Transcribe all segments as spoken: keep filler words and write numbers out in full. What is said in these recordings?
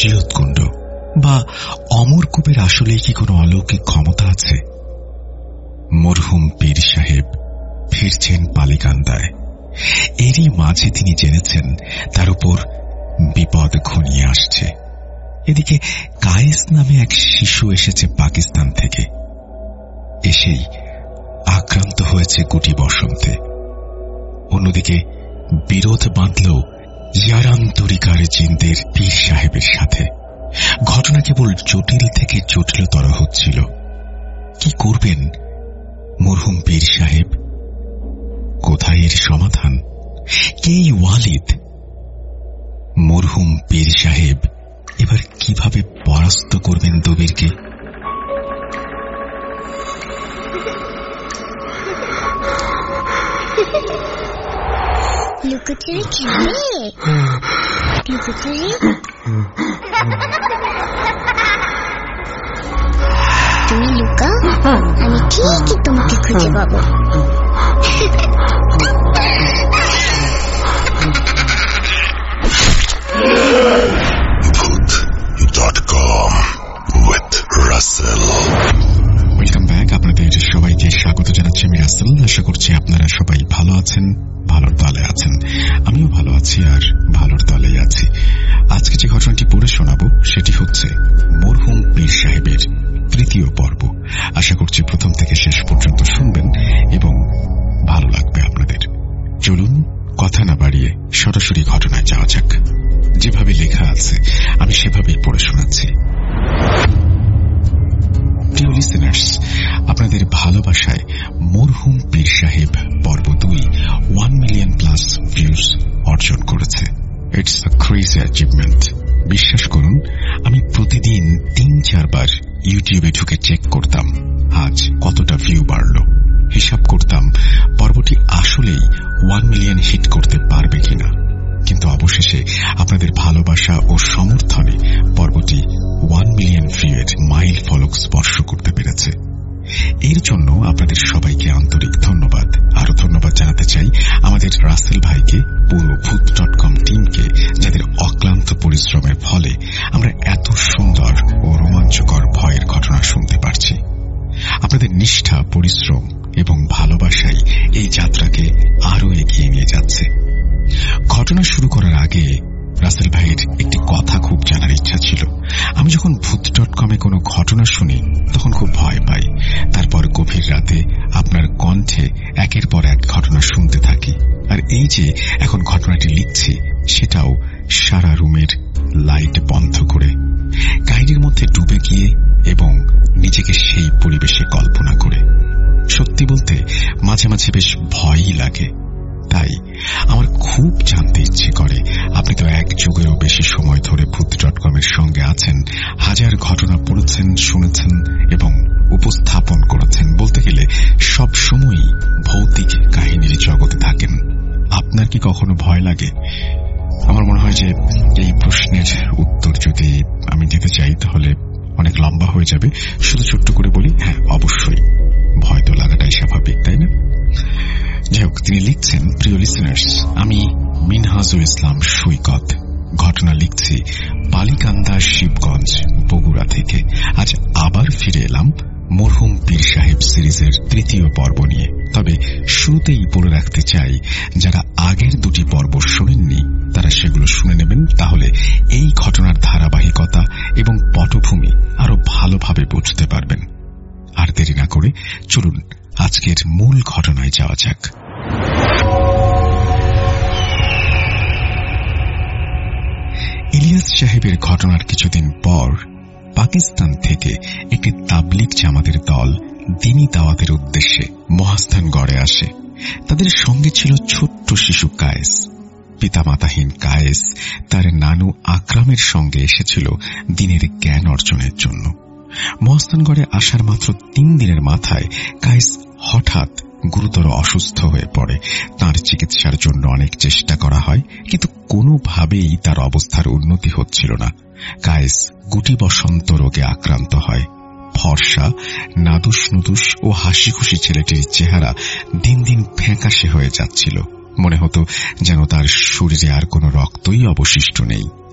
কিয়ৎকুণ্ড বা অমরকূপের আসলে কি কোনো অলৌকিক ক্ষমতা আছে? মরহুম পীর সাহেব ফিরছেন পালিকান্দায়। এরই মাঝে তিনি জেনেছেন তার উপর বিপদ ঘনিয়ে আসছে। এদিকে কায়েস নামে এক শিশু এসেছে পাকিস্তান থেকে, এসেই আক্রান্ত হয়েছে গুটি বসন্তে। অন্যদিকে বিরোধ বাঁধল ইয়ারান তরিকার জিন্দের পীর সাহেবের সাথে। ঘটনা কেবল জটিল থেকে জটিলতর হচ্ছিল। কি করবেন মরহুম পীর সাহেব? কোথায় এর সমাধান? কেই ওয়ালিদ? মরহুম পীর সাহেব এবার কিভাবে পরাস্ত করবেন দবিরকে? লুকোচুরি খেলবে? লুকোচুরি তুমি লুকাও, আমি ঠিকই তোমাকে খুঁজে পাবো। Welcome back. আপনাদের সবাইকে স্বাগত জানাচ্ছি আমি রাসেল। আশা করছি আপনারা সবাই ভালো আছেন, ভালোর দলে আছেন। আমিও ভালো আছি আর ভালোর দলেই আছি। আজকে যে ঘটনাটি পড়ে শোনাবো সেটি হচ্ছে মরহুম পীর সাহেবের তৃতীয় পর্ব। আশা করছি প্রথম থেকে শেষ পর্যন্ত শুনবেন এবং ভালো লাগবে আপনাদের। চলুন কথা না বাড়িয়ে সরাসরি ঘটনায় যাওয়া যাক। যেভাবে লেখা আছে আমি সেভাবেই পড়ে শোনাচ্ছি। প্রিয় লিসেনার্স, আপনাদের ভালোবাসায় মরহুম পীর সাহেব পর্ব দুই ওয়ান মিলিয়ন প্লাস ভিউজ অর্জন করেছে। It's a crazy achievement. বিশ্বাস করুন, আমি প্রতিদিন তিন চারবার ইউটিউবে ঢুকে চেক করতাম আজ কতটা ভিউ বাড়ল। হিসাব করতাম পর্বটি আসলেই ওয়ান মিলিয়ন হিট করতে পারবে কিনা। কিন্তু অবশেষে আপনাদের ভালোবাসা ও সমর্থনে পর্বটি ওয়ান মিলিয়ন ভিউয়ের মাইল ফলক স্পর্শ করতে পেরেছে। এর জন্য আপনাদের সবাইকে আন্তরিক ধন্যবাদ। আরো ধন্যবাদ জানাতে চাই আমাদের রাসেল ভাইকে, পুরো ভূত ডট কম টিমকে, যাদের অক্লান্ত পরিশ্রমের ফলে আমরা এত সুন্দর ও রোমাঞ্চকর ভয়ের ঘটনা শুনতে পারছি। আপনাদের নিষ্ঠা, পরিশ্রম এবং ভালোবাসাই এই যাত্রাকে আরো এগিয়ে নিয়ে যাচ্ছে। ঘটনা শুরু করার আগে রাসেল ভাইয়ের একটি কথা খুব জানার ইচ্ছা ছিল। আমি যখন ভূত ডট কমে কোনো ঘটনা শুনি তখন খুব ভয় পাই। তারপর গভীর রাতে আপনার কণ্ঠে একের পর এক ঘটনা শুনতে থাকি। আর এই যে এখন ঘটনাটি লিখছি সেটাও সারা রুমের লাইট বন্ধ করে, কাহিনীর মধ্যে ডুবে গিয়ে এবং নিজেকে সেই পরিবেশে কল্পনা করে। সত্যি বলতে মাঝে মাঝে বেশ ভয়ই লাগে। তাই আমার খুব জানতে ইচ্ছে করে, আপনি তো এক যুগেরও বেশি সময় ধরে ভূত ডট কম এর সঙ্গে আছেন, হাজার ঘটনা পড়েছেন, শুনেছেন এবং উপস্থাপন করেছেন। বলতে গেলে সব সময়ই ভৌতিক কাহিনীর জগতে থাকেন। আপনার কি কখনো ভয় লাগে? আমার মনে হয় যে এই প্রশ্নের উত্তর যদি আমি দিতে চাই তাহলে অনেক লম্বা হয়ে যাবে। শুধু ছোট্ট করে বলি, হ্যাঁ অবশ্যই ভয় তো লাগাটাই স্বাভাবিক, তাই না? যাই হোক, তিনি লিখছেন, প্রিয় লিসেনার্স, আমি মিনহাজুল ইসলাম সৈকত। ঘটনা লিখছি পালিকান্দা, শিবগঞ্জ, বগুড়া থেকে। আজ আবার ফিরে এলাম মরহুম পীর সাহেব সিরিজের তৃতীয় পর্ব নিয়ে। তবে শুরুতেই বলে রাখতে চাই, যারা আগের দুটি পর্ব শোনেননি তারা সেগুলো শুনে নেবেন, তাহলে এই ঘটনার ধারাবাহিকতা এবং পটভূমি আরো ভালোভাবে বুঝতে পারবেন। আর দেরি না করে চলুন আজকের মূল ঘটনায় যাওয়া যাক। ইলিয়াস সাহেবের ঘটনার কিছুদিন পর পাকিস্তান থেকে একটি তাবলিগ জামাতের দল দ্বীনি দাওয়াতের উদ্দেশ্যে মহাস্থানগড়ে আসে। তাদের সঙ্গে ছিল ছোট্ট শিশু কায়েস। পিতামাতাহীন কায়েস তার নানু আকরামের সঙ্গে এসেছিল দিনের জ্ঞান অর্জনের জন্য। মহাস্থানগড়ে আসার মাত্র তিন দিনের মাথায় কায়েস হঠাৎ গুরুতর অসুস্থ হয়ে পড়ে। তার চিকিৎসার জন্য অনেক চেষ্টা করা হয়, কিন্তু কোনোভাবেই তার অবস্থার উন্নতি হচ্ছিল না। কায়েস গুটি বসন্ত রোগে আক্রান্ত হয়। ফর্সা, নাদুস নুদুস ও হাসি খুশি ছেলেটির চেহারা দিন দিন ফ্যাকাশে হয়ে যাচ্ছিল। মনে হতো যেন তার শরীরে আর কোনো রক্তই অবশিষ্ট নেই।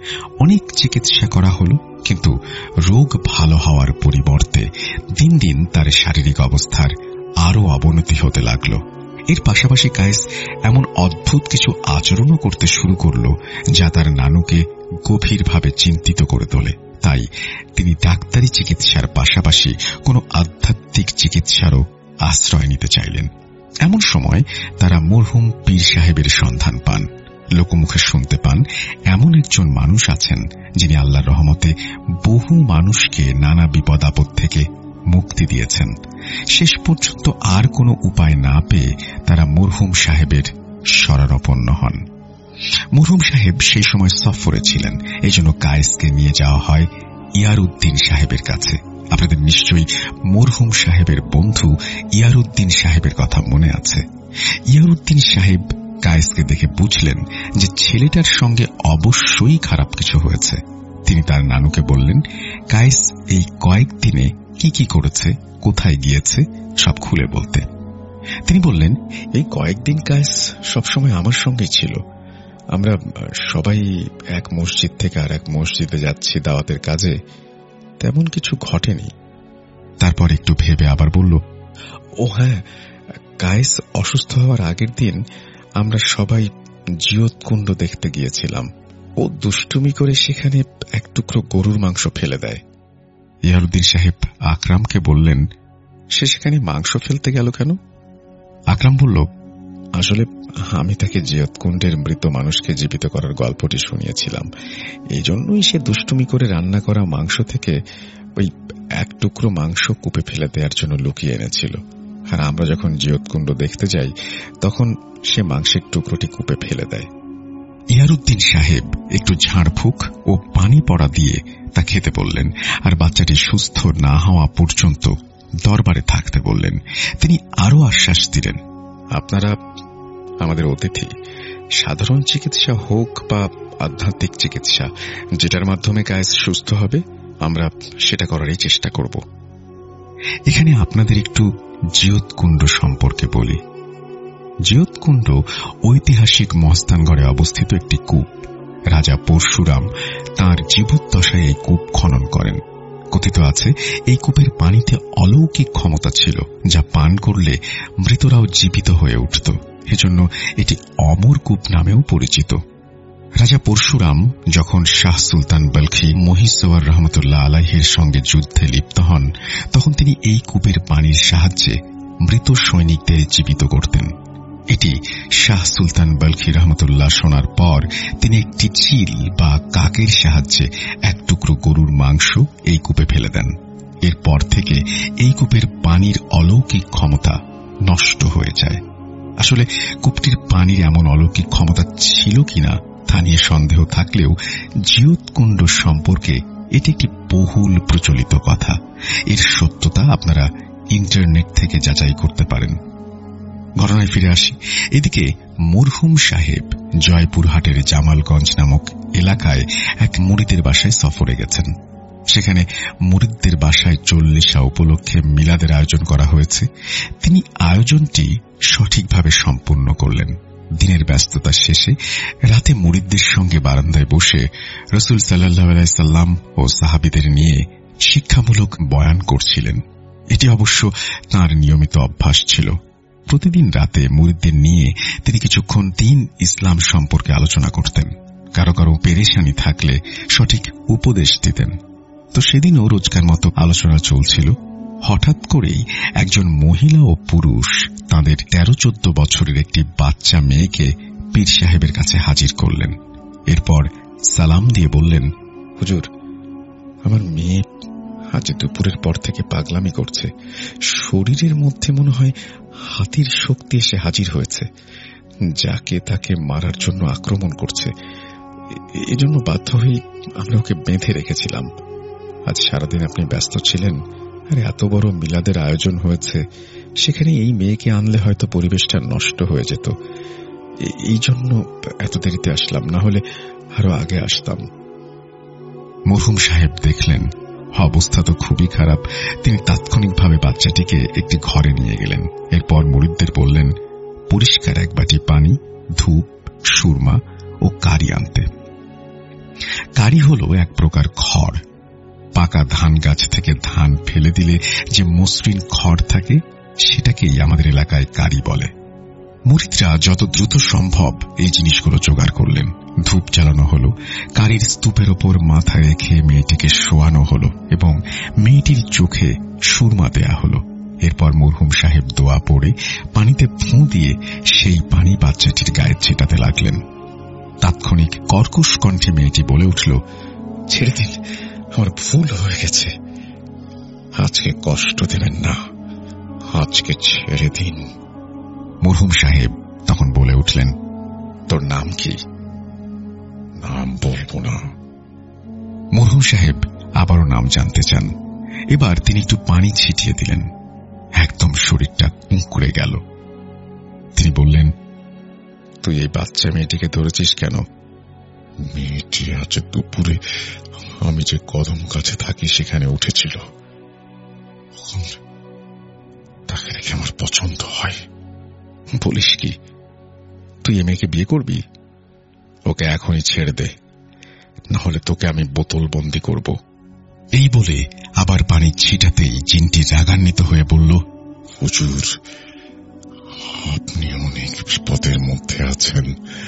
অনেক চিকিৎসা করা হলো, কিন্তু রোগ ভালো হওয়ার পরিবর্তে দিন দিন তার শারীরিক অবস্থার আরো অবনতি হতে লাগল। এর পাশাপাশি কায়েস এমন অদ্ভুত কিছু আচরণও করতে শুরু করল যা তার নানুকে গভীরভাবে চিন্তিত করে তোলে। তাই তিনি ডাক্তারি চিকিৎসার পাশাপাশি কোনো আধ্যাত্মিক চিকিৎসারও আশ্রয় নিতে চাইলেন। এমন সময় তারা মরহুম পীর সাহেবের সন্ধান পান। লোকমুখে শুনতে পান এমন একজন মানুষ আছেন যিনি আল্লাহর রহমতে বহু মানুষকে নানা বিপদ আপদ থেকে মুক্তি দিয়েছেন। শেষ পর্যন্ত আর কোনো উপায় না পেয়ে তারা মরহুম সাহেবের শরণাপন্ন হন। মরহুম সাহেব সেই সময় সফরে ছিলেন, এই জন্য কায়েসকে নিয়ে যাওয়া হয় ইয়ারউদ্দিন সাহেবের কাছে। আপনাদের নিশ্চয়ই মরহুম সাহেবের বন্ধু ইয়ারউদ্দিন সাহেবের কথা মনে আছে। ইয়ারউদ্দিন সাহেব কায়েসকে দেখে বুঝলেন যে ছেলেটার সঙ্গে অবশ্যই খারাপ কিছু হয়েছে। তিনি তার নানুকে বললেন কায়েস এই কয়েকদিনে কি কি করেছে, কোথায় গিয়েছে সব খুলে বলতে। তিনি বললেন, এই কয়েকদিন কায়েস সবসময় আমার সঙ্গেই ছিল। আমরা সবাই এক মসজিদ থেকে আর এক মসজিদে যাচ্ছি দাওয়াতের কাজে, তেমন কিছু ঘটেনি। তারপর একটু ভেবে আবার বলল, ও হ্যাঁ, কায়েস অসুস্থ হওয়ার আগের দিন আমরা সবাই জিয়তকুণ্ড দেখতে গিয়েছিলাম। ও দুষ্টুমি করে সেখানে এক টুকরো গরুর মাংস ফেলে দেয়। ইয়ারউদ্দিন সাহেব আকরামকে বললেন, সে সেখানে মাংস ফেলতে গেল কেন? আকরাম বলল, আসলে আমি তাকে জিয়তকুণ্ডের মৃত মানুষকে জীবিত করার গল্পটি শুনিয়েছিলাম, এই জন্যই সে দুষ্টুমি করে রান্না করা মাংস থেকে ওই এক টুকরো মাংস কূপে ফেলে দেওয়ার জন্য লুকিয়ে এনেছিল। আর আমরা যখন জিয়তকুণ্ড দেখতে যাই তখন সে মাংসের টুকরোটি কূপে ফেলে দেয়। ইয়ারউদ্দিন সাহেব একটু ঝাড়ফুঁক ও পানি পড়া দিয়ে তা খেতে বললেন, আর বাচ্চাটি সুস্থ না হওয়া পর্যন্ত দরবারে থাকতে বললেন। তিনি আরো আশ্বাস দিলেন, আপনারা আমাদের অতিথি, সাধারণ চিকিৎসা হোক বা আধ্যাত্মিক চিকিৎসা, যেটার মাধ্যমে কায়েস সুস্থ হবে আমরা সেটা করারই চেষ্টা করব। এখানে আপনাদের একটু জিয়তকুণ্ড সম্পর্কে বলি। জিয়তকুণ্ড ঐতিহাসিক মস্তানগড়ে অবস্থিত একটি কূপ। রাজা পরশুরাম তাঁর জীবদ্দশায় এই কূপ খনন করেন। কথিত আছে এই কূপের পানিতে অলৌকিক ক্ষমতা ছিল, যা পান করলে মৃতরাও জীবিত হয়ে উঠত। এজন্য এটি অমর কূপ নামেও পরিচিত। রাজা পরশুরাম যখন শাহ সুলতান বলখি মহিষওয়ার রহমতুল্লাহ আলাইহির সঙ্গে যুদ্ধে লিপ্ত হন, তখন তিনি এই কূপের পানির সাহায্যে মৃত সৈনিকদের জীবিত করতেন। এটি শাহ সুলতান বলখি রহমতুল্লাহ শোনার পর তিনি একটি চিল বা কাকের সাহায্যে এক টুকরো গরুর মাংস এই কূপে ফেলে দেন। এরপর থেকে এই কূপের পানির অলৌকিক ক্ষমতা নষ্ট হয়ে যায়। আসলে কূপটির পানির এমন অলৌকিক ক্ষমতা ছিল কিনা তা নিয়ে সন্দেহ থাকলেও জিয়তকুণ্ড সম্পর্কে এটি একটি বহুল প্রচলিত কথা। এর সত্যতা আপনারা ইন্টারনেট থেকে যাচাই করতে পারেন। ঘটনায় ফিরে আসি। এদিকে মরহুম সাহেব জয়পুরহাটের জামালগঞ্জ নামক এলাকায় এক মুরিদের বাসায় সফরে গেছেন। সেখানে মুরিদদের বাসায় চল্লিশা উপলক্ষে মিলাদের আয়োজন করা হয়েছে। তিনি আয়োজনটি সঠিকভাবে সম্পূর্ণ করলেন। দিনের ব্যস্ততা শেষে রাতে মুরিদদের সঙ্গে বারান্দায় বসে রাসূল সাল্লাল্লাহু আলাইহি সাল্লাম ও সাহাবীদের নিয়ে শিক্ষামূলক বয়ান করছিলেন। এটি অবশ্য তাঁর নিয়মিত অভ্যাস ছিল। প্রতিদিন রাতে মুরিদদের নিয়ে তিনি কিছুক্ষণ দিন ইসলাম সম্পর্কে আলোচনা করতেন। কারো কারো পেরেশানি থাকলে সঠিক উপদেশ দিতেন। তো সেদিনও রোজকার মতো আলোচনা চলছিল। হঠাৎ করেই একজন মহিলা ও পুরুষ তাঁদের তেরো চোদ্দ বছরের একটি বাচ্চা মেয়েকে পীর সাহেবের কাছে হাজির করলেন। এরপর সালাম দিয়ে বললেন, হুজুর, আমার মেয়ে আজ দুপুরের পর থেকে পাগলামি করছে। শরীরের মধ্যে মনে হয় হাতির শক্তি এসে হাজির হয়েছে, যাকে তাকে মারার জন্য আক্রমণ করছে। এজন্য বাধ্য হয়ে আমরা ওকে বেঁধে রেখেছিলাম। আজ সারাদিন আপনি ব্যস্ত ছিলেন, আর এত বড় মিলাদের আয়োজন হয়েছে, সেখানে এই মেয়েকে আনলে হয়তো পরিবেশটা নষ্ট হয়ে যেত। এই জন্য এত দেরিতে আসলাম, না হলে আরো আগে আসতাম। মরহুম সাহেব দেখলেন অবস্থা তো খুবই খারাপ। তিনি তাৎক্ষণিকভাবে বাচ্চাটিকে একটি ঘরে নিয়ে গেলেন। এরপর মুরিদদের বললেন পরিষ্কার এক বাটি পানি, ধূপ, সুরমা ও কারি আনতে। কারি হলো এক প্রকার খড়। পাকা ধান গাছ থেকে ধান ফেলে দিলে যে মসৃণ খড় থাকে সেটাকেই আমাদের এলাকায় কারি বলে। মুরিদরা যত দ্রুত সম্ভব এই জিনিসগুলো জোগাড় করলেন। ধূপ জ্বালানো হলো, কারির স্তূপের ওপর মাথা রেখে মেয়েটিকে শোয়ানো হলো এবং মেয়েটির চোখে সুরমা দেয়া হলো। এরপর মরহুম সাহেব দোয়া পড়ে পানিতে ফুঁ দিয়ে সেই পানি বাচ্চাটির গায়ে ছেটাতে লাগলেন। তাৎক্ষণিক কর্কশ কণ্ঠে মেয়েটি বলে উঠল, ছেড়ে দিন, আমার ভুল হয়ে গেছে, আজকে কষ্ট দেবেন না, আজকে ছেড়ে দিন। মরহুম সাহেব তখন বলে উঠলেন, তোর নাম কি? নাম বলবো না। মরহুম সাহেব আবারও নাম জানতে চান। এবার তিনি একটু পানি ছিটিয়ে দিলেন। একদম শরীরটা কুঁকড়ে গেল। তিনি বললেন, তুই এই বাচ্চা মেয়েটিকে ধরেছিস কেন? মেয়েটি আজ দুপুরে আমি যে কদম গাছে থাকি সেখানে উঠেছিল, তাকে দেখে আমার পছন্দ হয়। বলিস কি, তুই এ মেয়েকে বিয়ে করবি? ওকে এখনই ছেড়ে দে, নাহলে তোকে আমি বোতল বন্দি করব। এই বলে আবার পানি ছিটাতেই জিনটি রাগান্বিত হয়ে বলল, হুজুর, আপনি অনেক বিপদের মধ্যে আছেন,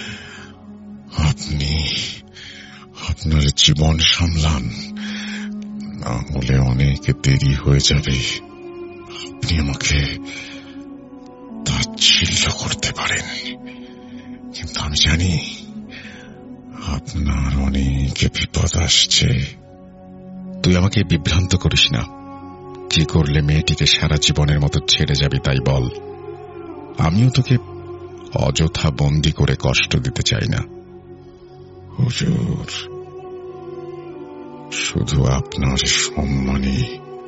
আপনি আপনার জীবন সামলান, না হলে অনেক দেরি হয়ে যাবে। আপনি আমাকে তাচ্ছিল্য করতে পারেন, কিন্তু আমি জানি আপনার অনেক বিপদ আসছে। তুই আমাকে বিভ্রান্ত করিস না। কি করলে মেয়েটিকে সারা জীবনের মতো ছেড়ে যাবি তাই বল। আমিও তোকে অযথা বন্দি করে কষ্ট দিতে চাই না। হুজুর, শুধু আপনার সম্মানে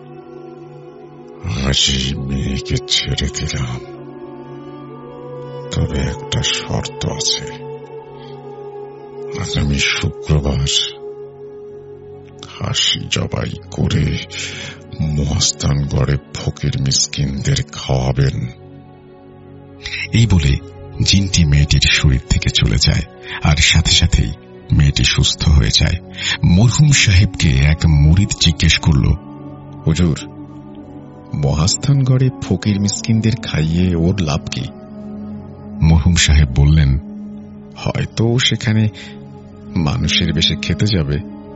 আজই মেয়েকে ছেড়ে দিলাম, তবে একটা শর্ত আছে। আগামী শুক্রবার হাসি জবাই করে মহাস্থানগড়ে ফকির মিসকিনদের খাওয়াবেন। এই বলে জিনটি মেয়েটির শরীর থেকে চলে যায়, আর সাথে সাথেই মেয়েটি সুস্থ হয়ে যায়। মরহুম সাহেবকে এক মুরিদ জিজ্ঞেস করল, হুজুর, মহাস্থানগড়ে ফকির মিসকিনদের খাইয়ে ওর লাভ কি? মরহুম সাহেব বললেন, হয়তো সেখানে মানুষের বেশে খেতে যাবে।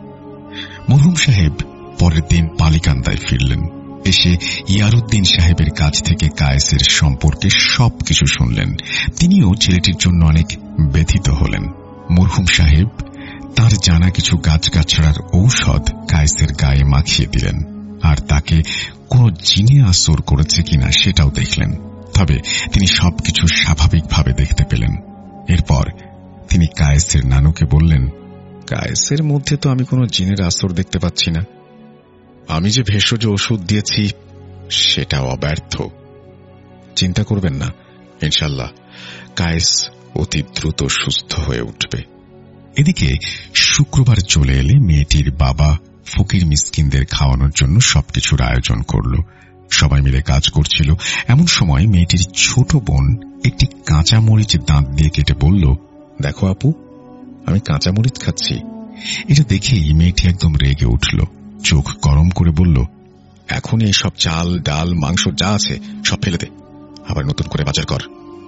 মরহুম সাহেব পরের দিন পালিকান্দায় ফিরলেন। এসে ইয়ারউদ্দিন সাহেবের কাছ থেকে কায়েসের সম্পর্কে সবকিছু শুনলেন। তিনিও ছেলেটির জন্য অনেক ব্যথিত হলেন। মরহুম সাহেব তার জানা কিছু গাছগাছড়ার ঔষধ কায়েসের গায়ে মাখিয়ে দিলেন, আর তাকে কোন জিনে আসর করেছে কিনা সেটাও দেখলেন। তবে তিনি সবকিছু স্বাভাবিকভাবে দেখতে পেলেন। এরপর তিনি কায়েসের নানুকে বললেন, কায়েসের মধ্যে তো আমি কোনো জিনের আসর দেখতে পাচ্ছি না। আমি যে ভেষজ ওষুধ দিয়েছি সেটাও অব্যর্থ। চিন্তা করবেন না, ইনশাল্লাহ কায়েস অতি দ্রুত সুস্থ হয়ে উঠবে। এদিকে শুক্রবার চলে এলে মেয়েটির বাবা ফকির মিসকিনদের খাওয়ানোর জন্য সবকিছুর আয়োজন করল। সবাই মিলে কাজ করছিল। এমন সময় মেয়েটির ছোট বোন একটি কাঁচা মরিচ দাঁত দিয়ে কেটে বলল, দেখো আপু, আমি কাঁচা মরিচ খাচ্ছি। এটা দেখেই মেয়েটি একদম রেগে উঠল। চোখ গরম করে বলল, এখন এই সব চাল ডাল মাংস যা আছে সব ফেলে দে, আবার নতুন করে বাজার কর।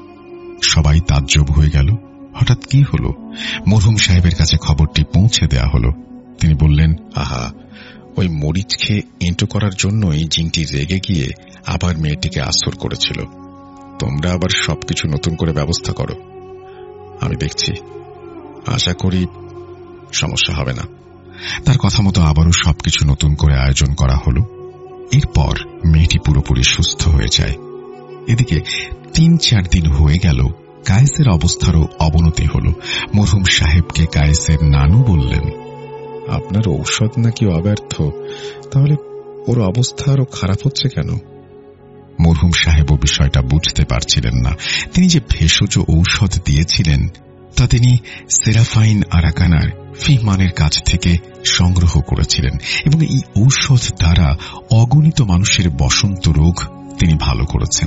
সবাই তাজ্জব হয়ে গেল। হঠাৎ কি হলো? মরহুম সাহেবের কাছে খবরটি পৌঁছে দেয়া হলো। তিনি বললেন, আহা, ওই মরিচ খেয়ে এঁটো করার জন্যই জিনটি রেগে গিয়ে আবার মেয়েটিকে আসর করেছিল। তোমরা আবার সবকিছু নতুন করে ব্যবস্থা করো, আমি দেখছি। আশা করি সমস্যা হবে না। তার কথা মতো আবারও সবকিছু নতুন করে আয়োজন করা হলো। এরপর মেয়েটি পুরোপুরি সুস্থ হয়ে যায়। এদিকে তিন চার দিন হয়ে গেল, কায়েসের অবস্থারও অবনতি হল। মরহুম সাহেবকে কায়েসের নানু বললেন, আপনার ঔষধ নাকি অব্যর্থ, তাহলে ওর অবস্থা আরো খারাপ হচ্ছে কেন? মরহুম সাহেবও বিষয়টা বুঝতে পারছিলেন না। তিনি যে ভেষজ ঔষধ দিয়েছিলেন তা তিনি সেরাফাইন আরাকানার ফিহমানের কাছ থেকে সংগ্রহ করেছিলেন, এবং এই ঔষধ দ্বারা অগণিত মানুষের বসন্ত রোগ তিনি ভালো করেছেন।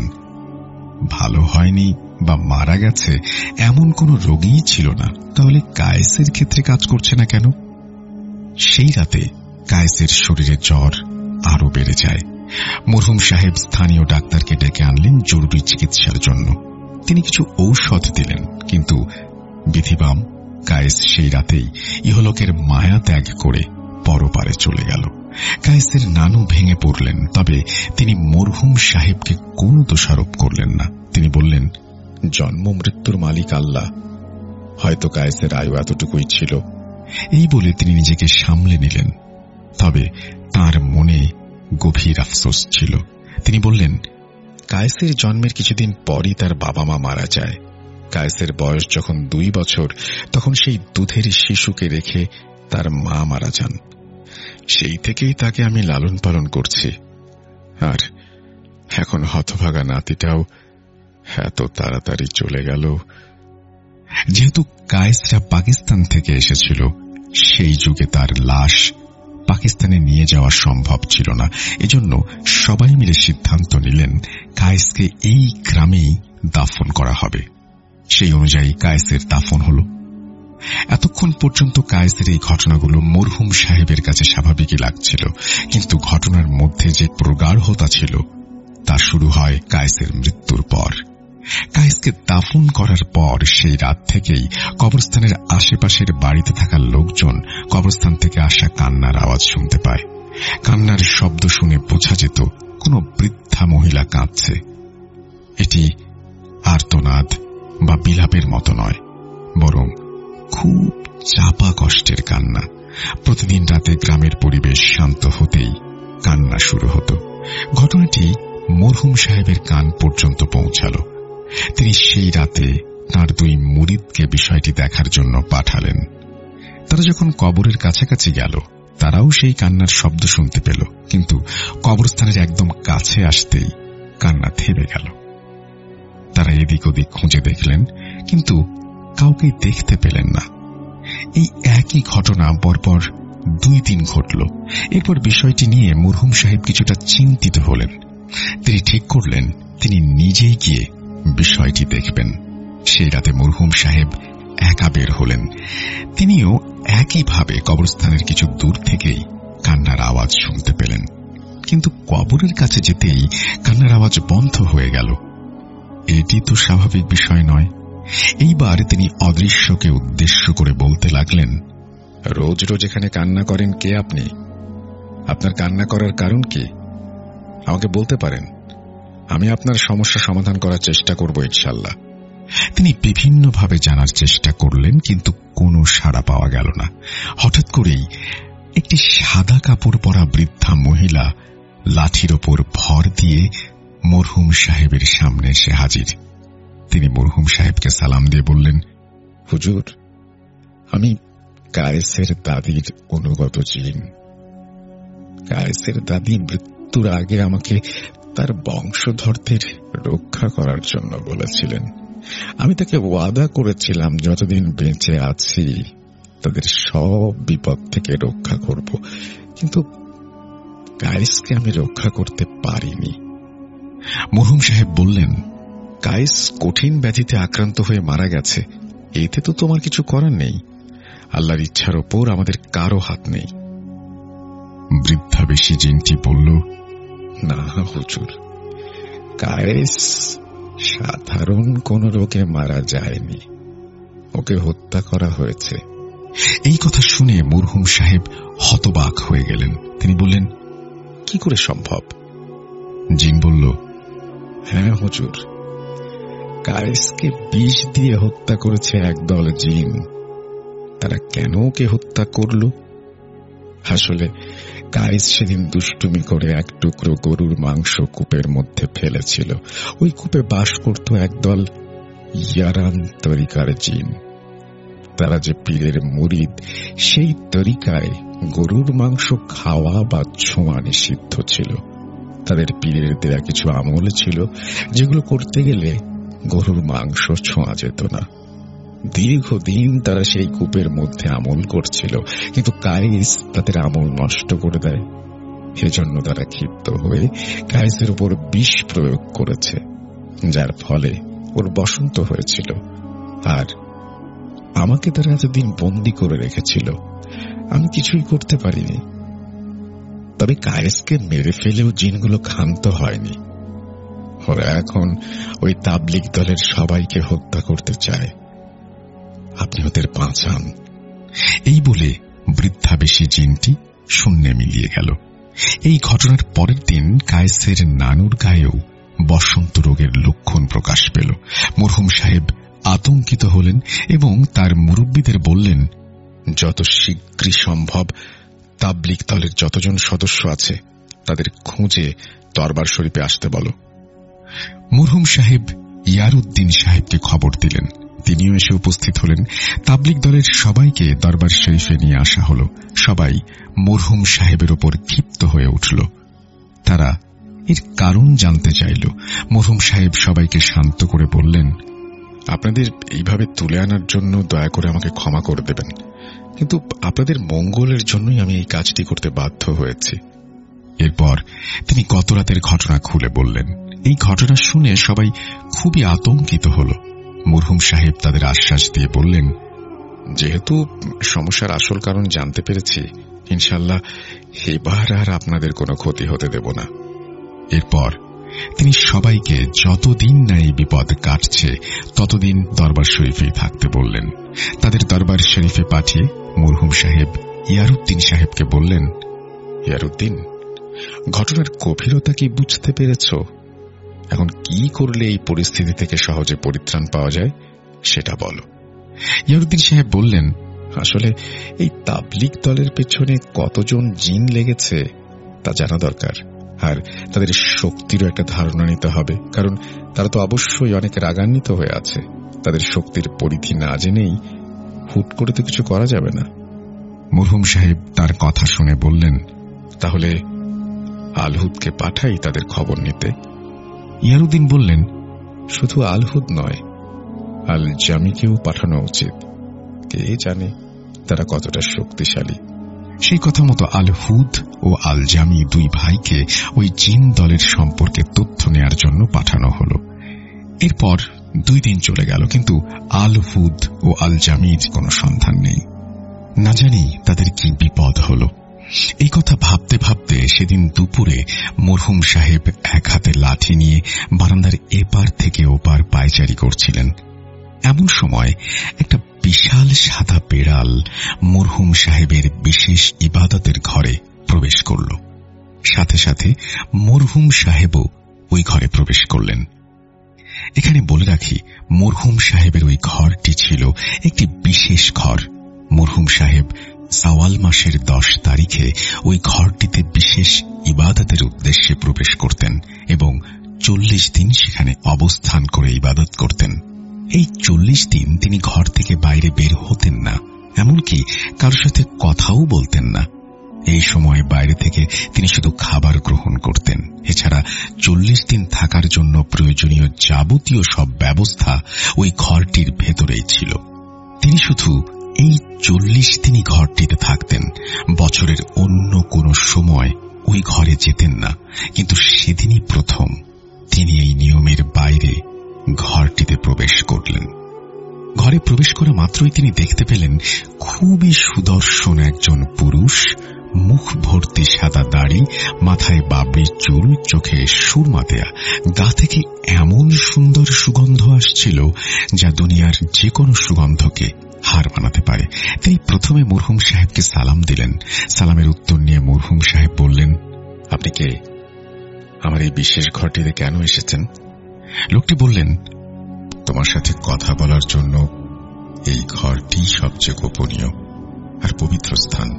ভালো হয়নি বা মারা গেছে এমন কোন রোগীই ছিল না। তাহলে কায়েসের ক্ষেত্রে কাজ করছে না কেন? সেই রাতে কায়েসের শরীরে জ্বর আরো বেড়ে যায়। মরহুম সাহেব স্থানীয় ডাক্তারকে ডেকে আনলেন জরুরি চিকিৎসার জন্য। তিনি কিছু ঔষধ দিলেন, কিন্তু বিধিবাম কায়েস সেই রাতেই ইহলোকের মায়া ত্যাগ করে পরপারে চলে গেল। কায়েসের নানু ভেঙে পড়লেন, তবে তিনি মরহুম সাহেবকে কোনো দোষারোপ করলেন না। তিনি বললেন, জন্ম মৃত্যুর মালিক আল্লাহ, হয়তো কায়েসের আয়ু এতটুকুই ছিল। এই বলে তিনি নিজেকে সামলে নিলেন, তবে তার মনে গভীর আফসোস ছিল। তিনি বললেন, কায়েসের জন্মের কিছুদিন পরই তার বাবা মা মারা যায়। কায়েসের বয়স যখন দুই বছর, তখন সেই দুধের শিশুকে রেখে তার মা মারা যান। সেই থেকেই তাকে আমি লালন পালন করছি, আর এখন হতভাগা নাতিটাও এত তাড়াতাড়ি চলে গেল। যেহেতু কায়েসরা পাকিস্তান থেকে এসেছিল, সেই যুগে তার লাশ পাকিস্তানে নিয়ে যাওয়া সম্ভব ছিল না। এজন্য সবাই মিলে সিদ্ধান্ত নিলেন কায়েসকে এই গ্রামেই দাফন করা হবে। সেই অনুযায়ী কায়েসের দাফন হল। এতক্ষণ পর্যন্ত কায়েসের এই ঘটনাগুলো মরহুম সাহেবের কাছে স্বাভাবিকই লাগছিল, কিন্তু ঘটনার মধ্যে যে প্রগাঢ়তা ছিল তা শুরু হয় কায়েসের মৃত্যুর পর। কায়েসকে দাফন করার পর সেই রাত থেকেই কবরস্থানের আশেপাশের বাড়িতে থাকা লোকজন কবরস্থান থেকে আসা কান্নার আওয়াজ শুনতে পায়। কান্নার শব্দ শুনে বোঝা যেত কোনো বৃদ্ধা মহিলা কাঁদছে। এটি আর্তনাদ বা বিলাপের মতো নয়, বরং খুব চাপা কষ্টের কান্না। প্রতিদিন রাতে গ্রামের পরিবেশ শান্ত হতেই কান্না শুরু হতো। ঘটনাটি মরহুম সাহেবের কান পর্যন্ত পৌঁছাল। তিনি সেই রাতে তাঁর দুই মুরিদকে বিষয়টি দেখার জন্য পাঠালেন। তারা যখন কবরের কাছাকাছি গেল, তারাও সেই কান্নার শব্দ শুনতে পেল, কিন্তু কবরস্থানের একদম কাছে আসতেই কান্না থেমে গেল। তারা এদিক ওদিক খুঁজে দেখলেন, কিন্তু কাউকে দেখতে পেলেন না। এই একই ঘটনা পরপর দুই দিন ঘটল। এরপর বিষয়টি নিয়ে মরহুম সাহেব কিছুটা চিন্তিত হলেন। তিনি ঠিক করলেন তিনি নিজেই গিয়ে বিষয়টি দেখবেন। সেই রাতে মরহুম সাহেব একা বের হলেন। তিনিও একইভাবে কবরস্থানের কিছু দূর থেকেই কান্নার আওয়াজ শুনতে পেলেন, কিন্তু কবরের কাছে যেতেই কান্নার আওয়াজ বন্ধ হয়ে গেল। এটি তো স্বাভাবিক বিষয় নয়। এইবার তিনি অদৃশ্যকে উদ্দেশ্য করে বলতে লাগলেন, রোজ রোজ এখানে কান্না করেন কে আপনি? আপনার কান্না করার কারণ কি? আমাকে বলতে পারেন, আমি আপনার সমস্যা সমাধান করার চেষ্টা করব ইনশাল্লাহ। তিনি বিভিন্নভাবে জানার চেষ্টা করলেন, কিন্তু কোনো সাড়া পাওয়া গেল না। হঠাৎ করেই একটি সাদা কাপড় পরা বৃদ্ধা মহিলা লাঠির ওপর ভর দিয়ে মরহুম সাহেবের সামনে এসে হাজির। তিনি মরহুম সাহেবকে সালাম দিয়ে বললেন, হুজুর, আমি কায়েসের দাদির অনুগত জিন। কায়েসের দাদি মৃত্যুর আগে আমাকে তার বংশধরদের রক্ষা করার জন্য বলেছিলেন। আমি তাকে ওয়াদা করেছিলাম যতদিন বেঁচে আছি তাদের সব বিপদ থেকে রক্ষা করব, কিন্তু কায়েসকে আমি রক্ষা করতে পারিনি। মরহুম সাহেব বললেন, কায়েস কঠিন ব্যাধিতে আক্রান্ত হয়ে মারা গেছে, এতে তো তোমার কিছু করার নেই। আল্লাহর ইচ্ছার ওপর আমাদের কারো হাত নেই। বৃদ্ধা বেশি জিনটি বলল, না হুজুর, কায়েস সাধারণ কোন রোগে মারা যায়নি, ওকে হত্যা করা হয়েছে। এই কথা শুনে মরহুম সাহেব হতবাক হয়ে গেলেন। তিনি বললেন, কি করে সম্ভব? জিন বলল, হ্যাঁ হুজুর, কায়েসকে বিষ দিয়ে হত্যা করেছে একদল জিন। তারা কেন ওকে হত্যা করল? আসলে কায়েস সেদিন দুষ্টুমি করে এক টুকরো গরুর মাংস কূপের মধ্যে ফেলেছিল। ওই কূপে বাস করত একদল ইয়ারান তরিকার জিন। তারা যে পীরের মুরিদ, সেই তরিকায় গরুর মাংস খাওয়া বা ছোঁয়া নিষিদ্ধ ছিল। তাদের পীরের দেয়া কিছু আমল ছিল যেগুলো করতে গেলে গরুর মাংস ছোঁয়া যেত না। দীর্ঘদিন তারা সেই কূপের মধ্যে আমল করছিল, কিন্তু কায়েস তাদের আমল নষ্ট করে দেয়। এজন্য তারা ক্ষিপ্ত হয়ে কায়েসের উপর বিষ প্রয়োগ করেছে, যার ফলে ওর বসন্ত হয়েছিল। আর আমাকে তারা এতদিন বন্দী করে রেখেছিল। আমি কিছুই করতে পারিনি। তবে কায়েসকে মেরে ফেলেও জিনগুলো ক্ষান্ত হয়নি। ওরা এখন ওই তাবলিগ দলের সবাইকে হত্যা করতে চায়। আপনি ওদের বাঁচান। এই বলে বৃদ্ধাবেশী জিনটি শূন্যে মিলিয়ে গেল। এই ঘটনার পরের দিন কায়েসের নানুর গায়েও বসন্ত রোগের লক্ষণ প্রকাশ পেল। মরহুম সাহেব আতঙ্কিত হলেন এবং তার মুরব্বীদের বললেন, যত শীঘ্রই সম্ভব তাবলিগ দলের যতজন সদস্য আছে তাদের খুঁজে দরবার শরীফে আসতে বলো। মরহুম সাহেব ইয়ারউদ্দিন সাহেবকে খবর দিলেন। তিনিও এসে উপস্থিত হলেন। তাবলিগ দলের সবাইকে দরবার শরীফে নিয়ে আসা হল। সবাই মরহুম সাহেবের ওপর ক্ষিপ্ত হয়ে উঠল। তারা এর কারণ জানতে চাইল। মরহুম সাহেব সবাইকে শান্ত করে বললেন, আপনাদের এইভাবে তুলে আনার জন্য দয়া করে আমাকে ক্ষমা করে দেবেন, কিন্তু আপনাদের মঙ্গলের জন্যই আমি এই কাজটি করতে বাধ্য হয়েছি। এরপর তিনি গত রাতের ঘটনা খুলে বললেন। এই ঘটনা শুনে সবাই খুবই আতঙ্কিত হল। মরহুম সাহেব তাদের আশ্বাস দিয়ে বললেন, যেহেতু সমস্যার আসল কারণ জানতে পেরেছি, ইনশাল্লাহ এবার আর আপনাদের কোনো ক্ষতি হতে দেব না। এরপর তিনি সবাইকে যতদিন না এই বিপদ কাটছে ততদিন দরবার শরীফেই থাকতে বললেন। তাদের দরবার শরীফে পাঠিয়ে মরহুম সাহেব ইয়ারউদ্দিন সাহেবকে বললেন, ইয়ারউদ্দিন, ঘটনার গভীরতা কি বুঝতে পেরেছ? এখন কি করলে এই পরিস্থিতি থেকে সহজে পরিত্রাণ পাওয়া যায় সেটা বলো। ইয়ারউদ্দিন সাহেব বললেন, আসলে এই তাবলিগ দলের পেছনে কতজন জিন লেগেছে তা জানা দরকার, আর তাদের শক্তিরও একটা ধারণা নিতে হবে, কারণ তারা তো অবশ্যই অনেক রাগান্বিত হয়ে আছে। তাদের শক্তির পরিধি না জেনেই হুট করে তো কিছু করা যাবে না। মরহুম সাহেব তার কথা শুনে বললেন, তাহলে আলহুদকে পাঠাই তাদের খবর নিতে। ইয়ারউদ্দিন বললেন, শুধু আলহুদ নয়, আল জামিকেও পাঠানো উচিত। কে জানে তারা কতটা শক্তিশালী। সেই কথা মতো আল হুদ ও আল জামি দুই ভাইকে ওই জিন দলের সম্পর্কে তথ্য নেয়ার জন্য পাঠানো হল। এরপর দুই দিন চলে গেল, কিন্তু আল হুদ ও আল জামির কোনো সন্ধান নেই। না জানি তাদের কি বিপদ হল। এই কথা ভাবতে ভাবতে সেদিন দুপুরে মরহুম সাহেব এক হাতে লাঠি নিয়ে বারান্দার এপার থেকে ওপার পায়চারি করছিলেন। এমন সময় একটা বিশাল সাদা বেড়াল মরহুম সাহেবের বিশেষ ইবাদতের ঘরে প্রবেশ করল। সাথে সাথে মরহুম সাহেবও ওই ঘরে প্রবেশ করলেন। এখানে বলে রাখি, মরহুম সাহেবের ওই ঘরটি ছিল একটি বিশেষ ঘর। মরহুম সাহেব সাওয়াল মাসের দশ তারিখে ওই ঘরটিতে বিশেষ ইবাদতের উদ্দেশ্যে প্রবেশ করতেন এবং চল্লিশ দিন সেখানে অবস্থান করে ইবাদত করতেন। এই চল্লিশ দিন তিনি ঘর থেকে বাইরে বের হতেন না, এমনকি কারোর সাথে কথাও বলতেন না। এই সময় বাইরে থেকে তিনি শুধু খাবার গ্রহণ করতেন। এছাড়া চল্লিশ দিন থাকার জন্য প্রয়োজনীয় যাবতীয় সব ব্যবস্থা ওই ঘরটির ভেতরেই ছিল। তিনি শুধু এই চল্লিশ দিনই ঘরটিতে থাকতেন। বছরের অন্য কোনো সময় ওই ঘরে যেতেন না, কিন্তু সেদিনই প্রথম তিনি এই নিয়মের বাইরে ঘরটিতে প্রবেশ করলেন। ঘরে প্রবেশ করা মাত্রই তিনি দেখতে পেলেন খুবই সুদর্শন একজন পুরুষ, মুখ ভর্তি সাদা দাড়ি, মাথায় বাবরি চুল, চোখে সুরমা দেয়া, গা থেকে এমন সুন্দর সুগন্ধ আসছিল যা দুনিয়ার যে কোনো সুগন্ধকে হার মানাতে পারে। তিনি প্রথমে মরহুম সাহেবকে সালাম দিলেন। সালামের উত্তর নিয়ে মরহুম সাহেব বললেন, আপনি কে? আমার এই বিশেষ ঘরটিতে কেন এসেছেন? লোকটি বললেন, তোমার সাথে কথা বলার জন্য এই ঘরটি সবচেয়ে গোপনীয় আর পবিত্র স্থান।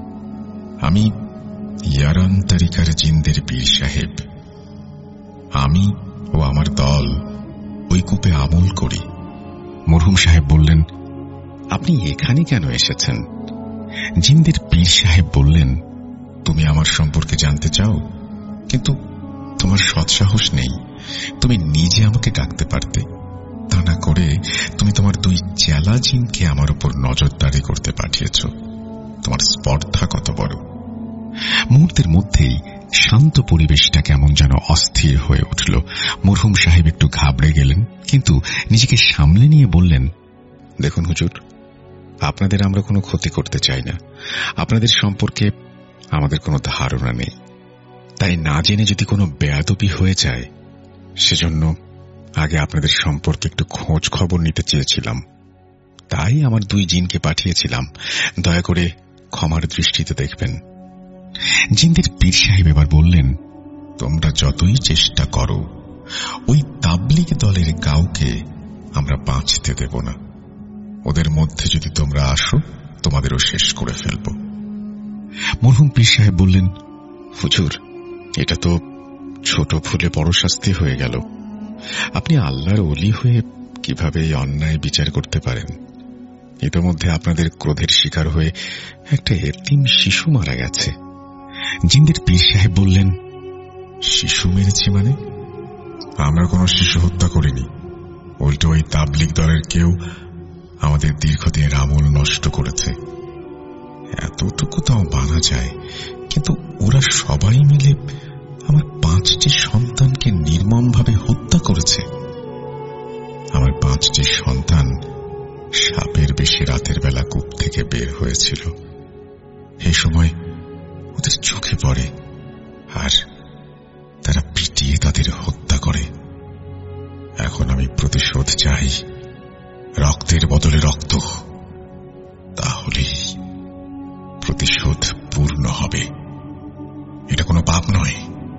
আমি ইয়ারান তারিকার জিনদের পীর সাহেব। আমি ও আমার দল ওই কূপে আমল করি। মরহুম সাহেব বললেন, আপনি এখানে কেন এসেছেন? জিনদের পীর সাহেব বললেন, তুমি আমার সম্পর্কে জানতে চাও, কিন্তু তোমার সৎসাহস নেই। তুমি নিজে আমাকে ডাকতে পারতে, তা না করে তুমি তোমার দুই চেলা জিনকে আমার উপর নজরদারি করতে পাঠিয়েছ। তোমার স্পর্ধা কত বড়! মুহূর্তের মধ্যেই শান্ত পরিবেশটা কেমন যেন অস্থির হয়ে উঠল। মরহুম সাহেব একটু ঘাবড়ে গেলেন, কিন্তু নিজেকে সামলে নিয়ে বললেন, দেখুন হুজুর, আপনাদের আমরা কোনো ক্ষতি করতে চাই না, আপনাদের সম্পর্কে আমাদের কোনো ধারণা নেই। তাই না জেনে যদি কোনো বেয়াদবি হয়ে যায়, সেজন্য আগে আপনাদের সম্পর্কে একটু খোঁজ খবর নিতে চেয়েছিলাম। তাই আমার দুই জিনকে পাঠিয়েছিলাম, দয়া করে ক্ষমার দৃষ্টিতে দেখবেন। জিনদের পীর সাহেব এবার বললেন, তোমরা যতই চেষ্টা করো ওই তাবলীগ দলের কাউকে আমরা বাঁচতে দেব না। ওদের মধ্যে যদি তোমরা আসো, তোমাদেরও শেষ করে ফেলব। মরহুম পীর সাহেব বললেন, হুজুর, এটা তো ছোট ভুলে বড় শাস্তি হয়ে গেল। আপনি আল্লাহর ওলি হয়ে কিভাবে এই অন্যায় বিচার করতে পারেন? ইতোমধ্যে আপনাদের ক্রোধের শিকার হয়ে একটা এতিম শিশু মারা গেছে। জিনদের পীর সাহেব বললেন, শিশু মেরেছি মানে? আমরা কোনো শিশু হত্যা করিনি, উল্টো ওই তাবলীগ দলের কেউ আমাদের দীর্ঘদিনের আমল নষ্ট করেছে। এতটুকু তাও মানা যায়, কিন্তু ওরা সবাই মিলে আমার পাঁচটি সন্তানকে নির্মমভাবে হত্যা করেছে। আমার পাঁচটি সন্তান সাপের বেশি রাতের বেলা কূপ থেকে বের হয়েছিল। এই সময় ওদের চোখে পড়ে, আর তারা পিটিয়ে তাদের হত্যা করে। এখন আমি প্রতিশোধ চাই, রক্তের বদলে রক্ত, তাহলেই প্রতিশোধ পূর্ণ হবে। এটা কোনো পাপ নয়,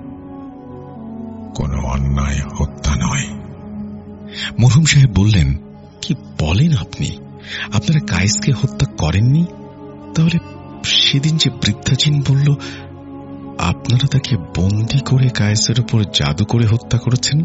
কোনো অন্যায় হত্যা নয়। মরহুম সাহেব বললেন, কি বলেন আপনি? আপনারা কায়েসকে হত্যা করেননি? তাহলে সেদিন যে বৃদ্ধা জিন বলল আপনারা তাকে বন্দী করে কায়েসের উপর জাদু করে হত্যা করেছেন?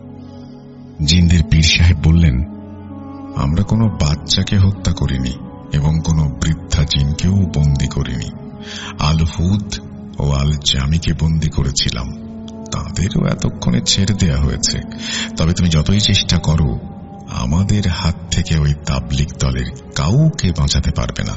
জিনদের পীর সাহেব বললেন, আমরা কোনো বাচ্চাকে হত্যা করিনি এবং কোনো বৃদ্ধা জিনকেও বন্দী করিনি। আল হুদ ও আল জামিকে বন্দী করেছিলাম, তাদেরও এতক্ষণে ছেড়ে দেয়া হয়েছে। তবে তুমি যতই চেষ্টা করো, আমাদের হাত থেকে ওই তাবলীগ দলের কাউকে বাঁচাতে পারবে না।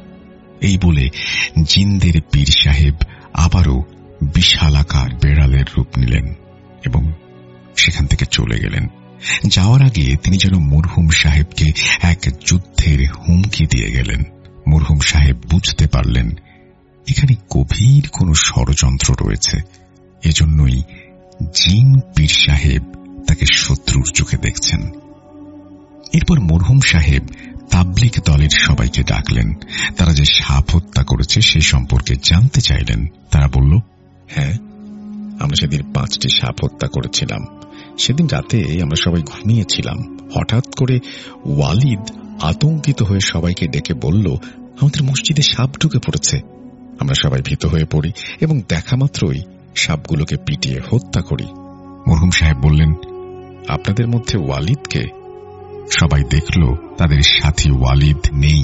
এই বলে জিনদের পীর সাহেব আবারও বিশালাকার বেড়ালের রূপ নিলেন এবং সেখান থেকে চলে গেলেন। যাওয়ার আগে তিনি যেন মরহুম সাহেবকে এক যুদ্ধের হুমকি দিয়ে গেলেন। মরহুম সাহেব বুঝতে পারলেন এখানে গভীর কোনো ষড়যন্ত্র রয়েছে। এজন্যই জিন পীর সাহেব তাকে শত্রুর চোখে দেখছেন। এরপর মরহুম সাহেব তাবলীগ দলের সবাইকে ডাকলেন। তারা যে সাপ হত্যা করেছে সে সম্পর্কে জানতে চাইলেন। তারা বলল, হ্যাঁ, আমরা সেদিন পাঁচটি সাপ হত্যা করেছিলাম। সেদিন রাতে আমরা সবাই ঘুমিয়েছিলাম। হঠাৎ করে ওয়ালিদ আতঙ্কিত হয়ে সবাইকে ডেকে বলল, আমাদের মসজিদে সাপ ঢুকে পড়েছে। আমরা সবাই ভীত হয়ে পড়ি এবং দেখা মাত্রই সাপগুলোকে পিটিয়ে হত্যা করি। মরহুম সাহেব বললেন, আপনাদের মধ্যে ওয়ালিদকে? সবাই দেখল তাদের সাথী ওয়ালিদ নেই।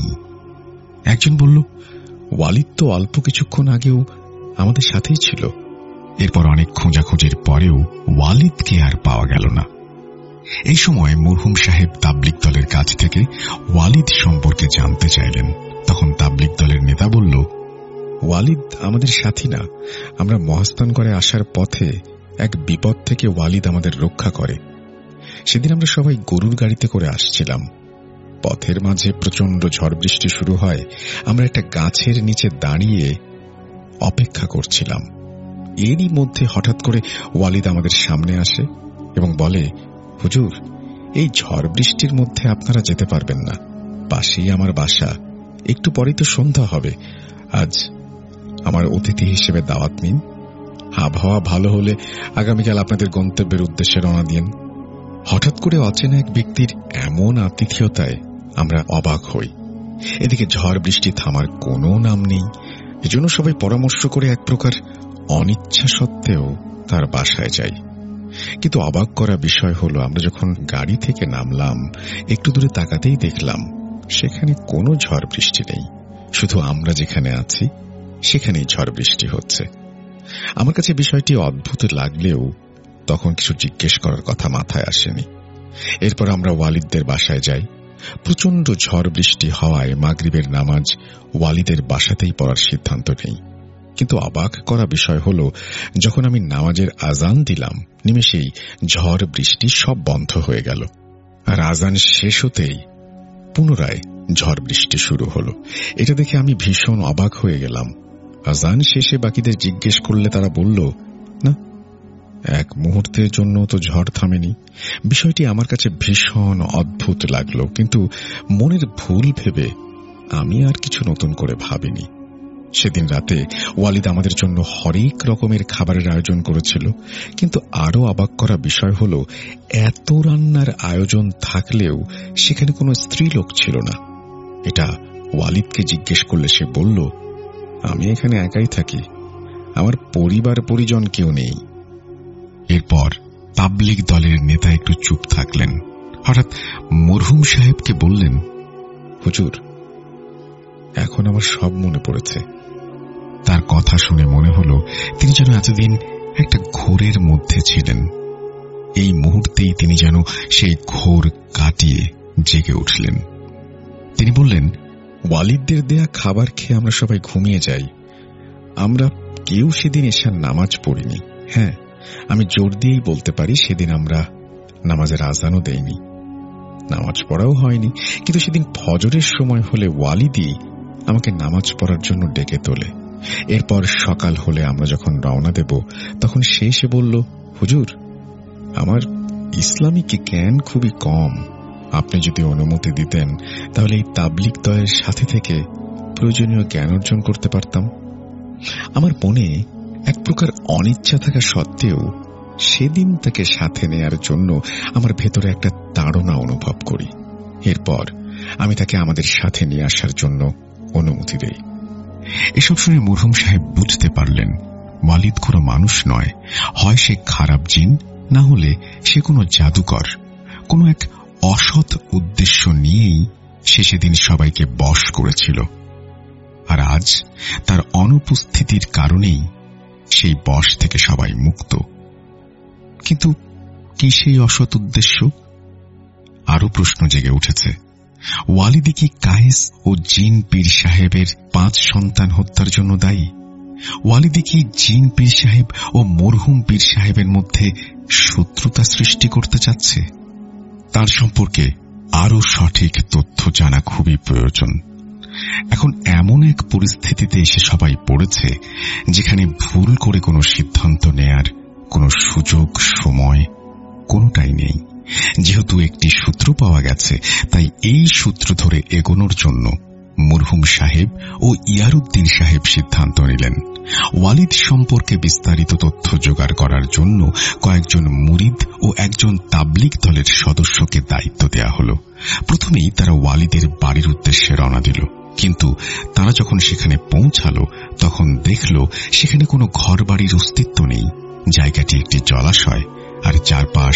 একজন বলল, ওয়ালিদ তো অল্প কিছুক্ষণ আগেও আমাদের সাথেই ছিল। এরপর অনেক খোঁজাখুঁজির পরেও ওয়ালিদকে আর পাওয়া গেল না। এই সময় মরহুম সাহেব তাবলীগ দলের কাছ থেকে ওয়ালিদ সম্পর্কে জানতে চাইলেন। তখন তাবলীগ দলের নেতা বলল, ওয়ালিদ আমাদের সাথী না, আমরা মহাস্থান করে আসার পথে এক বিপদ থেকে ওয়ালিদ আমাদের রক্ষা করে। সেদিন আমরা সবাই গরুর গাড়িতে করে আসছিলাম। পথের মাঝে প্রচন্ড ঝড় বৃষ্টি শুরু হয়। আমরা একটা গাছের নিচে দাঁড়িয়ে অপেক্ষা করছিলাম। এরই মধ্যে হঠাৎ করে ওয়ালিদ আমাদের সামনে আসে এবং বলে, হুজুর, এই ঝড় বৃষ্টির মধ্যে আপনারা যেতে পারবেন না, পাশেই আমার বাসা, একটু পরেই তো সন্ধ্যা হবে। আজ আমার অতিথি হিসেবে দাওয়াত নিন। আবহাওয়া ভালো হলে আগামীকাল আপনাদের গন্তব্যের উদ্দেশ্যে রওনা দিন। হঠাৎ করে অচেনা এক ব্যক্তির এমন আতিথেয়তায় আমরা অবাক হই। এদিকে ঝড় বৃষ্টি থামার কোনো নাম নেই। এজন্য সবাই পরামর্শ করে এক প্রকার অনিচ্ছা সত্ত্বেও তার বাসায় যাই। কিন্তু অবাক করা বিষয় হলো, আমরা যখন গাড়ি থেকে নামলাম, একটু দূরে তাকাতেই দেখলাম সেখানে কোনো ঝড় বৃষ্টি নেই। শুধু আমরা যেখানে আছি সেখানেই ঝড় বৃষ্টি হচ্ছে। আমার কাছে বিষয়টি অদ্ভুত লাগলেও তখন কিছু জিজ্ঞেস করার কথা মাথায় আসেনি। এরপর আমরা ওয়ালিদদের বাসায় যাই। প্রচন্ড ঝড় বৃষ্টি হওয়ায় মাগরিবের নামাজ ওয়ালিদের বাসাতেই পড়ার সিদ্ধান্ত নেই। কিন্তু অবাক করা বিষয় হল, যখন আমি নামাজের আজান দিলাম, নিমেষেই ঝড় বৃষ্টি সব বন্ধ হয়ে গেল। আর আজান শেষ হতেই পুনরায় ঝড় বৃষ্টি শুরু হলো। এটা দেখে আমি ভীষণ অবাক হয়ে গেলাম। আজান শেষে বাকিদের জিজ্ঞেস করলে তারা বলল, না, এক মুহূর্তের জন্য তো ঝড় থামেনি। বিষয়টি আমার কাছে ভীষণ অদ্ভুত লাগলো, কিন্তু মনের ভুল ভেবে আমি আর কিছু নতুন করে ভাবিনি। সেদিন রাতে ওয়ালিদ আমাদের জন্য হরেক রকমের খাবারের আয়োজন করেছিল, কিন্তু আরো অবাক করা বিষয় হল, এত রান্নার আয়োজন থাকলেও সেখানে কোনো স্ত্রী লোক ছিল না। এটা ওয়ালিদকে জিজ্ঞেস করলে সে বলল, আমি এখানে একাই থাকি, আমার পরিবার পরিজন কেউ নেই। এরপর তাবলীগ দলের নেতা একটু চুপ থাকলেন। হঠাৎ মরহুম সাহেবকে বললেন, হুজুর, এখন আমার সব মনে পড়েছে। তার কথা শুনে মনে হলো তিনি যেন এতদিন একটা ঘোরের মধ্যে ছিলেন। এই মুহূর্তেই তিনি যেন সেই ঘোর কাটিয়ে জেগে উঠলেন। তিনি বললেন, ওয়ালিদদের দেয়া খাবার খেয়ে আমরা সবাই ঘুমিয়ে যাই। আমরা কেউ সেদিন এশার নামাজ পড়িনি। হ্যাঁ, আমি জোর দিয়েই বলতে পারি সেদিন আমরা নামাজের আজানও দেইনি, নামাজ পড়াও হয়নি। কিন্তু সেদিন ফজরের সময় হলে ওয়ালিদই আমাকে নামাজ পড়ার জন্য ডেকে তোলে। এরপর সকাল হলে আমরা যখন রওনা দেব, তখন সে এসে বলল, হুজুর, আমার ইসলামিক জ্ঞান খুবই কম। আপনি যদি অনুমতি দিতেন তাহলে এই তাবলীগ দলের সাথে থেকে প্রয়োজনীয় জ্ঞান অর্জন করতে পারতাম। আমার মনে এক প্রকার অনিচ্ছা থাকা সত্ত্বেও সেদিন তাকে সাথে নেয়ার জন্য আমার ভেতরে একটা তাড়না অনুভব করি। এরপর আমি তাকে আমাদের সাথে নিয়ে আসার জন্য অনুমতি দেই। এসব শুনে মরহুম সাহেব বুঝতে পারলেন ওয়ালিদ কোনো মানুষ নয়, হয় সে খারাপ জিন, না হলে সে কোনো জাদুকর। কোনো এক অসৎ উদ্দেশ্য নিয়েই সে সেদিন সবাইকে বশ করেছিল, আর আজ তার অনুপস্থিতির কারণেই সেই বশ থেকে সবাই মুক্ত। কিন্তু কি সেই অসৎ উদ্দেশ্য? আরো প্রশ্ন জেগে উঠেছে। ওয়ালিদি কি কায়েস ও জিন পীর সাহেবের পাঁচ সন্তান হত্যার জন্য দায়ী? ওয়ালিদি কি জিন পীর সাহেব ও মরহুম পীর সাহেবের মধ্যে শত্রুতা সৃষ্টি করতে চাচ্ছে? তার সম্পর্কে আরো সঠিক তথ্য জানা খুবই প্রয়োজন। এখন এমন এক পরিস্থিতিতে এসে সবাই পড়েছে যেখানে ভুল করে কোনো সিদ্ধান্ত নেয়ার কোনো সুযোগ, সময় কোনোটাই নেই। যেহেতু একটি সূত্র পাওয়া গেছে, তাই এই সূত্র ধরে এগোনোর জন্য মরহুম সাহেব ও ইয়ারউদ্দিন সাহেব সিদ্ধান্ত নিলেন ওয়ালিদ সম্পর্কে বিস্তারিত তথ্য জোগাড় করার জন্য কয়েকজন মুরিদ ও একজন তাবলীগ দলের সদস্যকে দায়িত্ব দেয়া হল। প্রথমেই তারা ওয়ালিদের বাড়ির উদ্দেশ্যে রওনা দিল, কিন্তু তারা যখন সেখানে পৌঁছালো তখন দেখল সেখানে কোনো ঘরবাড়ির অস্তিত্ব নেই। জায়গাটি একটি জলাশয় আর চারপাশ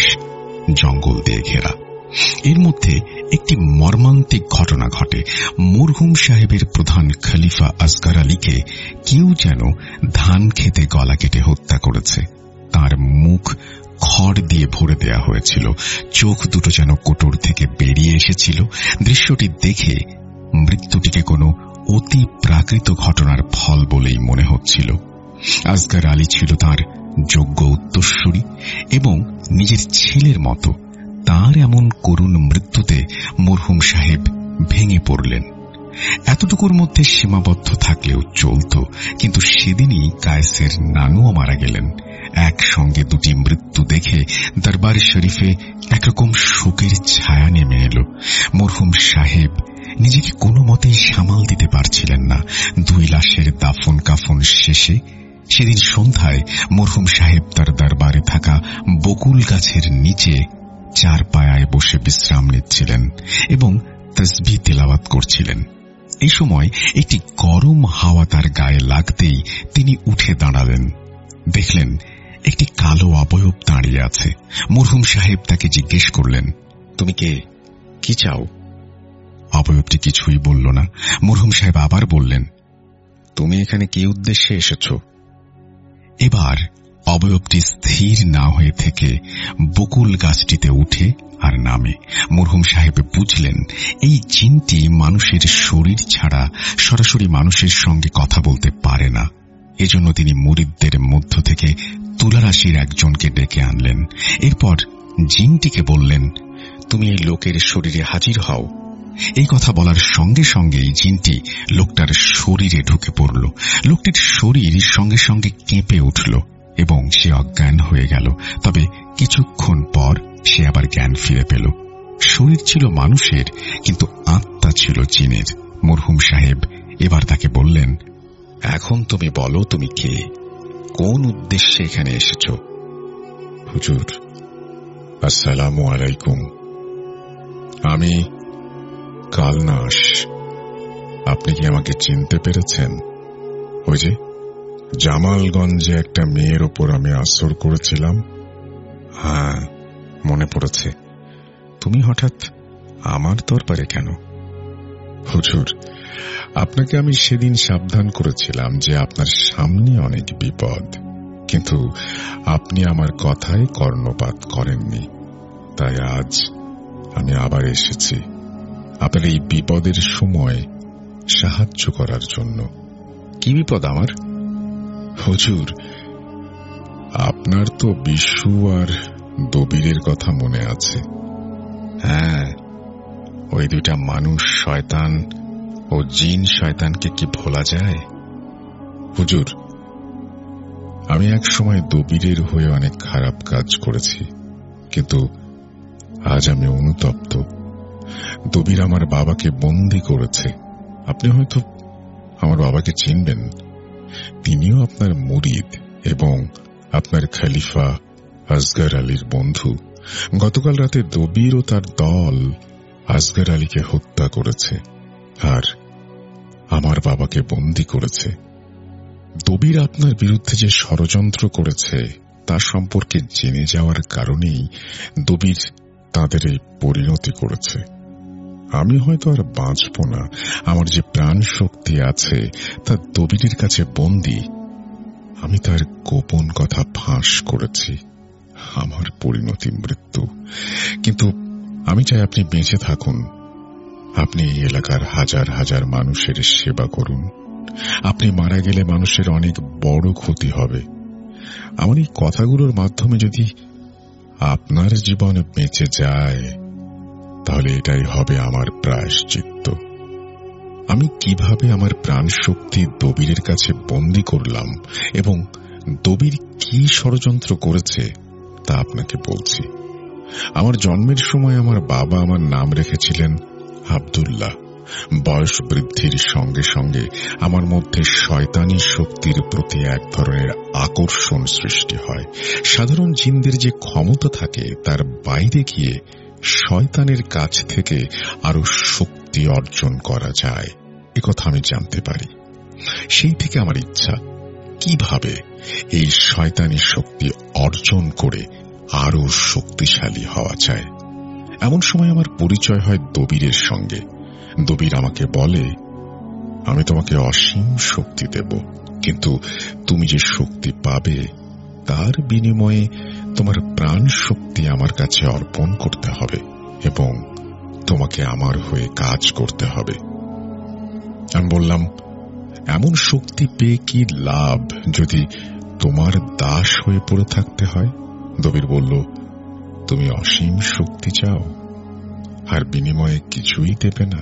জঙ্গল দিয়ে ঘেরা। এর মধ্যে একটি মর্মান্তিক ঘটনা ঘটে। মরহুম সাহেবের প্রধান খলিফা আসগর আলীকে কেউ যেন ধান খেতে গলা কেটে হত্যা করেছে। তার মুখ খড় দিয়ে ভরে দেয়া হয়েছিল, চোখ দুটো যেন কোটর থেকে বেরিয়ে এসেছিল। দৃশ্যটি দেখে মৃত্যুটিকে কোনো অতি প্রাকৃত ঘটনার ফল বলেই মনে হচ্ছিল। আসগর আলী ছিল তার যোগ্য উত্তরসূরি এবং নিজের ছেলের মতো। তার এমন করুণ মৃত্যুতে মরহুম সাহেব ভেঙে পড়লেন। এতটুকুর মধ্যে সীমাবদ্ধ থাকলেও চলত, কিন্তু সেদিনই কায়েসের নানুও মারা গেলেন। একসঙ্গে দুটি মৃত্যু দেখে দরবার শরীফে একরকম শোকের ছায়া নেমে এলো। মরহুম সাহেব নিজেকে কোনো মতেই সামাল দিতে পারছিলেন না। দুই লাশের দাফন কাফন শেষে সেদিন সন্ধ্যায় মরহুম সাহেব তার দরবারে থাকা বকুল গাছের নিচে চার পায়ায় বসে বিশ্রাম নিচ্ছিলেন এবং তাসবিহ তিলাওয়াত করছিলেন। এই সময় একটি গরম হাওয়া তার গায়ে লাগতেই তিনি উঠে দাঁড়ালেন। দেখলেন একটি কালো অবয়ব দাঁড়িয়ে আছে। মরহুম সাহেব তাকে জিজ্ঞেস করলেন, তুমি কে, কি চাও? অবয়বটি কিছুই বলল না। মরহুম সাহেব আবার বললেন, তুমি এখানে কি উদ্দেশ্যে এসেছ? এবার অবয়বটি স্থির না হয়ে থেকে বকুল গাছটিতে উঠে আর নামে। মরহুম সাহেব বুঝলেন এই জিনটি মানুষের শরীর ছাড়া সরাসরি মানুষের সঙ্গে কথা বলতে পারে না। এজন্য তিনি মুরিদদের মধ্য থেকে তুলারাশির একজনকে ডেকে আনলেন। এরপর জিনটিকে বললেন, তুমি এই লোকের শরীরে হাজির হও এই কথা বলার সঙ্গে সঙ্গেই জিনটি লোকটার শরীরে ঢুকে পড়ল। লোকটির শরীর সঙ্গে সঙ্গে কেঁপে উঠল এবং সে অজ্ঞান হয়ে গেল। তবে কিছুক্ষণ পর সে আবার জ্ঞান ফিরে পেল। শরীর ছিল মানুষের, কিন্তু আত্মা ছিল জিনের। মরহুম সাহেব এবার তাকে বললেন, এখন তুমি বলো তুমি কে, কোন উদ্দেশ্যে এখানে এসেছ? হুজুর, আসসালামু আলাইকুম। আমি কালনাশ। আপনি কি আমাকে চিনতে পেরেছেন? ওই যে জামালগঞ্জে একটা মেয়ের ওপর আমি আসর করেছিলাম। হ্যাঁ, মনে পড়েছে। তুমি হঠাৎ আমার দরবারে কেন? হুজুর, আপনাকে আমি সেদিন সাবধান করেছিলাম যে আপনার সামনে অনেক বিপদ, কিন্তু আপনি আমার কথায় কর্ণপাত করেননি। তাই আজ আমি আবার এসেছি আপনার এই বিপদের সময় সাহায্য করার জন্য। কি বিপদ আমার? হুজুর, আপনার তো বিশু আর দবিরের কথা মনে আছে? হ্যাঁ, ওই দুইটা মানুষ শয়তান ও জিন শয়তানকে কি ভোলা যায়? হুজুর, আমি এক সময় দবিরের হয়ে অনেক খারাপ কাজ করেছি, কিন্তু আজ আমি অনুতপ্ত। দবির আমার বাবাকে বন্দী করেছে। আপনি হয়তো আমার বাবাকে চিনবেন। তিনিও আপনার মুরিদ এবং আপনার খলিফা আসগর আলীর বন্ধু। গতকাল রাতে দবির ও তার দল আসগর আলীকে হত্যা করেছে আর আমার বাবাকে বন্দী করেছে। দবির আপনার বিরুদ্ধে যে ষড়যন্ত্র করেছে তার সম্পর্কে জেনে যাওয়ার কারণেই দবির তাদের এই পরিণতি করেছে। আমি হয়তো আর বাঁচব না। আমার যে প্রাণ শক্তি আছে তা দবিরের কাছে বন্দী। আমি তার গোপন কথা ফাঁস করেছি। আমার পরিণতি মৃত্যু। কিন্তু আমি চাই আপনি বেঁচে থাকুন। আপনি এই এলাকার হাজার হাজার মানুষের সেবা করুন। আপনি মারা গেলে মানুষের অনেক বড় ক্ষতি হবে। আমার এই কথাগুলোর মাধ্যমে যদি আপনার জীবন বেঁচে যায় তাহলে এটাই হবে আমার প্রায়শ্চিত্ত। আমি কিভাবে আমার প্রাণ শক্তি দবিরের কাছে বন্দী করলাম এবং দবির কি ষড়যন্ত্র করেছে তা আপনাকে বলছি। আমার জন্মের সময় আমার বাবা আমার নাম রেখেছিলেন আব্দুল্লাহ। বয়স বৃদ্ধির সঙ্গে সঙ্গে আমার মধ্যে শয়তানি শক্তির প্রতি এক ধরনের আকর্ষণ সৃষ্টি হয়। সাধারণ জিনদের যে ক্ষমতা থাকে তার বাইরে গিয়ে শয়তানের কাছ থেকে আরো শক্তি অর্জন করা যায়, একথা আমি জানতে পারি। সেই থেকে আমার ইচ্ছা কিভাবে এই শয়তানি শক্তি অর্জন করে আরো শক্তিশালী হওয়া যায়। এমন সময় আমার পরিচয় হয় দবিরের সঙ্গে। দবির আমাকে বলে, আমি তোমাকে অসীম শক্তি দেব, কিন্তু তুমি যে শক্তি পাবে তার বিনিময়ে তোমার প্রাণ শক্তি আমার কাছে অর্পণ করতে হবে এবং তোমাকে আমার হয়ে কাজ করতে হবে। আমি বললাম, এমন শক্তি পেয়ে কি লাভ যদি তোমার দাস হয়ে পড়ে থাকতে হয়? দবির বলল, তুমি অসীম শক্তি চাও আর বিনিময়ে কিছুই দেবে না?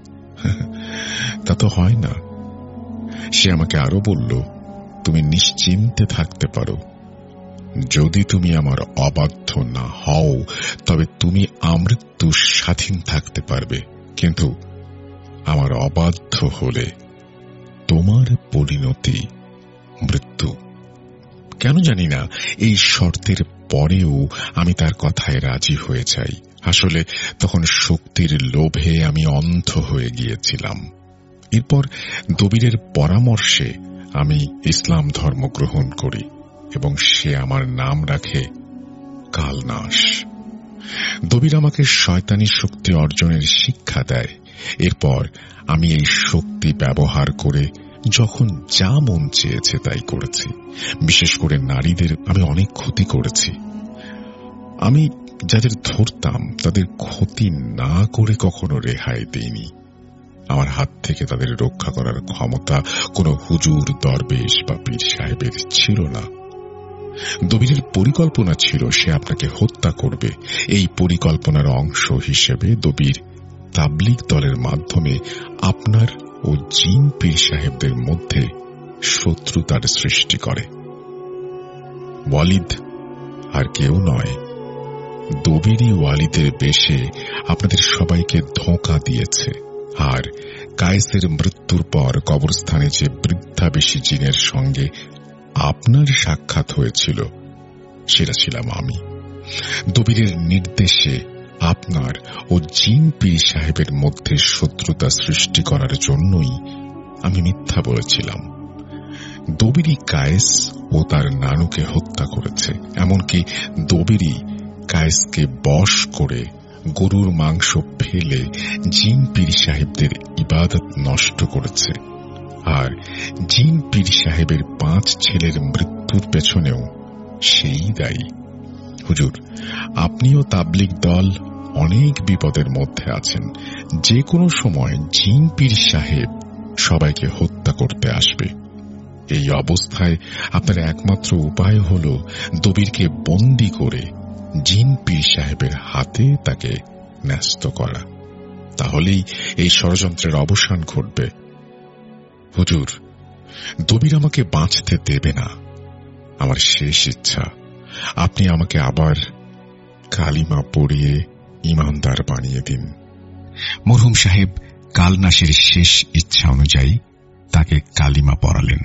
তা তো হয় না। সে আমাকে আরো বলল, তুমি নিশ্চিন্তে থাকতে পারো। যদি তুমি আমার অবাধ্য না হও তবে তুমি আমৃত্যু স্বাধীন থাকতে পারবে, কিন্তু আমার অবাধ্য হলে তোমার পরিণতি মৃত্যু। কেন জানি না এই শর্তের পরেও আমি তার কথায় রাজি হয়ে যাই। আসলে তখন শক্তির লোভে আমি অন্ধ হয়ে গিয়েছিলাম। এরপর দবিরের পরামর্শে আমি ইসলাম ধর্ম গ্রহণ করি এবং সে আমার নাম রাখে কালনাশ। দবির আমাকে শয়তানি শক্তি অর্জনের শিক্ষা দেয়। এরপর আমি এই শক্তি ব্যবহার করে যখন যা মন চেয়েছে তাই করেছি। বিশেষ করে নারীদের আমি অনেক ক্ষতি করেছি। আমি যাদের ধরতাম তাদের ক্ষতি না করে কখনো রেহাই দেইনি। আমার হাত থেকে তাদের রক্ষা করার ক্ষমতা কোনো হুজুর, দরবেশ বা পীর সাহেবের ছিল না। দবিরের পরিকল্পনা ছিল সে আপনাকে হত্যা করবে। এই পরিকল্পনার অংশ হিসেবে দবির তাবলীগ দলের মাধ্যমে আপনার ও জিন পীর সাহেবদের মধ্যে শত্রুতার সৃষ্টি করে। ওয়ালিদ আর কেউ নয়, দবিরি ওয়ালিদের বেশে আপনাদের সবাইকে ধোঁকা দিয়েছে। আর কায়েসের মৃত্যুর পর কবরস্থানে যে বৃদ্ধাবেশী জিনের সঙ্গে আপনার সাক্ষাৎ হয়েছিল সেটা ছিলাম আমি। দবিরের নির্দেশে আপনার ও জিন পীর সাহেবের মধ্যে শত্রুতা সৃষ্টি করার জন্যই আমি মিথ্যা বলেছিলাম। দবিরি কায়েস ও তার নানুকে হত্যা করেছে, এমনকি দবিরি কায়েসকে বশ করে গরুর মাংস ফেলে জিন পীর সাহেবদের ইবাদত নষ্ট করেছে। আর জিন পীর সাহেবের পাঁচ ছেলের মৃত্যুর পেছনেও সেই দায়ী। হুজুর, আপনিও তাবলীগ দল অনেক বিপদের মধ্যে আছেন। যে কোনো সময় জিন পীর সাহেব সবাইকে হত্যা করতে আসবে। এই অবস্থায় আপনার একমাত্র উপায় হল দবিরকে বন্দী করে জিন পীর সাহেবের হাতে তাকে ন্যস্ত করা। তাহলেই এই ষড়যন্ত্রের অবসান ঘটবে। হুজুর, দবির আমাকে বাঁচতে দেবে না। আমার শেষ ইচ্ছা আপনি আমাকে আবার কালিমা পড়িয়ে ইমানদার বানিয়ে দিন। মরহুম সাহেব কালনাসের শেষ ইচ্ছা অনুযায়ী তাকে কালিমা পড়ালেন।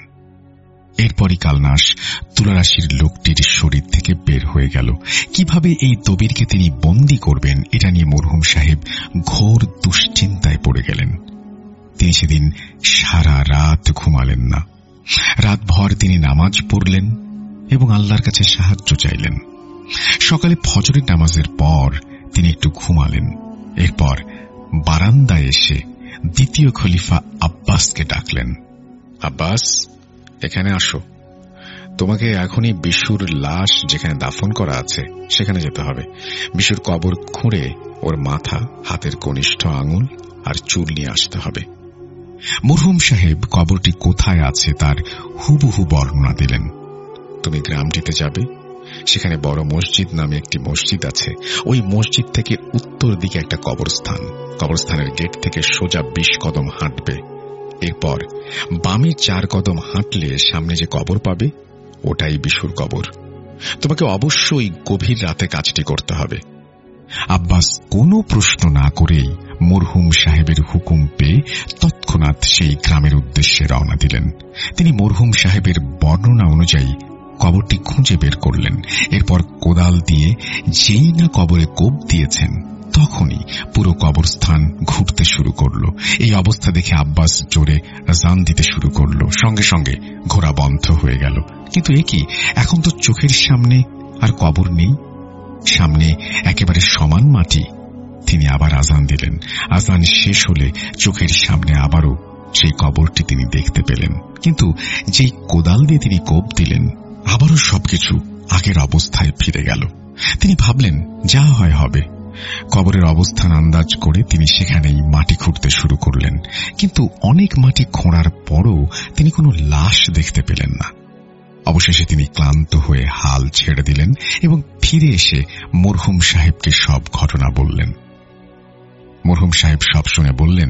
এরপরই কালনাস তুলারাশির লোকটির শরীর থেকে বের হয়ে গেল। কিভাবে এই দবিরকে তিনি বন্দী করবেন এটা নিয়ে মরহুম সাহেব ঘোর দুশ্চিন্তায় পড়ে গেলেন। তিনি সেদিন সারা রাত ঘুমালেন না। রাতভর তিনি নামাজ পড়লেন এবং আল্লাহর কাছে সাহায্য চাইলেন। সকালে ফজরের নামাজের পর তিনি একটু ঘুমালেন। এরপর বারান্দায় এসে দ্বিতীয় খলিফা আব্বাসকে ডাকলেন। আব্বাস, এখানে আসো। তোমাকে এখনই বিশুর লাশ যেখানে দাফন করা আছে সেখানে যেতে হবে। বিশুর কবর খুঁড়ে ওর মাথা, হাতের কনিষ্ঠ আঙুল আর চুল নিয়ে আসতে হবে। মরহুম সাহেব কবরটি কোথায় আছে তার হুবহু বর্ণনা দিলেন। তুমি গ্রামটিতে যাবে, সেখানে বড় মসজিদ নামে একটি মসজিদ আছে। ওই মসজিদ থেকে উত্তর দিকে একটা কবরস্থান। কবরস্থানের গেট থেকে সোজা বিশ কদম হাঁটবে। এরপর বামে চার কদম হাঁটলে সামনে যে কবর পাবে ওটাই বিশুর কবর। তোমাকে অবশ্যই গভীর রাতে কাজটি করতে হবে। আব্বাস কোনো প্রশ্ন না করেই মরহুম সাহেবের হুকুম পেয়ে তৎক্ষণাৎ সেই গ্রামের উদ্দেশ্যে রওনা দিলেন। তিনি মরহুম সাহেবের বর্ণনা অনুযায়ী কবরটি খুঁজে বের করলেন। এরপর কোদাল দিয়ে যেই না কবরে কোপ দিয়েছেন তখনই পুরো কবরস্থান ঘুরতে শুরু করল। এই অবস্থা দেখে আব্বাস জোরে আযান দিতে শুরু করল। সঙ্গে সঙ্গে ঘোরা বন্ধ হয়ে গেল। কিন্তু এ কি, এখন তো চোখের সামনে আর কবর নেই, সামনে একেবারে সমান মাটি। তিনি আবার আযান দিলেন। আযান শেষ হলে চোখের সামনে আবারও সেই কবরটি তিনি দেখতে পেলেন। কিন্তু যেই কোদাল দিয়ে তিনি কোপ দিলেন আবারও সবকিছু আগের অবস্থায় ফিরে গেল। তিনি ভাবলেন যা হয় হবে। কবরের অবস্থান আন্দাজ করে তিনি সেখানেই মাটি খুঁড়তে শুরু করলেন। কিন্তু অনেক মাটি খোঁড়ার পরও তিনি কোনো লাশ দেখতে পেলেন না। অবশেষে তিনি ক্লান্ত হয়ে হাল ছেড়ে দিলেন এবং ফিরে এসে মরহুম সাহেবকে সব ঘটনা বললেন। মরহুম সাহেব সব শুনে বললেন,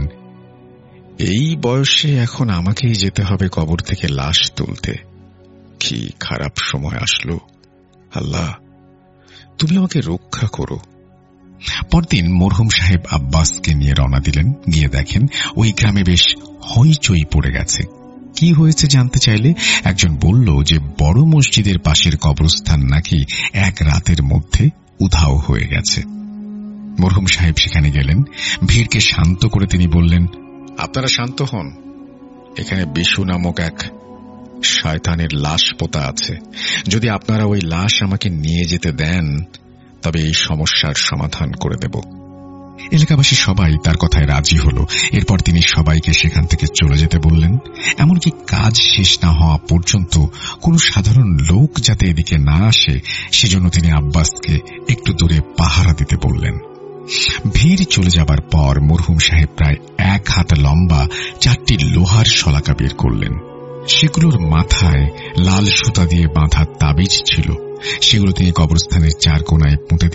এই বয়সে এখন আমাকেই যেতে হবে কবর থেকে লাশ তুলতে। কি খারাপ সময় আসলো। আল্লাহ, তুমি আমাকে রক্ষা করো। পরদিন মরহুম সাহেব আব্বাসকে নিয়ে রওনা দিলেন। গিয়ে দেখেন ওই গ্রামে বেশ হইচই পড়ে গেছে। কি হয়েছে জানতে চাইলে একজন বলল যে বড় মসজিদের পাশের কবরস্থান নাকি এক রাতের মধ্যে উধাও হয়ে গেছে। মরহুম সাহেব সেখানে গেলেন। ভিড়কে শান্ত করে তিনি বললেন, আপনারা শান্ত হন। এখানে বিশু নামক এক শয়তানের লাশ পোতা আছে। যদি আপনারা ওই লাশ আমাকে নিয়ে যেতে দেন তবে এই সমস্যার সমাধান করে দেব। এলাকাবাসী সবাই তার কথায় রাজি হল। এরপর তিনি সবাইকে সেখান থেকে চলে যেতে বললেন। এমনকি কাজ শেষ না হওয়া পর্যন্ত কোনো সাধারণ লোক যাতে এদিকে না আসে সেজন্য তিনি আব্বাসকে একটু দূরে পাহারা দিতে বললেন। ভিড় চলে যাবার পর মরহুম সাহেব প্রায় এক হাত লম্বা চারটি লোহার শলাকা বের করলেন। সেগুলোর মাথায় লাল সুতা দিয়ে বাঁধা তাবিজ ছিল। সেগুলো তিনি কবরস্থানের চার কোনায় পুঁতে দিলেন।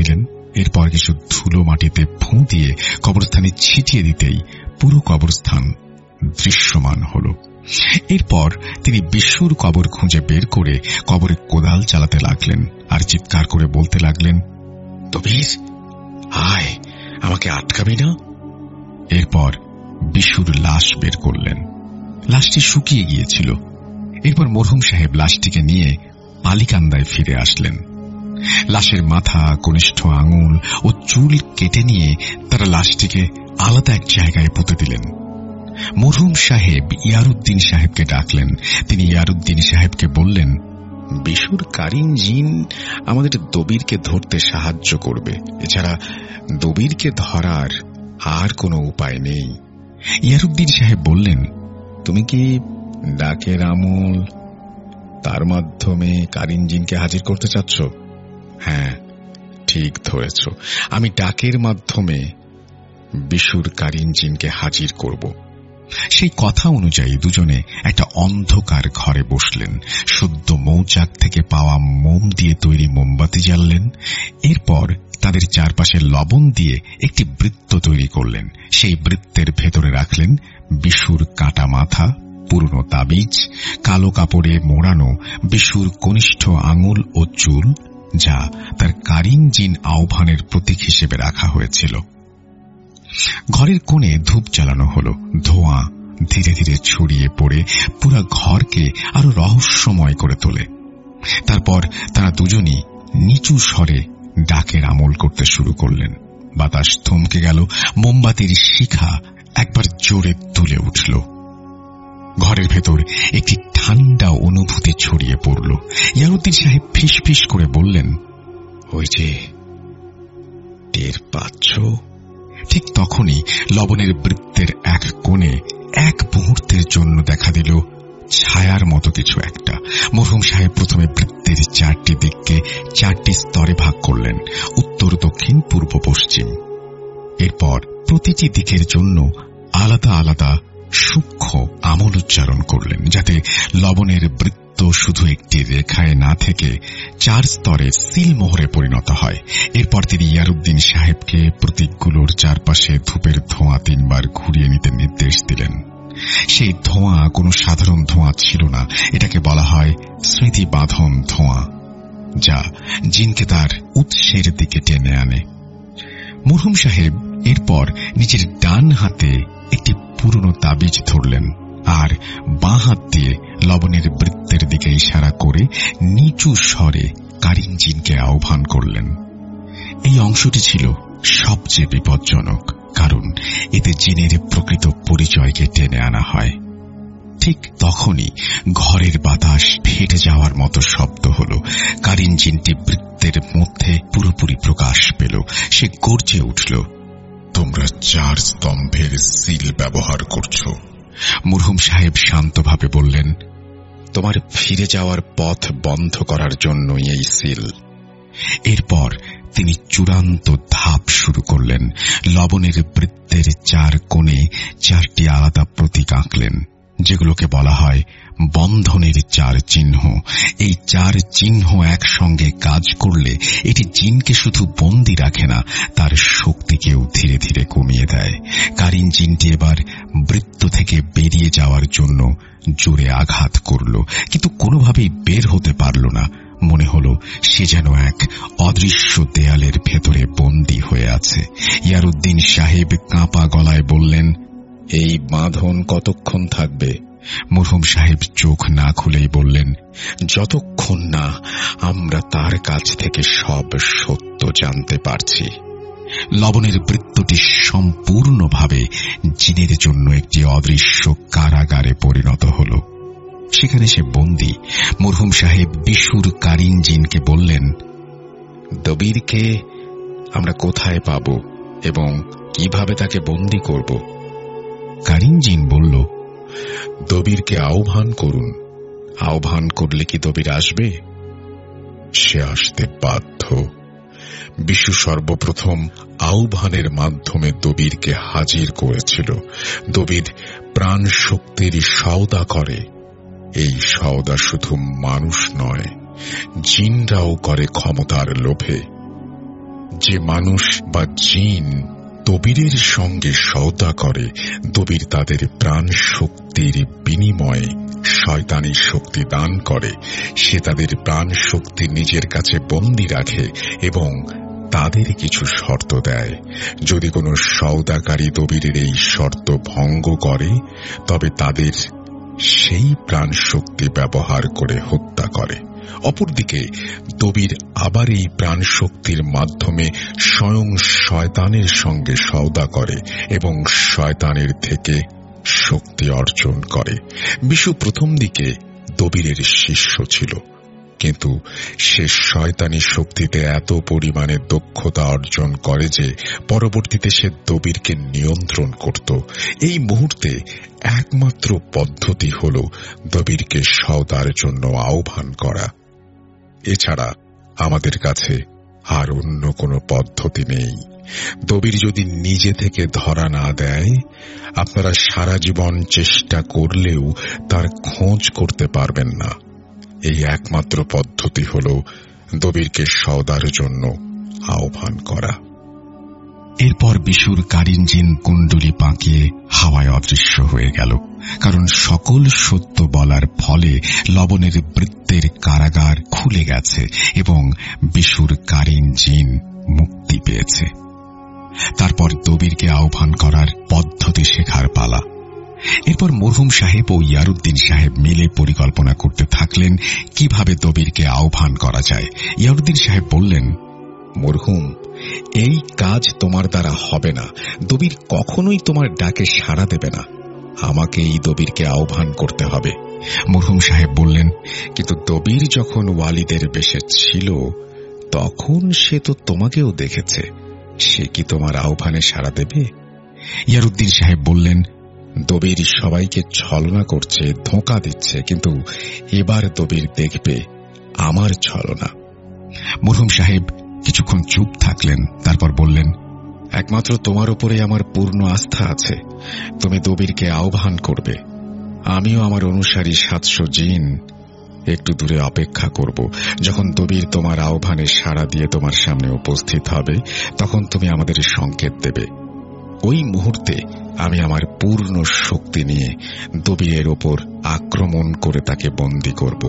এরপর কিছু ধুলো মাটিতে ফু দিয়ে কবরস্থানে ছিটিয়ে দিতেই পুরো কবরস্থান দৃশ্যমান হল। এরপর তিনি বিশুর কবর খুঁজে বের করে কবরে কোদাল চালাতে লাগলেন আর চিৎকার করে বলতে লাগলেন, দবির, আয়, আমাকে আটকাবি না। এরপর বিশুর লাশ বের করলেন। লাশটি শুকিয়ে গিয়েছিল। এরপর মরহুম সাহেব লাশটিকে নিয়ে পালিকান্দায় ফিরে আসলেন। লাশের মাথা, কনিষ্ঠ আঙুল ও চুল কেটে নিয়ে তারা লাশটিকে আলাদা এক জায়গায় পুঁতে দিলেন। মরহুম সাহেব ইয়ারউদ্দিন সাহেবকে ডাকলেন। তিনি ইয়ারউদ্দিন সাহেবকে বললেন, বিশুর কারিন জিন আমাদের দবিরকে ধরতে সাহায্য করবে, এছাড়া দবিরকে ধরার আর কোনো উপায় নেই। ইয়ারউদ্দিন সাহেব বললেন, তুমি কি ডাকের আমল, তার মাধ্যমে কারিন জিনকে হাজির করতে চাচ্ছ? হ্যাঁ, ঠিক ধরেছ, আমি ডাকের মাধ্যমে বিশুর কারিন জিনকে হাজির করব। সেই কথা অনুযায়ী দুজনে একটা অন্ধকার ঘরে বসলেন। সদ্য মৌচাক থেকে পাওয়া মোম দিয়ে তৈরি মোমবাতি জ্বাললেন। এরপর তাদের চারপাশে লবণ দিয়ে একটি বৃত্ত তৈরি করলেন। সেই বৃত্তের ভেতরে রাখলেন বিশুর কাটা মাথা, পুরনো তাবিজ, কালো কাপড়ে মোড়ানো বিশুর কনিষ্ঠ আঙুল ও চুল, যা তার কারিন জিন আহ্বানের প্রতীক হিসেবে রাখা হয়েছিল। ঘরের কোণে ধূপ জ্বালানো হল। ধোঁয়া ধীরে ধীরে ছড়িয়ে পড়ে পুরা ঘরকে আরো রহস্যময় করে তোলে। তারপর তারা দুজনই নিচু স্বরে ডাকের আমল করতে শুরু করলেন। বাতাস থমকে গেল। মোমবাতির শিখা একবার জোরে তুলে উঠল। ঘরের ভেতর একটি ঠান্ডা অনুভূতি ছড়িয়ে পড়ল। ইয়ারউদ্দিন সাহেব ফিস ফিস করে বললেন, ওই যে, টের পাচ্ছ? ঠিক তখনই লবণের বৃত্তের এক কোণে এক মুহূর্তের জন্য দেখা দিল ছায়ার মতো কিছু একটা। মরহুম সাহেব প্রথমে বৃত্তের চারটি দিককে চারটি স্তরে ভাগ করলেন, উত্তর, দক্ষিণ, পূর্ব, পশ্চিম। এরপর প্রতিটি দিকের জন্য আলাদা আলাদা সূক্ষ্ম আমল উচ্চারণ করলেন, যাতে লবণের বৃত্ত শুধু একটি রেখায় না থেকে চার স্তরে সিলমোহরে পরিণত হয়। এরপর তিনি ইয়ারউদ্দিন সাহেবকে প্রতীকগুলোর চারপাশে ধূপের ধোঁয়া তিনবার ঘুরিয়ে নিতে নির্দেশ দিলেন। সেই ধোঁয়া কোনো সাধারণ ধোঁয়া ছিল না। এটাকে বলা হয় স্মৃতি বাঁধন ধোঁয়া, যা জিনকে তার উৎসের দিকে টেনে আনে। মরহুম সাহেব এরপর নিজের ডান হাতে একটি পুরনো তাবিজ ধরলেন আর বাঁ হাত দিয়ে লবণের বৃত্তের দিকে ইশারা করে নিচু স্বরে কারিন জিনকে আহ্বান করলেন। এই অংশটি ছিল সবচেয়ে বিপজ্জনক, কারণ এতে জিনের প্রকৃত পরিচয়কে টেনে আনা হয়। ঠিক তখনই ঘরের বাতাস ফেটে যাওয়ার মতো শব্দ হল। কারিন জিনটি বৃত্তের মধ্যে পুরোপুরি প্রকাশ পেল। সে গর্জে উঠল, তোমরা চার স্তম্ভের সিল ব্যবহার করছ। মরহুম সাহেব শান্তভাবে বললেন, তোমার ফিরে যাওয়ার পথ বন্ধ করার জন্যই এই সিল। এরপর তিনি চূড়ান্ত ধাপ শুরু করলেন। লবণের বৃত্তের চার কোণে চারটি আলাদা প্রতীক আঁকলেন, যেগুলোকে বলা হয় বন্ধনের চার চিহ্ন। এই চার চিহ্ন একসঙ্গে কাজ করলে এটি জিনকে শুধু বন্দী রাখে না, তার শক্তিকেও ধীরে ধীরে কমিয়ে দেয়। কারিন জিনটি এবার বৃত্ত থেকে বেরিয়ে যাওয়ার জন্য জোরে আঘাত করল, কিন্তু কোনোভাবেই বের হতে পারল না। মনে হল সে যেন এক অদৃশ্য দেয়ালের ভেতরে বন্দী হয়ে আছে। ইয়ারউদ্দিন সাহেব কাঁপা গলায় বললেন, এই বাঁধন কতক্ষণ থাকবে? মরহুম সাহেব চোখ না খুলেই বললেন, যতক্ষণ না আমরা তার কাছ থেকে সব সত্য জানতে পারছি। লবণের বৃত্তটি সম্পূর্ণভাবে জিনের জন্য একটি অদৃশ্য কারাগারে পরিণত হল। সেখানে সে বন্দী। মরহুম সাহেব বিশুর কারিন জিনকে বললেন, দবিরকে আমরা কোথায় পাব এবং কিভাবে তাকে বন্দী করব? কারিন জিন বলল, দবিরকে আহ্বান করুন। আহ্বান করলে কি দবির আসবে? সে আসতে বাধ্য। বিশু সর্বপ্রথম আহ্বানের মাধ্যমে দবিরকে হাজির করেছিল। দবির প্রাণ শক্তির সওদা করে। এই সওদা শুধু মানুষ নয়, জিনরাও করে ক্ষমতার লোভে। যে মানুষ বা জিন দবিরের সঙ্গে সওদা করে, দবির তাদের প্রাণ শক্তির বিনিময়ে শয়তানি শক্তি দান করে। সে তাদের প্রাণ শক্তি নিজের কাছে বন্দী রাখে এবং তাদের কিছু শর্ত দেয়। যদি কোনো সওদাকারী দবিরের এই শর্ত ভঙ্গ করে, তবে তাদের সেই প্রাণ শক্তি ব্যবহার করে হত্যা করে। অপরদিকে দবির আবার এই প্রাণ শক্তির মাধ্যমে স্বয়ং শয়তানের সঙ্গে সওদা করে এবং শয়তানের থেকে শক্তি অর্জন করে। বিশু প্রথম দিকে দবিরের শিষ্য ছিল, কিন্তু সে শয়তানি শক্তিতে এত পরিমাণে দক্ষতা অর্জন করে যে পরবর্তীতে সে দবিরকে নিয়ন্ত্রণ করত। এই মুহূর্তে একমাত্র পদ্ধতি হল দবিরকে সওদার জন্য আহ্বান করা। এছাড়া আমাদের কাছে আর অন্য কোনো পদ্ধতি নেই। দবির যদি নিজে থেকে ধরা না দেয়, আপনারা সারা জীবন চেষ্টা করলেও তার খোঁজ করতে পারবেন না। এই একমাত্র পদ্ধতি হল দবিরকে সওদার জন্য আহ্বান করা। এরপর বিশুর কারিনজিন কুণ্ডলী পাকিয়ে হাওয়ায় অদৃশ্য হয়ে গেল, কারণ সকল সত্য বলার ফলে লবণের বৃত্তের কারাগার খুলে গেছে এবং বিশুর কারিনজিন মুক্তি পেয়েছে। তারপর দবিরকে আহ্বান করার পদ্ধতি শেখার পালা। এরপর মরহুম সাহেব ও ইয়ারউদ্দিন সাহেব মিলে পরিকল্পনা করতে থাকলেন কিভাবে দবিরকে আহ্বান করা যায়। ইয়ারউদ্দিন সাহেব বললেন, মরহুম, এই কাজ তোমার দ্বারা হবে না। দবির কখনোই তোমার ডাকে সাড়া দেবে না। আমাকে এই দবিরকে আহ্বান করতে হবে। মরহুম সাহেব বললেন, কিন্তু দবির যখন ওয়ালিদের বেশে ছিল, তখন সে তো তোমাকেও দেখেছে। সে কি তোমার আহ্বানে সাড়া দেবে? ইয়ারউদ্দিন সাহেব বললেন, দবির সবাইকে ছলনা করছে, ধোঁকা দিচ্ছে, কিন্তু এবার দবির দেখবে আমার ছলনা। মরহুম সাহেব কিছুক্ষণ চুপ থাকলেন, তারপর বললেন, একমাত্র তোমার উপরে আমার পূর্ণ আস্থা আছে। তুমি দবিরকে আহ্বান করবে। আমিও আমার অনুসারী সাতশো জিন একটু দূরে অপেক্ষা করব। যখন দবির তোমার আহ্বানে সাড়া দিয়ে তোমার সামনে উপস্থিত হবে, তখন তুমি আমাদের সংকেত দেবে। ওই মুহূর্তে আমি আমার পূর্ণ শক্তি নিয়ে দবিরের ওপর আক্রমণ করে তাকে বন্দী করব।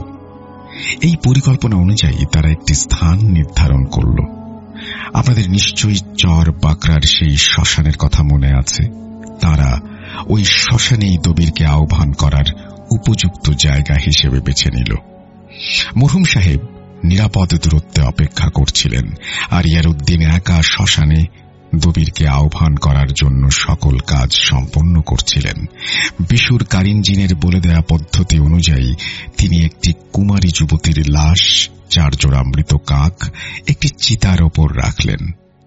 এই পরিকল্পনা অনুযায়ী তারা একটি স্থান নির্ধারণ করল। আপনাদের নিশ্চয়ই চর বাকরার সেই শ্মশানের কথা মনে আছে। তারা ওই শ্মশানেই দবিরকে আহ্বান করার উপযুক্ত জায়গা হিসেবে বেছে নিল। মরহুম সাহেব নিরাপদ দূরত্বে অপেক্ষা করছিলেন, আর ইয়ারউদ্দিন একা শ্মশানে দবিরকে আহ্বান করার জন্য সকল কাজ সম্পন্ন করছিলেন। বিশুর কারিনজিনের বলে দেয়া পদ্ধতি অনুযায়ী তিনি একটি কুমারী যুবতীর লাশ, চার জোড়া মৃত কাক একটি চিতার ওপর রাখলেন।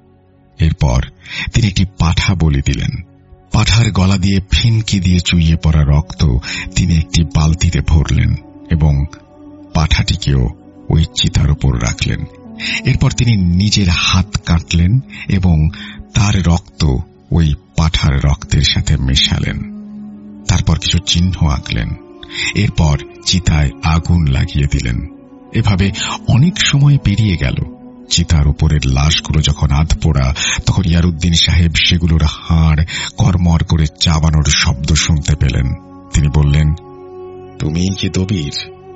এরপর তিনি একটি পাঠা বলি দিলেন। পাঠার গলা দিয়ে ফিনকি দিয়ে চুইয়ে পড়া রক্ত তিনি একটি বালতিতে ভরলেন এবং পাঠাটিকেও ওই চিতার ওপর রাখলেন। এরপর তিনি নিজের হাত কাটলেন এবং তার রক্ত ওই পাঠার রক্তের সাথে মেশালেন। তারপর কিছু চিহ্ন আঁকলেন। এরপর চিতায় আগুন লাগিয়ে দিলেন। এভাবে অনেক সময় পেরিয়ে গেল। চিতার উপরের লাশগুলো যখন আধপোড়া, তখন ইয়ারউদ্দিন সাহেব সেগুলোর হাড় কর্মর করে চাবানোর শব্দ শুনতে পেলেন। তিনি বললেন, তুমি কি দবির?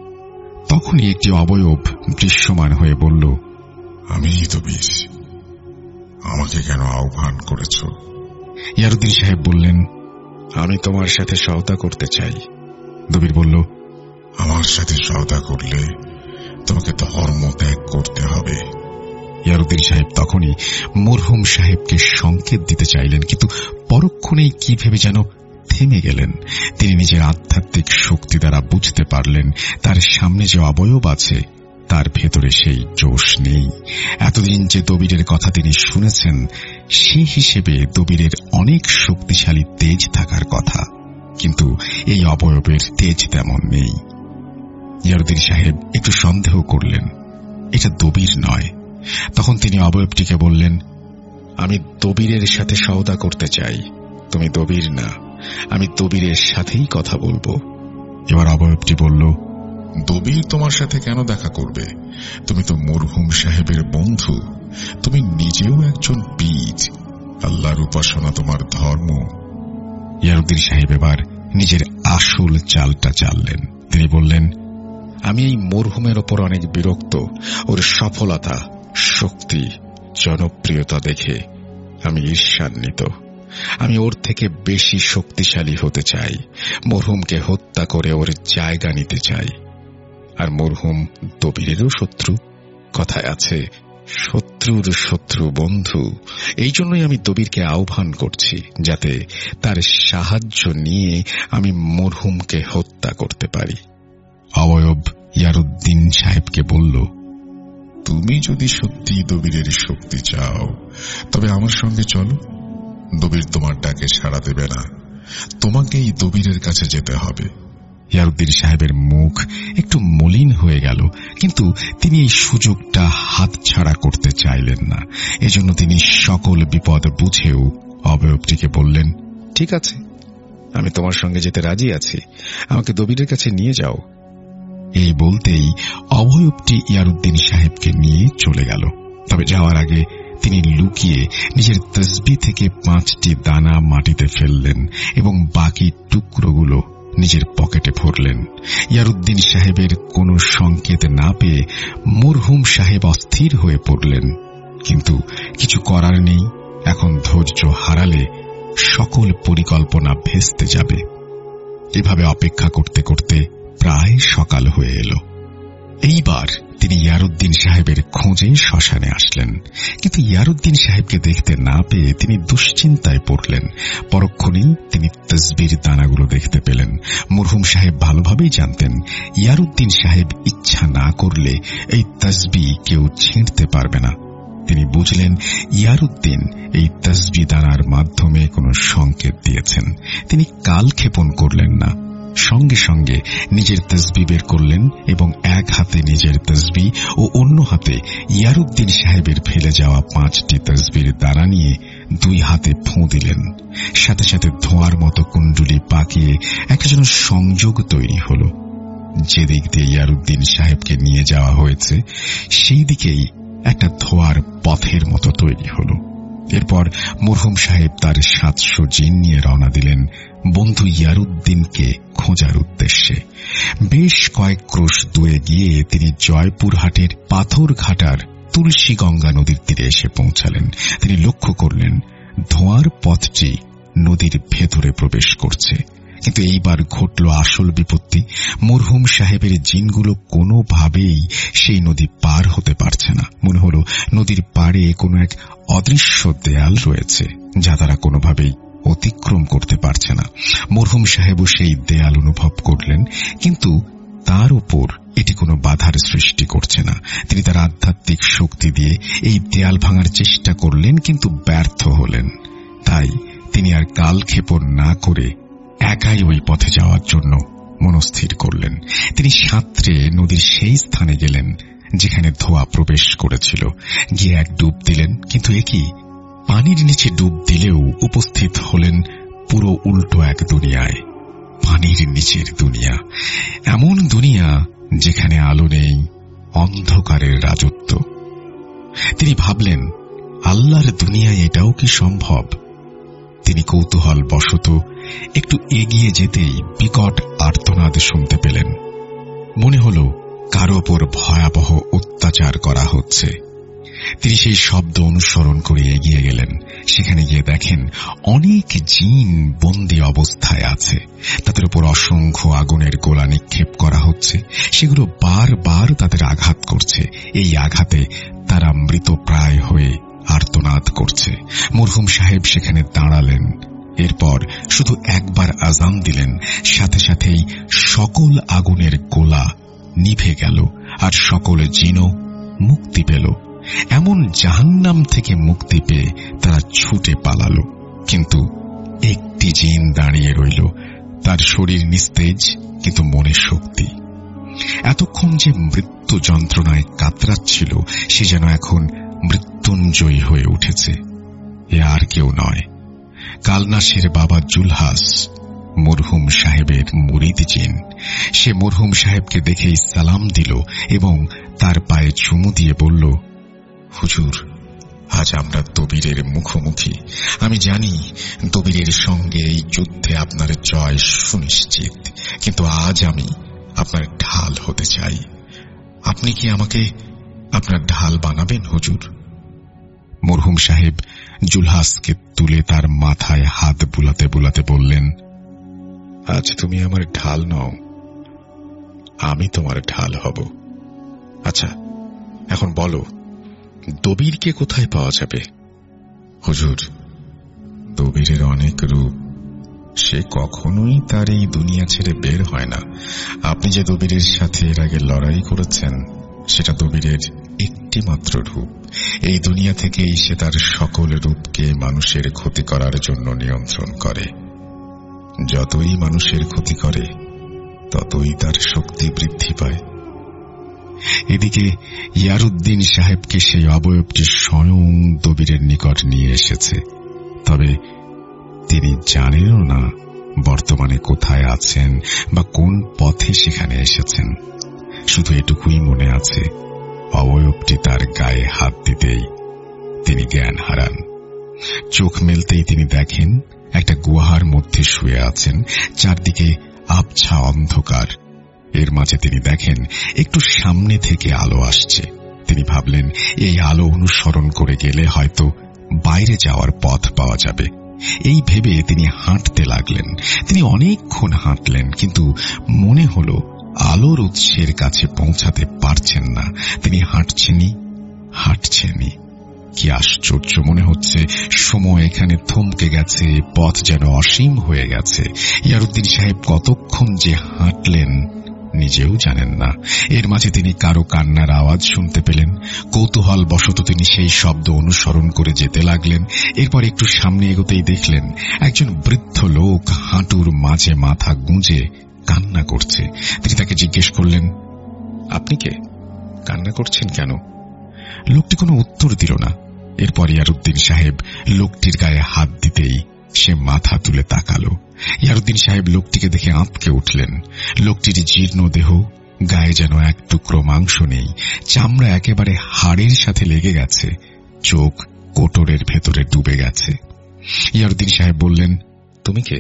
তখনই একটি অবয়ব দৃশ্যমান হয়ে বলল, আমি দবির। আমাকে কেন আহ্বান করেছ? ইয়ারউদ্দিন সাহেব বললেন, আমি তোমার সাথে সওদা করতে চাই। দবির বলল, আমার সাথে সওদা করলে তোমাকে ধর্ম ত্যাগ করতে হবে। ইয়ারউদ্দিন সাহেব তখনই মরহুম সাহেবকে সংকেত দিতে চাইলেন, কিন্তু পরক্ষণেই কি ভেবে যেন থেমে গেলেন। তিনি নিজের আধ্যাত্মিক শক্তি দ্বারা বুঝতে পারলেন তার সামনে যে অবয়ব আছে তার ভেতরে সেই জোশ নেই। এতদিন যে দবিরের কথা তিনি শুনেছেন, সে হিসেবে দবিরের অনেক শক্তিশালী তেজ থাকার কথা, কিন্তু এই অবয়বের তেজ তেমন নেই। ইয়ারউদ্দিন সাহেব একটু সন্দেহ করলেন, এটা দবির নয়। তখন তিনি অবয়বটিকে বললেন, আমি দবিরের সাথে সওদা করতে চাই। তুমি দবির না, আমি দবিরের সাথেই কথা বলবো। এবার অবয়বটি বলল, দবির তোমার সাথে কেন দেখা করবে? তুমি তো মরহুম সাহেবের বন্ধু। তুমি নিজেও একজন বীর। আল্লাহর উপাসনা তোমার ধর্ম। ইয়ারউদ্দিন সাহেব এবার নিজের আসল চালটা চাললেন। তিনি বললেন, আমি এই মরহুমের ওপর অনেক বিরক্ত। ওর সফলতা, শক্তি, জনপ্রিয়তা দেখে আমি ঈর্ষান্বিত। আমি ওর থেকে বেশি শক্তিশালী হতে চাই। মরহুমকে হত্যা করে ওর জায়গা নিতে চাই। আর মরহুম দবিরেরও শত্রু। কথায় আছে, শত্রুর শত্রু বন্ধু। এই জন্যই আমি দবিরকে আহ্বান করছি, যাতে তার সাহায্য নিয়ে আমি মরহুমকে হত্যা করতে পারি। অবয়ব ইয়ারউদ্দিন সাহেবকে বলল, তুমি যদি সত্যি দবিরের শক্তি চাও, তবে আমার সঙ্গে চলো। দবির তোমার ডাকে সাড়া দেবে না। তোমাকেই দবিরের কাছে যেতে হবে। ইয়ারউদ্দিন সাহেবের মুখ একটু মলিন হয়ে গেল, কিন্তু তিনি এই সুযোগটা হাতছাড়া করতে চাইলেন না। এজন্য তিনি সকল বিপদ বুঝেও অবয়বটিকে বললেন, ঠিক আছে, আমি তোমার সঙ্গে যেতে রাজি আছি। আমাকে দবিরের কাছে নিয়ে যাও। এই বলতেই অবয়বটি ইয়ারউদ্দিন সাহেবকে নিয়ে চলে গেল। তবে যাওয়ার আগে তিনি লুকিয়ে নিজের তসবিহ থেকে পাঁচটি দানা মাটিতে ফেললেন এবং বাকি টুকরোগুলো নিজের পকেটে ভরলেন। ইয়ারউদ্দিন সাহেবের কোনো সংকেত না পেয়ে মরহুম সাহেব অস্থির হয়ে পড়লেন, কিন্তু কিছু করার নেই। এখন ধৈর্য হারালে সকল পরিকল্পনা ভেস্তে যাবে। এভাবে অপেক্ষা করতে করতে প্রায় সকাল হয়ে এলো। এইবার তিনি ইয়ারউদ্দিন সাহেবের খোঁজে শ্মশানে আসলেন, কিন্তু ইয়ারউদ্দিন সাহেবকে দেখতে না পেয়ে তিনি দুশ্চিন্তায় পড়লেন। পরক্ষণেই তিনি তসবির দানাগুলো দেখতে পেলেন। মরহুম সাহেব ভালোভাবেই জানতেন, ইয়ারউদ্দিন সাহেব ইচ্ছা না করলে এই তসবি কেউ ছিঁড়তে পারবে না। তিনি বুঝলেন, ইয়ারউদ্দিন এই তসবি দানার মাধ্যমে কোনো সংকেত দিয়েছেন। তিনি কালক্ষেপণ করলেন না, সঙ্গে সঙ্গে নিজের তসবি বের করলেন এবং এক হাতে নিজের তসবি ও অন্য হাতে ইয়ারউদ্দিন সাহেবের ফেলে যাওয়া পাঁচটি তসবির দানা নিয়ে দুই হাতে ফোঁ দিলেন। সাথে সাথে ধোঁয়ার মতো কুণ্ডুলি পাকিয়ে একটা যেন সংযোগ তৈরি হল। যেদিক দিয়ে ইয়ারউদ্দিন সাহেবকে নিয়ে যাওয়া হয়েছে সেই দিকেই একটা ধোঁয়ার পথের মতো তৈরি হল। এরপর মরহুম সাহেব তার সাতশো জিন নিয়ে রওনা দিলেন বন্ধু ইয়ারউদ্দিনকে খোঁজার উদ্দেশ্যে। বেশ কয়েক ক্রোশ দূরে গিয়ে তিনি জয়পুরহাটের পাথরঘাটার তুলসী গঙ্গা নদীর তীরে এসে পৌঁছালেন। তিনি লক্ষ্য করলেন ধোঁয়ার পথটি নদীর ভেতরে প্রবেশ করছে। কিন্তু এইবার ঘটল আসল বিপত্তি। মরহুম সাহেবের জিনগুলো কোনোভাবেই সেই নদী পার হতে পারছে না। মনে হল নদীর পাড়ে কোনো এক অদৃশ্য দেয়াল রয়েছে, যা তারা কোনোভাবেই অতিক্রম করতে পারছে না। মরহুম সাহেবও সেই দেয়াল অনুভব করলেন, কিন্তু তার উপর এটি কোনো বাধার সৃষ্টি করছে না। তিনি তার আধ্যাত্মিক শক্তি দিয়ে এই দেয়াল ভাঙার চেষ্টা করলেন, কিন্তু ব্যর্থ হলেন। তাই তিনি আর কালক্ষেপণ না করে একাই ওই পথে যাওয়ার জন্য মনস্থির করলেন। তিনি সাঁতরে নদীর সেই স্থানে গেলেন যেখানে ধোঁয়া প্রবেশ করেছিল। গিয়ে এক ডুব দিলেন, কিন্তু একই পানির নিচে ডুব দিলেও উপস্থিত হলেন পুরো উল্টো এক দুনিয়ায়। পানির নিচের দুনিয়া, এমন দুনিয়া যেখানে আলো নেই, অন্ধকারের রাজত্ব। তিনি ভাবলেন, আল্লাহর দুনিয়ায় এটাও কি সম্ভব? তিনি কৌতূহল বশত একটু এগিয়ে যেতেই বিকট আর্তনাদ শুনতে পেলেন। মনে হল কারো ওপর ভয়াবহ অত্যাচার করা হচ্ছে। তিনি সেই শব্দ অনুসরণ করে এগিয়ে গেলেন। সেখানে গিয়ে দেখেন অনেক জিন বন্দী অবস্থায় আছে। তাদের উপর অসংখ্য আগুনের গোলা নিক্ষেপ করা হচ্ছে। সেগুলো বারবার তাদের আঘাত করছে। এই আঘাতে তারা মৃতপ্রায় হয়ে আর্তনাদ করছে। মরহুম সাহেব সেখানে দাঁড়ালেন। এরপর শুধু একবার আজান দিলেন, সাথে সাথেই সকল আগুনের গোলা নিভে গেল আর সকল জিনও মুক্তি পেল। এমন জাহান্নাম থেকে মুক্তি পেয়ে তারা ছুটে পালালো। কিন্তু একটি জিন দাঁড়িয়ে রইল, তার শরীর নিস্তেজ, কিন্তু মনে শক্তি। এতক্ষণ যে মৃত্যু যন্ত্রণায় কাতরাচ্ছিল, সে যেন এখন মৃত্যুঞ্জয়ী হয়ে উঠেছে। এ আর কেউ নয়, কালনাশের বাবা জুলহাস, মরহুম সাহেবের মুরিদ জিন। সে মরহুম সাহেবকে দেখেই সালাম দিল এবং তার পায়ে চুমু দিয়ে বলল, হুজুর, আজ আমরা দবিরের মুখোমুখি। আমি জানি দবিরের সঙ্গে এই যুদ্ধে আপনার জয় সুনিশ্চিত, কিন্তু আজ আমি আপনার ঢাল হতে চাই। আপনি কি আমাকে আপনার ঢাল বানাবেন হুজুর? মরহুম সাহেব জুলহাসকে তুলে তার মাথায় হাত বুলাতে বুলাতে বললেন, আজ তুমি আমার ঢাল নও, আমি তোমার ঢাল হব। আচ্ছা, এখন বলো, দবিরকে কোথায় পাওয়া যাবে? হুজুর, দবিরের অনেক রূপ, সে কখনোই তার এই দুনিয়া ছেড়ে বের হয় না। আপনি যে দবিরের সাথে এর আগে লড়াই করেছেন, সেটা দবিরের একটি মাত্র রূপ। এই দুনিয়া থেকেই সে তার সকল রূপকে মানুষের ক্ষতি করার জন্য নিয়ন্ত্রণ করে। যতই মানুষের ক্ষতি করে, ততই তার শক্তি বৃদ্ধি পায়। এদিকে ইয়ারউদ্দিন সাহেবকে সেই অবয়বটি স্বয়ং দবিরের নিকট নিয়ে এসেছে, তবে তিনি জানেনও না বর্তমানে কোথায় আছেন বা কোন পথে সেখানে এসেছেন। শুধু এটুকুই মনে আছে, অবয়বটি তার গায়ে হাত দিতেই তিনি জ্ঞান হারান। চোখ মেলতেই তিনি দেখেন একটা গুহার মধ্যে শুয়ে আছেন, চারদিকে আবছা অন্ধকার। এর মাঝে তিনি দেখেন একটু সামনে থেকে আলো আসছে। তিনি ভাবলেন, এই আলো অনুসরণ করে গেলে হয়তো বাইরে যাওয়ার পথ পাওয়া যাবে। এই ভেবে তিনি হাঁটতে লাগলেন। তিনি অনেকক্ষণ হাঁটলেন, কিন্তু মনে হল আলোর উৎসের কাছে পৌঁছাতে পারছেন না। তিনি হাঁটছেনই হাঁটছেনই কি আশ্চর্য! মনে হচ্ছে সময় এখানে থমকে গেছে, পথ যেন অসীম হয়ে গেছে। ইয়ারউদ্দিন সাহেব কতক্ষণ যে হাঁটলেন নিজেও জানেন না। এর মাঝে তিনি কারো কান্নার আওয়াজ শুনতে পেলেন। কৌতূহল বশত তিনি সেই শব্দ অনুসরণ করে যেতে লাগলেন। এরপর একটু সামনে এগোতেই দেখলেন একজন বৃদ্ধ লোক হাঁটুর মাঝে মাথা গুঁজে কান্না করছে। তিনি তাকে জিজ্ঞেস করলেন, আপনি কে? কান্না করছেন কেন? লোকটি কোনো উত্তর দিল না। এরপর ইয়ারউদ্দিন সাহেব লোকটির গায়ে হাত দিতেই সে মাথা তুলে তাকালো। ইয়ারউদ্দিন সাহেব লোকটিকে দেখে আঁতকে উঠলেন। লোকটির জীর্ণ দেহ, গায়ে যেন এক টুকরো মাংস নেই, চামড়া একেবারে হাড়ের সাথে লেগে গেছে, চোখ কোটরের ভেতরে ডুবে গেছে। ইয়ারউদ্দিন সাহেব বললেন, তুমি কে?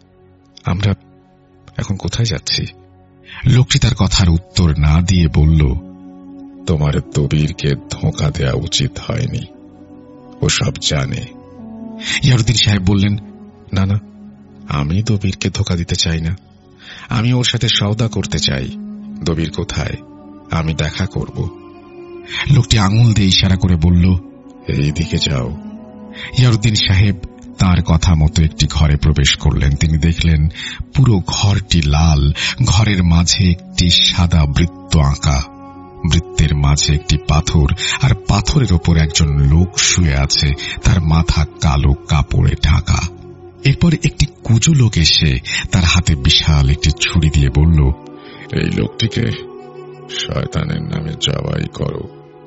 আমরা এখন কোথায় যাচ্ছি? লোকটি তার কথার উত্তর না দিয়ে বলল, তোমার দবিরকে ধোঁকা দেওয়া উচিত হয়নি, ও সব জানে। ইয়ারউদ্দিন সাহেব বললেন, না না, আমি দবিরকে ধোঁকা দিতে চাই না, আমি ওর সাথে সওদা করতে চাই। দবির কোথায়? আমি দেখা করব। লোকটি আঙুল দিয়ে ইশারা করে বলল, এই দিকে যাও। ইয়ারউদ্দিন সাহেব তার কথা মতো একটি ঘরে প্রবেশ করলেন। তিনি দেখলেন পুরো ঘরটি লাল। ঘরের মাঝে একটি সাদা বৃত্ত আঁকা, বৃত্তের মাঝে একটি পাথর, আর পাথরের ওপর একজন লোক শুয়ে আছে, তার মাথা কালো কাপড়ে ঢাকা। এরপর একটি কুজো লোক এসে তার হাতে বিশাল একটি ছুরি দিয়ে বলল, এই লোকটিকে শয়তানের নামে জবাই করো,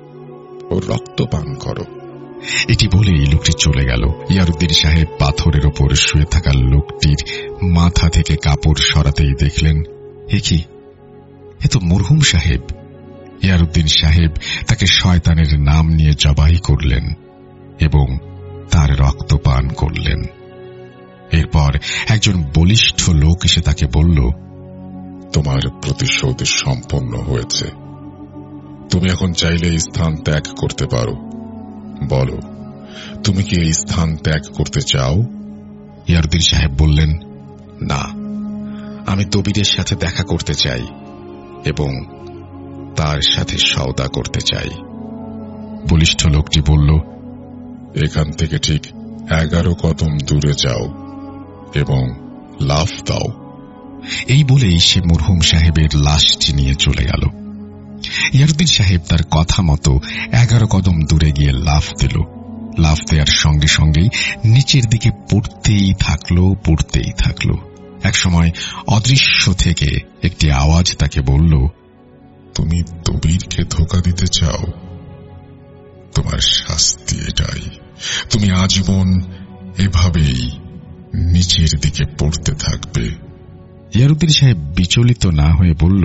ওর রক্ত পান করো। এটি বলেই লোকটি চলে গেল। ইয়ারউদ্দিন সাহেব পাথরের ওপর শুয়ে থাকা লোকটির মাথা থেকে কাপড় সরাতেই দেখলেন, এ কি, এ তো মরহুম সাহেব। ইয়ারউদ্দিন সাহেব তাকে শয়তানের নাম নিয়ে জবাই করলেন এবং তার রক্ত পান করলেন। এরপর একজন বলিষ্ঠ লোক এসে তাকে বলল, তোমার প্রতিশোধ সম্পন্ন হয়েছে, তুমি এখন চাইলে এই স্থান ত্যাগ করতে পারো। বলো, তুমি কি এই স্থান ত্যাগ করতে চাও? ইয়ারউদ্দিন সাহেব বললেন, না, আমি দবিরের সাথে দেখা করতে চাই এবং তার সাথে সওদা করতে চাই। বলিষ্ঠ লোকটি বলল, এখান থেকে ঠিক এগারো কদম দূরে যাও এবং লাফ দাও। এই বলেই সে মরহুম সাহেবের লাশটি নিয়ে চলে গেল। ইয়ারউদ্দিন সাহেব তার কথা মতো এগারো কদম দূরে গিয়ে লাফ দিল। লাফ দেওয়ার সঙ্গে সঙ্গেই নিচের দিকে পড়তেই থাকলো পড়তেই থাকলো। একসময় অদৃশ্য থেকে একটি আওয়াজ তাকে বলল, তুমি দবিরকে ধোঁকা দিতে চাও, তোমার শাস্তি এটাই, তুমি আজীবন এভাবেই নিচের দিকে পড়তে থাকবে। ইয়ারউদ্দিন সাহেব বিচলিত না হয়ে বলল,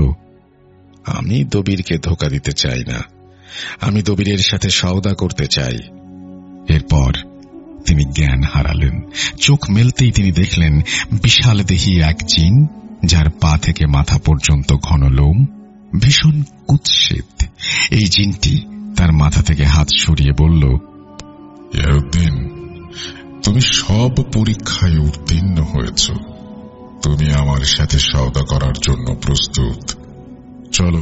আমি দবিরকে ধোঁকা দিতে চাই না, আমি দবিরের সাথে সওদা করতে চাই। এরপর তিনি জ্ঞান হারালেন। চোখ মেলতেই তিনি দেখলেন বিশাল দেহী এক জিন, যার পা থেকে মাথা পর্যন্ত ঘন লোম, ভীষণ কুৎসিত। এই জিনটি তার মাথা থেকে হাত সরিয়ে বলল, ইয়ারউদ্দিন, তুমি সব পরীক্ষায় উত্তীর্ণ হয়েছ। তুমি আমার সাথে সওদা করার জন্য প্রস্তুত। চলো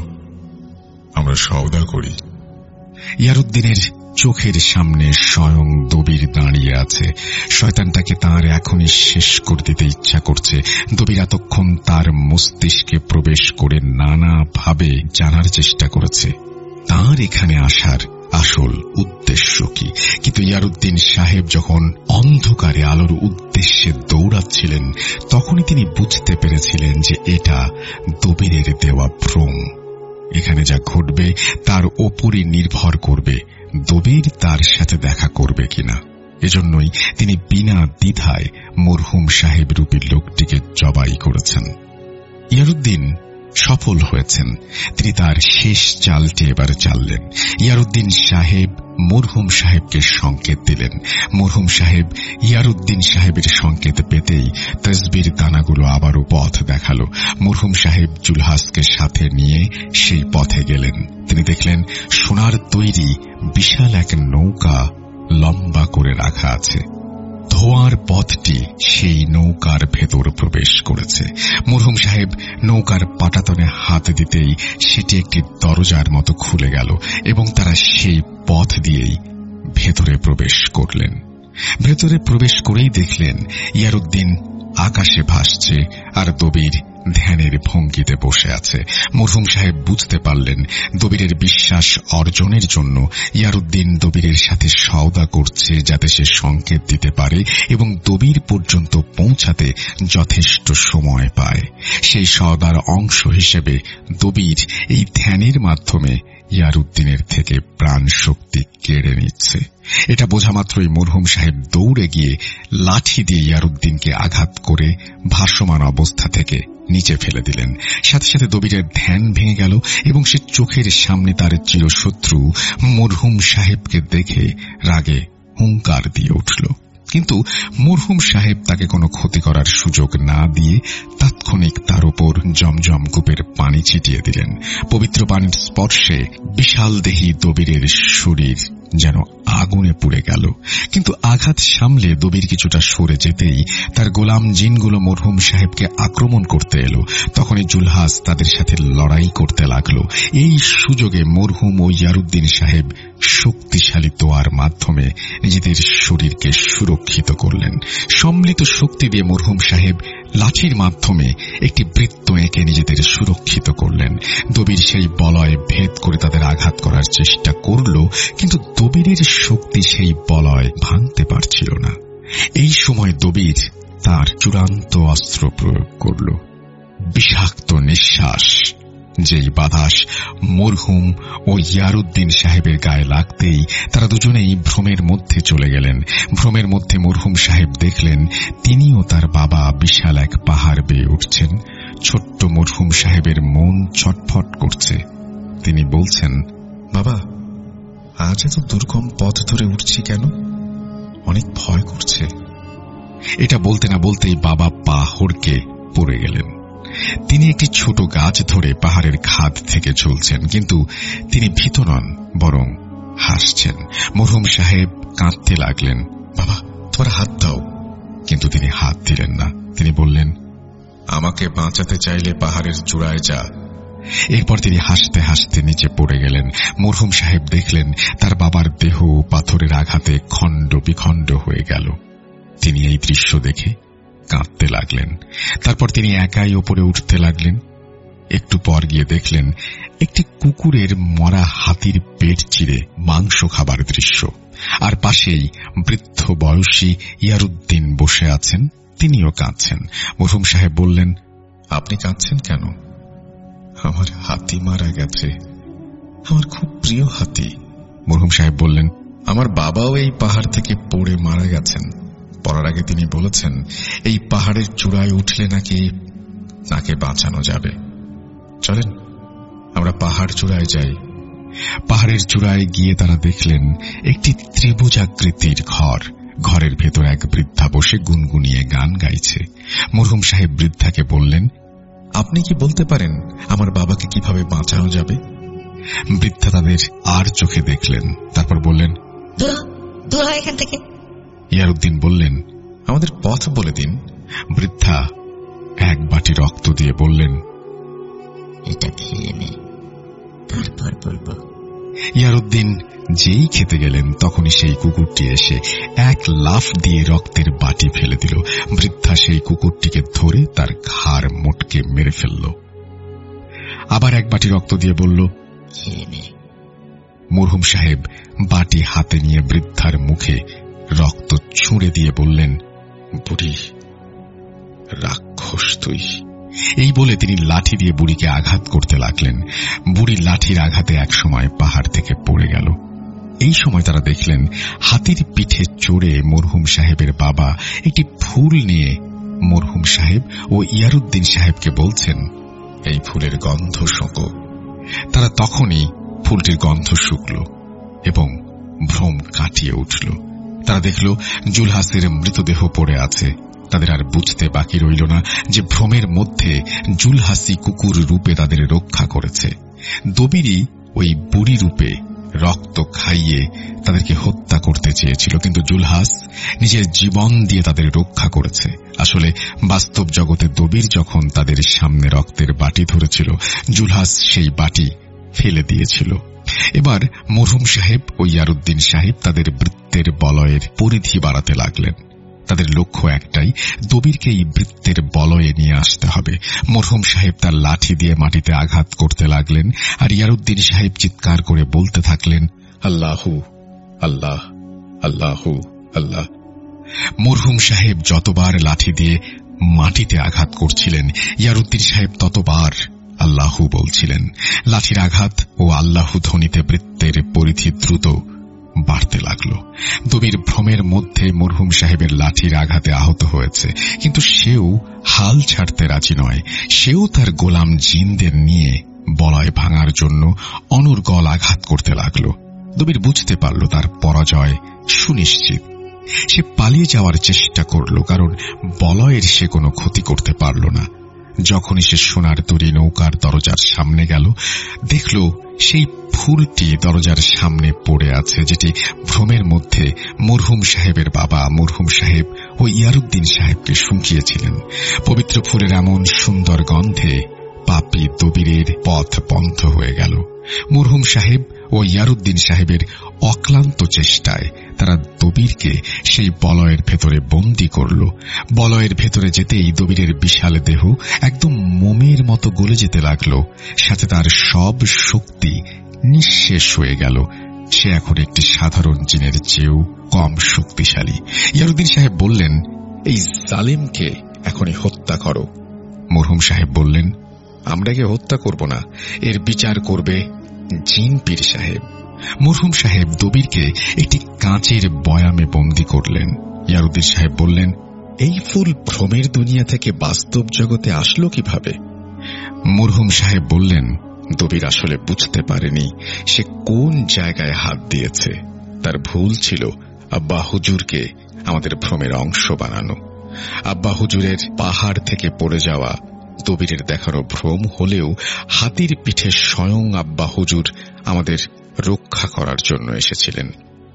আমরা সওদা করি। ইয়ারউদ্দিনের চোখের সামনে স্বয়ং দবির দাঁড়িয়ে আছে। শয়তানটাকে তাঁর এখনই শেষ করে দিতে ইচ্ছা করছে। দবির এতক্ষণ তার মস্তিষ্কে প্রবেশ করে নানাভাবে জানার চেষ্টা করেছে তাঁর এখানে আসার আসল উদ্দেশ্য কি। কিন্তু ইয়ারউদ্দিন সাহেব যখন অন্ধকারে আলোর উদ্দেশ্যে দৌড়াচ্ছিলেন, তখনই তিনি বুঝতে পেরেছিলেন যে এটা দবিরের দেওয়া ভ্রম। এখানে যা ঘটবে তার ওপরই নির্ভর করবে দবির তার সাথে দেখা করবে কিনা। এজন্যই তিনি বিনা দ্বিধায় মরহুম সাহেব রূপী লোকটিকে জবাই করেছেন। ইয়ারউদ্দিন সফল হয়েছেন। তিনি তার শেষ চালটি এবার চাললেন। ইয়ারউদ্দিন সাহেব মরহুম সাহেবকে সংকেত দিলেন। মরহুম সাহেব ইয়ারউদ্দিন সাহেবের সংকেত পেতেই তসবির দানাগুলো আবারও পথ দেখালো। মরহুম সাহেব জুলহাসকে সাথে নিয়ে সেই পথে গেলেন। তিনি দেখলেন সোনার তৈরি বিশাল এক নৌকা লম্বা করে রাখা আছে। ধোঁয়ার পথটি সেই নৌকার ভেতর প্রবেশ করেছে। মরহুম সাহেব নৌকার পাটাতনে হাত দিতেই সেটি একটি দরজার মতো খুলে গেল এবং তারা সেই পথ দিয়েই ভেতরে প্রবেশ করলেন। ভেতরে প্রবেশ করেই দেখলেন ইয়ারউদ্দিন আকাশে ভাসছে আর দবির ধ্যানের ভঙ্গিতে বসে আছে। মরহুম সাহেব বুঝতে পারলেন দবিরের বিশ্বাস অর্জনের জন্য ইয়ারউদ্দিন দবিরের সাথে সওদা করছে, যাতে সে সংকেত দিতে পারে এবং দবির পর্যন্ত পৌঁছাতে যথেষ্ট সময় পায়। সেই সওদার অংশ হিসেবে দবির এই ধ্যানের মাধ্যমে ইয়ারউদ্দিনের থেকে প্রাণ শক্তি কেড়ে নিচ্ছে। এটা বোঝা মাত্রই মরহুম সাহেব দৌড়ে গিয়ে লাঠি দিয়ে ইয়ারউদ্দিনকে আঘাত করে ভাসমান অবস্থা থেকে নিচে ফেলে দিলেন। সাথে সাথে দবিরের ধ্যান ভেঙে গেল এবং সে চোখের সামনে তার চিরশত্রু মরহুম সাহেবকে দেখে রাগে হুঙ্কার দিয়ে উঠল। কিন্তু মরহুম সাহেব তাকে কোনো ক্ষতি করার সুযোগ না দিয়ে তাৎক্ষণিক তার উপর জমজম কূপের পানি ছিটিয়ে দিলেন। পবিত্র পানির স্পর্শে বিশাল দেহী দবিরের শরীর যেন আগুনে পুড়ে গেল। কিন্তু আঘাত সামলে দবির কিছুটা সরে যেতেই তার গোলাম জিনগুলো মরহুম সাহেবকে আক্রমণ করতে এলো। তখনই জুলহাস তাদের সাথে লড়াই করতে লাগল। এই সুযোগে মরহুম ও ইয়ারউদ্দিন সাহেব শক্তিশালী দোয়ার মাধ্যমে নিজেদের শরীরকে সুরক্ষিত করলেন। সম্মিলিত শক্তি দিয়ে মরহুম সাহেব লাঠির মাধ্যমে একটি বৃত্ত এঁকে নিজেদের সুরক্ষিত করলেন। দবির সেই বলয় ভেদ করে তাদের আঘাত করার চেষ্টা করল, কিন্তু দবিরের শক্তি সেই বলয় ভাঙতে পারছিল না। এই সময় দবির তার চূড়ান্ত অস্ত্র প্রয়োগ করল, বিষাক্ত নিঃশ্বাস। যেই বাতাস মরহুম ও ইয়ারউদ্দিন সাহেবের গায়ে লাগতেই তারা দুজনেই ভ্রমের মধ্যে চলে গেলেন। ভ্রমের মধ্যে মরহুম সাহেব দেখলেন তিনিও তার বাবা বিশাল এক পাহাড় বেয়ে উঠছেন। ছোট্ট মরহুম সাহেবের মন ছটফট করছে। তিনি বলছেন, বাবা, আজ এত দুর্গম পথ ধরে উঠছি কেন? অনেক ভয় করছে। এটা বলতে না বলতেই বাবা পা হড়কে পড়ে গেলেন। তিনি একটি ছোট গাছ ধরে পাহাড়ের খাদ থেকে ঝুলছেন, কিন্তু তিনি ভীত নন, বরং হাসছেন। মরহুম সাহেব কাঁদতে লাগলেন, বাবা, তোমার হাত দাও। কিন্তু তিনি হাত দিলেন না। তিনি বললেন, আমাকে বাঁচাতে চাইলে পাহাড়ের চূড়ায় যা। এরপর তিনি হাসতে হাসতে নিচে পড়ে গেলেন। মরহুম সাহেব দেখলেন তার বাবার দেহ পাথরের আঘাতে খণ্ড বিখণ্ড হয়ে গেল। তিনি এই দৃশ্য দেখে কাঁদতে লাগলেন। তারপর তিনি একাই ওপরে উঠতে লাগলেন। একটু পর গিয়ে দেখলেন একটি কুকুরের মরা হাতির পেট চিরে মাংস খাবার দৃশ্য। আর পাশেই বৃদ্ধ বয়সী ইয়ারউদ্দিন বসে আছেন, তিনিও কাঁদছেন। মরহুম সাহেব বললেন, আপনি কাঁদছেন কেন? আমার হাতি মারা গেছে, আমার খুব প্রিয় হাতি। মরহুম সাহেব বললেন, আমার বাবাও এই পাহাড় থেকে পড়ে মারা গেছেন। পড়ার আগে তিনি বলেছেন এই পাহাড়ের চূড়ায় উঠলে নাকি তাকে বাঁচানো যাবে। চলেন আমরা পাহাড় চূড়ায় যাই পাহাড়ের চূড়ায় গিয়ে তারা দেখলেন একটি ত্রিভুজাকৃতির ঘর। ঘরের ভেতর এক বৃদ্ধা বসে গুনগুনিয়ে গান গাইছে। মরহুম সাহেব বৃদ্ধাকে বললেন, আপনি কি বলতে পারেন আমার বাবাকে কিভাবে বাঁচানো যাবে? বৃদ্ধা তাদের আর চোখে দেখলেন, তারপর বললেন, দূর হয় এখান থেকে। ইয়ারউদ্দিন বললেন, আমাদের পথ বলে দিন। বৃদ্ধা এক বাটি রক্ত দিয়ে বললেন, এটা খেয়ে নে, তারপর বলবো। ইয়ারউদ্দিন যেই খেতে গেলেন তখনই সেই কুকুরটি এসে এক লাফ দিয়ে রক্তের বাটি ফেলে দিল। বৃদ্ধা সেই কুকুরটিকে ধরে তার ঘাড় মোটকে মেরে ফেলল। আবার এক বাটি রক্ত দিয়ে বলল, খেয়ে নে। মরহুম সাহেব বাটি হাতে নিয়ে বৃদ্ধার মুখে রক্ত ছুঁড়ে দিয়ে বললেন, বুড়ি, রাক্ষস তুই। এই বলে তিনি লাঠি দিয়ে বুড়িকে আঘাত করতে লাগলেন। বুড়ি লাঠির আঘাতে একসময় পাহাড় থেকে পড়ে গেল। এই সময় তারা দেখলেন হাতির পিঠে চড়ে মরহুম সাহেবের বাবা একটি ফুল নিয়ে মরহুম সাহেব ও ইয়ারউদ্দিন সাহেবকে বলছেন, এই ফুলের গন্ধ শোঁকো। তারা তখনই ফুলটির গন্ধ শুকল এবং ভ্রম কাটিয়ে উঠল। তারা দেখল জুলহাসের মৃতদেহ পড়ে আছে। তাদের আর বুঝতে বাকি রইল না যে ভ্রমের মধ্যে জুলহাসি কুকুর রূপে তাদের রক্ষা করেছে। দবিরই ওই বুড়ি রূপে রক্ত খাইয়ে তাদেরকে হত্যা করতে চেয়েছিল, কিন্তু জুলহাস নিজের জীবন দিয়ে তাদের রক্ষা করেছে। আসলে বাস্তব জগতে দবির যখন তাদের সামনে রক্তের বাটি ধরেছিল, জুলহাস সেই বাটি ফেলে দিয়েছিল। এবার মরহুম সাহেব ও ইয়ারউদ্দিন সাহেব তাদের বৃত্তের বলয়ের পরিধি বাড়াতে লাগলেন। তাদের লক্ষ্য একটাই, দবিরকে এই বৃত্তের বলয়ে নিয়ে আসতে হবে। মরহুম সাহেব তার লাঠি দিয়ে মাটিতে আঘাত করতে লাগলেন, আর ইয়ারউদ্দিন সাহেব চিৎকার করে বলতে থাকলেন, আল্লাহু আল্লাহ, আল্লাহু আল্লাহ। মরহুম সাহেব যতবার লাঠি দিয়ে মাটিতে আঘাত করছিলেন, ইয়ারউদ্দিন সাহেব ততবার আল্লাহু বলছিলেন। লাঠির আঘাত ও আল্লাহু ধ্বনিতে বৃত্তের পরিধি দ্রুত বাড়তে লাগল। দবির ভ্রমের মধ্যে মরহুম সাহেবের লাঠির আঘাতে আহত হয়েছে, কিন্তু সেও হাল ছাড়তে রাজি নয়। সেও তার গোলাম জিনদের নিয়ে বলয় ভাঙার জন্য অনর্গল আঘাত করতে লাগল। দবির বুঝতে পারল তার পরাজয় সুনিশ্চিত। সে পালিয়ে যাওয়ার চেষ্টা করল, কারণ বলয়ের সে কোনো ক্ষতি করতে পারল না। যখনই সে সোনার তরী নৌকার দরজার সামনে গেল, দেখল সেই ফুলটি দরজার সামনে পড়ে আছে, যেটি ভ্রমের মধ্যে মরহুম সাহেবের বাবা মরহুম সাহেব ও ইয়ারউদ্দিন সাহেবকে শুঁকিয়েছিলেন। পবিত্র ফুলের এমন সুন্দর গন্ধে পাপী দবিরের পথ বন্ধ হয়ে গেল। মরহুম সাহেব ও ইয়ারউদ্দিন সাহেবের অক্লান্ত চেষ্টায় তারা দবিরকে সেই বলয়ের ভেতরে বন্দী করল। বলয়ের ভেতরে যেতেই দবিরের বিশাল দেহ একদম মোমের মতো গলে যেতে লাগল, সাথে তার সব শক্তি নিঃশেষ হয়ে গেল। সে এখন একটি সাধারণ জিনের চেয়েও কম শক্তিশালী। ইয়ারউদ্দিন সাহেব বললেন, এই জালিমকে এখনই হত্যা করো। মরহুম সাহেব বললেন, আমরা কে হত্যা করব না, এর বিচার করবে জিন পীর সাহেব। মরহুম সাহেব দবিরকে একটি কাঁচের বয়ামে বন্দী করলেন। ইয়ারউদ্দিন সাহেব বললেন, এই ফুল ভ্রমের দুনিয়া থেকে বাস্তব জগতে আসলো কিভাবে? মরহুম সাহেব বললেন, দবির আসলে বুঝতে পারেনি সে কোন জায়গায় হাত দিয়েছে। তার ভুল ছিল আব্বা হুজুরকে আমাদের ভ্রমের অংশ বানানো। আব্বা হুজুরের পাহাড় থেকে পড়ে যাওয়া দবিরের দেখানো ভ্রম হলেও হাতির পিঠে স্বয়ং আব্বা হুজুর আমাদের রক্ষা করার জন্য এসেছিলেন।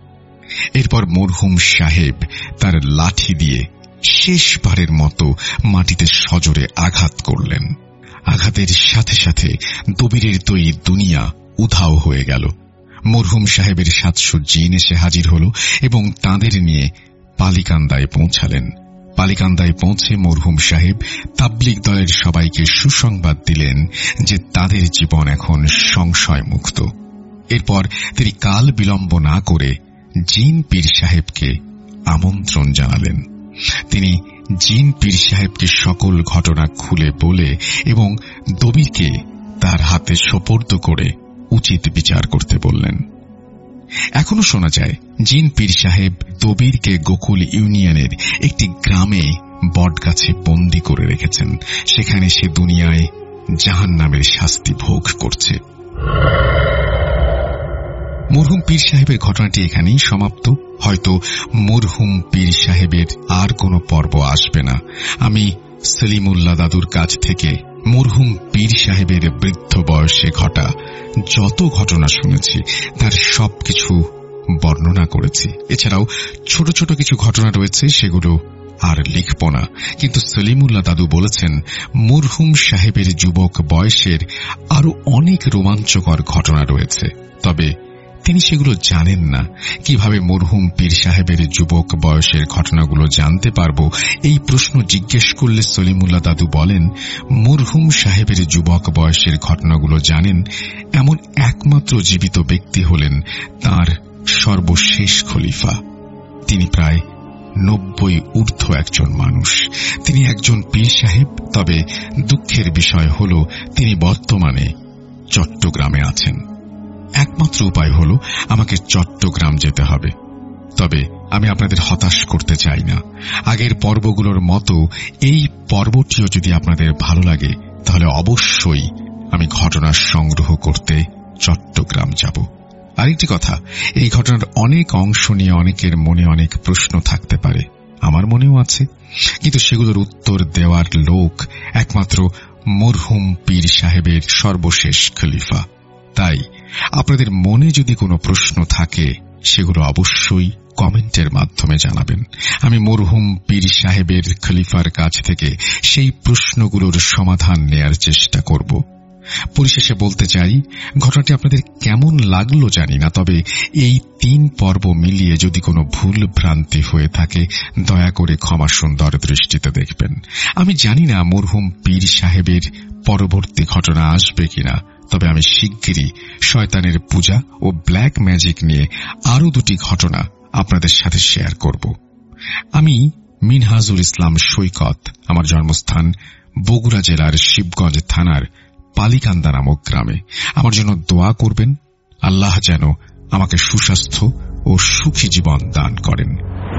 এরপর মরহুম সাহেব তার লাঠি দিয়ে শেষবারের মতো মাটিতে সজোরে আঘাত করলেন। আঘাতের সাথে সাথে দবিরের তৈরি দুনিয়া উধাও হয়ে গেল। মরহুম সাহেবের সাতশো জিন এসে হাজির হল এবং তাঁদের নিয়ে পালিকান্দায় পৌঁছালেন। পালিকান্দায় পৌঁছে মরহুম সাহেব তাবলিগ দলের সবাইকে সুসংবাদ দিলেন যে তাদের জীবন এখন সংশয় মুক্ত। এরপর তিনি কাল বিলম্ব না করে জিন পীর সাহেবকে আমন্ত্রণ জানালেন। তিনি জিন পীর সাহেবকে সকল ঘটনা খুলে বলে এবং দবিরকে তার হাতে সোপর্দ করে উচিত বিচার করতে বললেন। এখনো শোনা যায় জিন পীর সাহেব দবিরকে গোকুল ইউনিয়নের একটি গ্রামে বটগাছে বন্দী করে রেখেছেন। সেখানে সে দুনিয়ায় জাহান্নামের শাস্তি ভোগ করছে। মরহুম পীর সাহেবের ঘটনাটি এখানেই সমাপ্ত। হয়তো মরহুম পীর সাহেবের আর কোনো পর্ব আসবে না। আমি সলিমুল্লাহ দাদুর কাছ থেকে মরহুম পীর সাহেবের বৃদ্ধ বয়সে ঘটা যত ঘটনা শুনেছি তার সবকিছু বর্ণনা করেছি। এছাড়াও ছোট ছোট কিছু ঘটনা রয়েছে, সেগুলো আর লিখব না। কিন্তু সলিমুল্লাহ দাদু বলেছেন মরহুম সাহেবের যুবক বয়সের আরো অনেক রোমাঞ্চকর ঘটনা রয়েছে, তবে তিনি সেগুলো জানেন না। কিভাবে মরহুম পীর সাহেবের যুবক বয়সের ঘটনাগুলো জানতে পারব, এই প্রশ্ন জিজ্ঞেস করলে সলিমুল্লাহ দাদু বলেন মরহুম সাহেবের যুবক বয়সের ঘটনাগুলো জানেন এমন একমাত্র জীবিত ব্যক্তি হলেন তার সর্বশেষ খলিফা। তিনি প্রায় নব্বই ঊর্ধ্ব একজন মানুষ। তিনি একজন পীর সাহেব, তবে দুঃখের বিষয় হল তিনি বর্তমানে চট্টগ্রামে আছেন। একমাত্র উপায় হল আমাকে চট্টগ্রাম যেতে হবে। তবে আমি আপনাদের হতাশ করতে চাই না। আগের পর্বগুলোর মতো এই পর্বটিও যদি আপনাদের ভালো লাগে তাহলে অবশ্যই আমি ঘটনার সংগ্রহ করতে চট্টগ্রাম যাব। আরেকটি কথা, এই ঘটনার অনেক অংশ নিয়ে অনেকের মনে অনেক প্রশ্ন থাকতে পারে, আমার মনেও আছে, কিন্তু সেগুলোর উত্তর দেওয়ার লোক একমাত্র মরহুম পীর সাহেবের সর্বশেষ খলিফা। তাই আপনাদের মনে যদি কোনো প্রশ্ন থাকে সেগুলো অবশ্যই কমেন্টের মাধ্যমে জানাবেন। আমি মরহুম পীর সাহেবের খলিফার কাছ থেকে সেই প্রশ্নগুলোর সমাধান নেয়ার চেষ্টা করব। পরিশেষে বলতে চাই, ঘটনাটি আপনাদের কেমন লাগলো জানি না, তবে এই তিন পর্ব মিলিয়ে যদি কোনো ভুল ভ্রান্তি হয়ে থাকে দয়া করে ক্ষমা সুন্দর দৃষ্টিতে দেখবেন। আমি জানি না মরহুম পীর সাহেবের পরবর্তী ঘটনা আসবে কিনা, তবে আমি শিগগিরই শয়তানের পূজা ও ব্ল্যাক ম্যাজিক নিয়ে আরো দুটি ঘটনা আপনাদের সাথে শেয়ার করব। আমি মিনহাজুল ইসলাম সৈকত। আমার জন্মস্থান বগুড়া জেলার শিবগঞ্জ থানার পালিকান্দা নামক গ্রামে। আমার জন্য দোয়া করবেন, আল্লাহ যেন আমাকে সুস্বাস্থ্য ও সুখী জীবন দান করেন।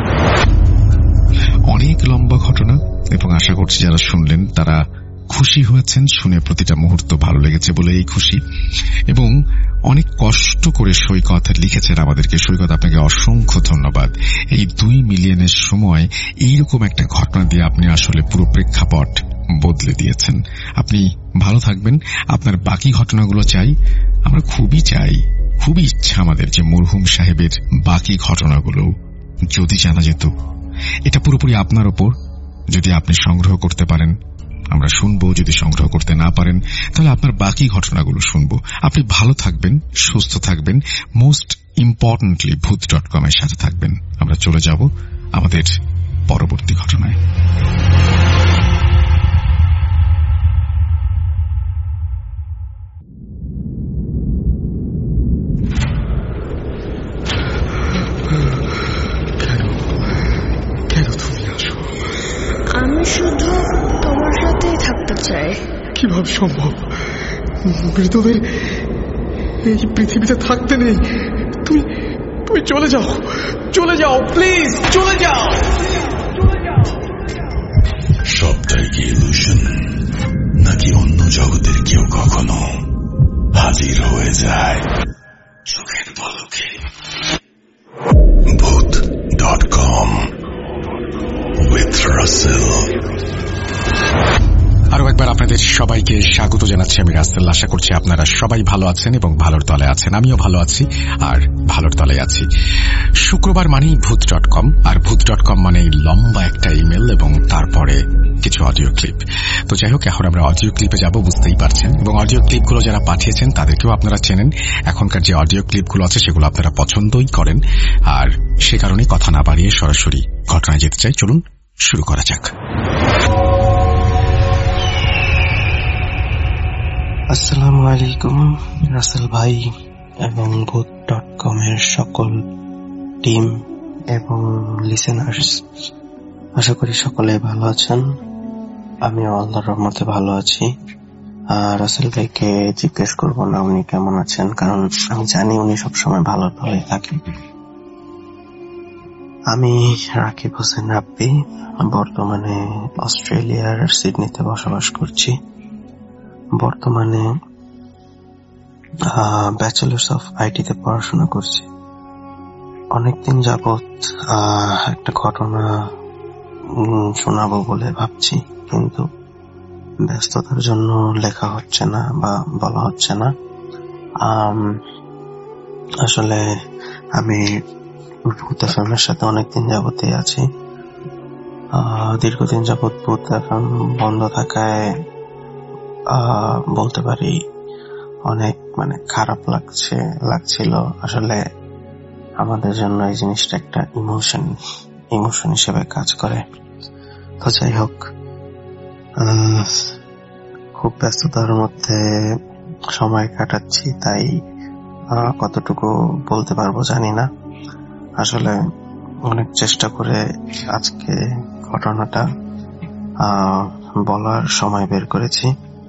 অনেক লম্বা ঘটনা, এবং আশা করছি যারা শুনলেন তারা খুশি হয়েছেন, শুনে প্রতিটা মুহূর্ত ভালো লেগেছে বলে এই খুশি। এবং অনেক কষ্ট করে সৈকত লিখেছেন আমাদেরকে। সৈকত, আপনাকে অসংখ্য ধন্যবাদ। এই দুই মিলিয়নের সময় এইরকম একটা ঘটনা দিয়ে আপনি আসলে পুরো প্রেক্ষাপট বদলে দিয়েছেন। আপনি ভালো থাকবেন। আপনার বাকি ঘটনাগুলো চাই, আমরা খুবই চাই, খুবই ইচ্ছা আমাদের যে মরহুম সাহেবের বাকি ঘটনাগুলো যদি জানা যেত। এটা পুরোপুরি আপনার ওপর। যদি আপনি সংগ্রহ করতে পারেন আমরা শুনবো, যদি সংগ্রহ করতে না পারেন তাহলে আপনার বাকি ঘটনাগুলো শুনবো। আপনি ভালো থাকবেন, সুস্থ থাকবেন, most importantly Bhoot dot com এর সাথে থাকবেন। আমরা চলে যাব আমাদের পরবর্তী ঘটনায়। আমি শুধু তোমার সাথেই থাকতে চাই। কিভাবে সম্ভব? মৃতদের এই পৃথিবীতে থাকতে নেই। তুমি তুমি চলে যাও, চলে যাও, প্লিজ চলে যাও। সবটাই কি ইলুশন, নাকি অন্য জগতের কেউ কখনো হাজির হয়ে যায় চোখের পলকে? ভূত ডট কম উইথ রাসেল। আরো একবার আপনাদের সবাইকে স্বাগত জানাচ্ছি। আমি রাসেল। আশা করছি আপনারা সবাই ভালো আছেন এবং ভালোর তলে আছেন। আমিও ভালো আছি আর ভালোর তলে আছি। শুক্রবার মানেই ভূত ডট কম, আর ভূত ডট কম মানে লম্বা একটা ইমেল এবং তারপরে কিছু অডিও ক্লিপ। তো যাই হোক, এখন আমরা অডিও ক্লিপে যাব, বুঝতেই পারছেন। এবং অডিও ক্লিপগুলো যারা পাঠিয়েছেন তাদেরকেও আপনারা চেনেন। এখনকার যে অডিও ক্লিপগুলো আছে সেগুলো আপনারা পছন্দই করেন, আর সে কারণে কথা না বাড়িয়ে সরাসরি ঘটনায় যেতে চাই। চলুন শুরু করা যাক। আসসালামু আলাইকুম রাসেল ভাই এবং ভূত ডট কম এর সকল টিম এবং লিসেনার্স, আশা করি সকলে ভালো আছেন। আমিও আল্লাহর রহমতে ভালো আছি। আর রাসেল ভাইকে জিজ্ঞেস করবো না উনি কেমন আছেন, কারণ আমি জানি উনি সবসময় ভালো ভালোই থাকেন। আমি রাকিব হোসেন রাব্বি, বর্তমানে অস্ট্রেলিয়ার সিডনিতে বসবাস করছি। বর্তমানে ব্যাচেলার্স অফ আইটিতে পড়াশোনা করছি। অনেকদিন যাবৎ একটা ঘটনা শোনাবো বলে ভাবছি, কিন্তু ব্যস্ততার জন্য লেখা হচ্ছে না বা বলা হচ্ছে না। আসলে আমি ভূত এফএমের সাথে অনেকদিন যাবতই আছি। দীর্ঘদিন যাবৎ ভূত এফএম বন্ধ থাকায় বলতে পারি অনেক মানে খারাপ লাগছে লাগছিল। আসলে আমাদের জন্য এই জিনিসটা একটা ইমোশন ইমোশন হিসেবে কাজ করে। তো যাই হোক, খুব ব্যস্ততার মধ্যে সময় কাটাচ্ছি, তাই কতটুকু বলতে পারবো জানি না। আসলে অনেক চেষ্টা করে আজকে ঘটনাটা বলার সময় বের করেছি।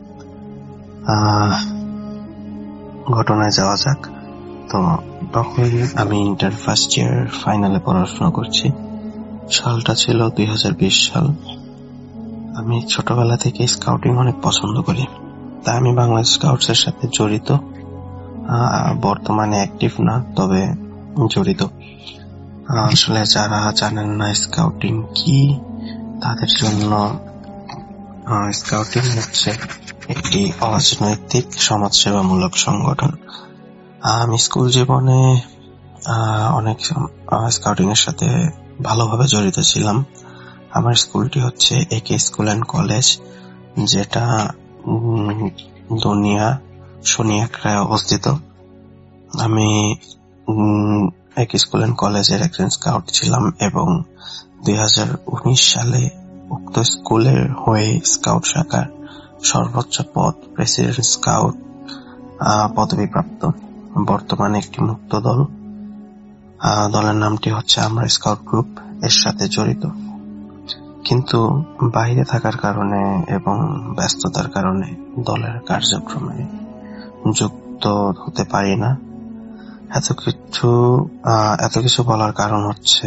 ঘটনায় যাওয়া যাক। তো তখন আমি ইন্টার ফার্স্ট ইয়ার ফাইনালে পড়াশোনা করছি। সালটা ছিল দুই হাজার বিশ সাল। আমি ছোটবেলা থেকে স্কাউটিং অনেক পছন্দ করি, তাই আমি বাংলাদেশ স্কাউটস এর সাথে জড়িত। বর্তমানে অ্যাক্টিভ না, তবে জড়িত। আসলে যারা জানেন না স্কাউটিং কি, তাদের জন্য স্কাউটিং হচ্ছে একটি অরাজনৈতিক সমাজসেবামূলক সংগঠন। আমি স্কুল জীবনে অনেক স্কাউটিং এর সাথে ভালোভাবে জড়িত ছিলাম। আমার স্কুলটি হচ্ছে একে স্কুল অ্যান্ড কলেজ, যেটা দুনিয়া শনিয়াকড়ায় অবস্থিত। আমি একে স্কুল অ্যান্ড কলেজের একজন স্কাউট ছিলাম এবং দুই হাজার উনিশ সালে উক্ত স্কুলের হয়ে স্কাউট শাখার সর্বোচ্চ পদ প্রেসিডেন্ট স্কাউট পদবীপ্রাপ্ত। বর্তমানে একটি মুক্ত দল, দলের নামটি হচ্ছে আমরা স্কাউট গ্রুপ, এর সাথে জড়িত। কিন্তু বাইরে থাকার কারণে এবং ব্যস্ততার কারণে দলের কার্যক্রমে যুক্ত হতে পারি না। এত কিছু এত কিছু বলার কারণ হচ্ছে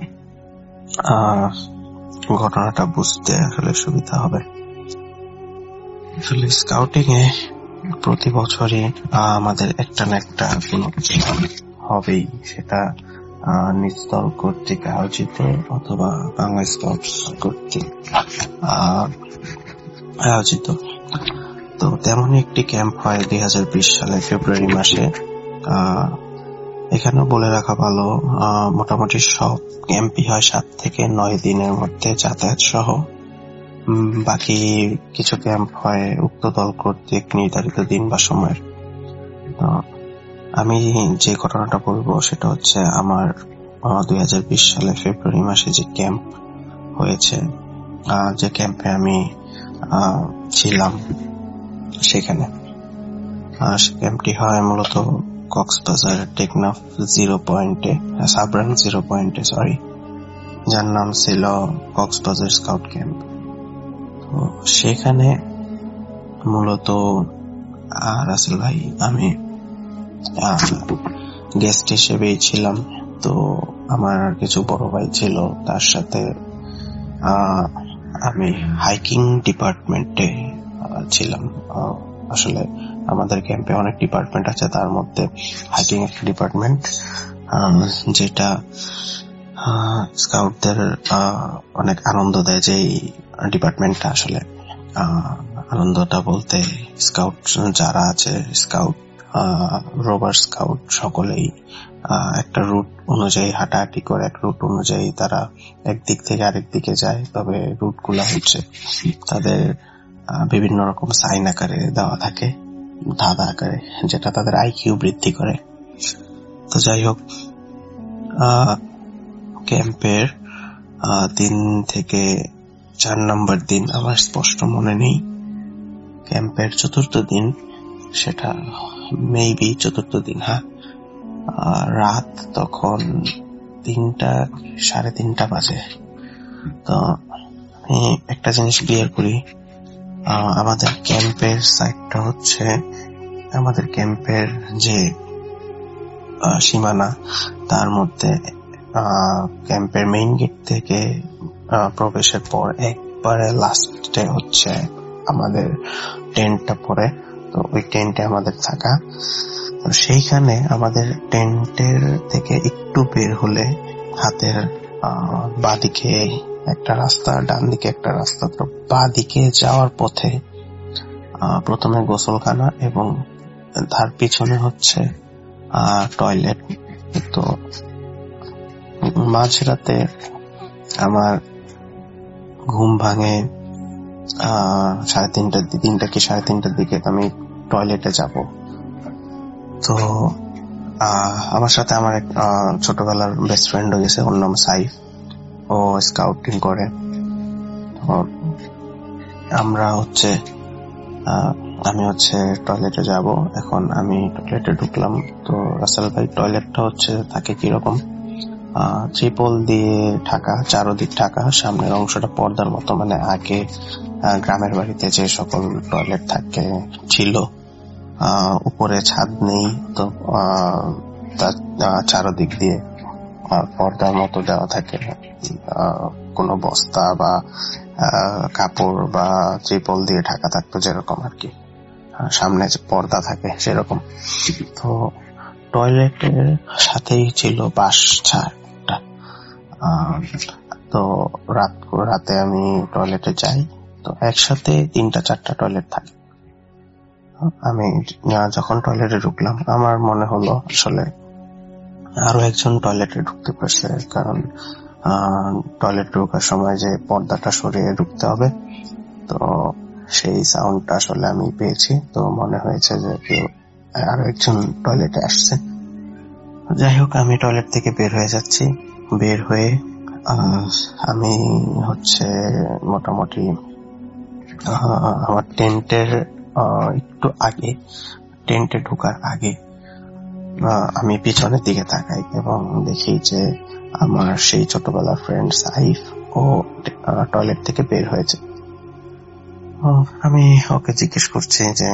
ঘটনাটা বুঝতে আসলে সুবিধা হবে। আসলে স্কাউটিং এ প্রতি বছরই আমাদের একটা না একটা কোনো কিছু হবেই, সেটা নিজ দল কর্তৃক আয়োজিত অথবা বাংলা স্কাউটস কর্তৃক আয়োজিত। তো তেমনই একটি ক্যাম্প হয় দুই হাজার বিশ সালে ফেব্রুয়ারি মাসে। এখানেও বলে রাখা ভালো, মোটামুটি সব ক্যাম্পই হয় সাত থেকে নয় দিনের মধ্যে যাতায়াত সহ। বাকি কিছু ক্যাম্প হয় উক্ত দল কর্তৃক নির্ধারিত দিন বা সময়ের। আমি যে ঘটনাটা বলবো সেটা হচ্ছে আমার দুই হাজার বিশ সালে ফেব্রুয়ারি মাসে যে ক্যাম্প হয়েছে, যে ক্যাম্পে আমি ছিলাম সেখানে। সে ক্যাম্পটি হয় মূলত কক্সবাজার টেকনাফ জিরো পয়েন্টে, সাবরাং জিরো পয়েন্টে সরি যার নাম ছিল কক্সবাজার স্কাউট ক্যাম্প। তো সেখানে মূলত রাসেল ভাই আমি গেস্ট হিসেবেই ছিলাম। তো আমার কিছু বড় ভাই ছিল, তার সাথে আমি হাইকিং ডিপার্টমেন্টে ছিলাম। আসলে আমাদের ক্যাম্পে অনেক ডিপার্টমেন্ট আছে, তার মধ্যে হাইকিং একটা ডিপার্টমেন্ট, যেটা স্কাউটদের অনেক আনন্দ দেয়। যে ডিপার্টমেন্টটা আসলে আনন্দটা বলতে স্কাউট যারা আছে, স্কাউট রোভার স্কাউট সকলেই একটা রুট অনুযায়ী হাঁটাহাঁটি করে, এক রুট অনুযায়ী তারা একদিক থেকে আরেক দিকে যায়। তবে রুট গুলা হচ্ছে তাদের বিভিন্ন রকম সাইন আকারে দেওয়া থাকে, ধাঁধা আকারে, যেটা তাদের আইকিউ বৃদ্ধি করে। তো যাই হোক, ক্যাম্পের তিন থেকে চার নম্বর দিন আমার স্পষ্ট মনে নেই। ক্যাম্পের চতুর্থ দিন, সেটা মেবি চতুর্থ দিন, হ্যাঁ, রাত তখন তিনটা সাড়ে তিনটা বাজে। তো আমি একটা জিনিস ক্লিয়ার করি, আমাদের ক্যাম্পের সাইডটা হচ্ছে আমাদের ক্যাম্পের যে সীমানা, তার মধ্যে ক্যাম্পের মেইন গেট থেকে প্রবেশের পর একবারে লাস্টে হচ্ছে আমাদের টেন্টটা পড়ে। তো ওই টেন্টে আমাদের থাকা। তো সেইখানে আমাদের টেন্টের থেকে একটু বের হলে হাতের বাঁদিকে একটা রাস্তা, ডান দিকে একটা রাস্তা। তো বাঁদিকে যাওয়ার পথে প্রথমে গোসলখানা এবং তার পিছনে হচ্ছে টয়লেট। তো মাঝরাতে আমার ঘুম ভাঙে আহ সাড়ে তিনটার তিনটা কি সাড়ে তিনটার দিকে। আমি টয়লেটে যাব। তো আহ আমার সাথে আমার এক ছোটবেলার বেস্ট ফ্রেন্ড হয়ে গেছে, ওর নাম সাইফ। ও স্কাউটিং করে। আমরা হচ্ছে আমি হচ্ছে টয়লেটে যাব। এখন আমি টয়লেটে ঢুকলাম। তো রাসেল ভাই টয়লেটটা হচ্ছে থাকে কিরকম, ত্রিপল দিয়ে ঢাকা, চারোদিক ঢাকা, সামনের অংশটা পর্দার মতো, মানে আগে গ্রামের বাড়িতে যে সকল টয়লেট থাকে ছিল, উপরে ছাদ নেই, তো তার চারোদিক দিয়ে পর্দার মতো দেওয়া থাকে। কোনো বস্তা বা কাপড় বা ত্রিপল দিয়ে ঢাকা থাকতো যেরকম আর কি, সামনে যে পর্দা থাকে সেরকম। তো টয়লেটের সাথেই ছিল বাঁশ ছাড়টা। তো রাত রাতে আমি টয়লেটে যাই। তো একসাথে তিনটা চারটা টয়লেট থাকে। আমি যখন টয়লেটে ঢুকলাম আমার মনে হলো আসলে আরো একজন টয়লেটে ঢুকতে পারছে, কারণ টয়লেট ঢোকার সময় যে পর্দাটা সরিয়ে ঢুকতে হবে, তো সেই সাউন্ডটা আসলে আমি পেয়েছি। তো মনে হয়েছে যে কেউ আরো একজন টয়লেটে আসছে। যাই হোক, আমি টয়লেট থেকে বের হয়ে যাচ্ছি। বের হয়ে আমি হচ্ছে মোটামুটি আমার টেন্টের একটু আগে, টেন্টে ঢোকার আগে আমি পিছনের দিকে তাকাই এবং দেখি যে আমার সেই ছোটবেলার ফ্রেন্ড সাইফ ও টয়লেট থেকে বের হয়েছে। আমি ওকে জিজ্ঞেস করছি যে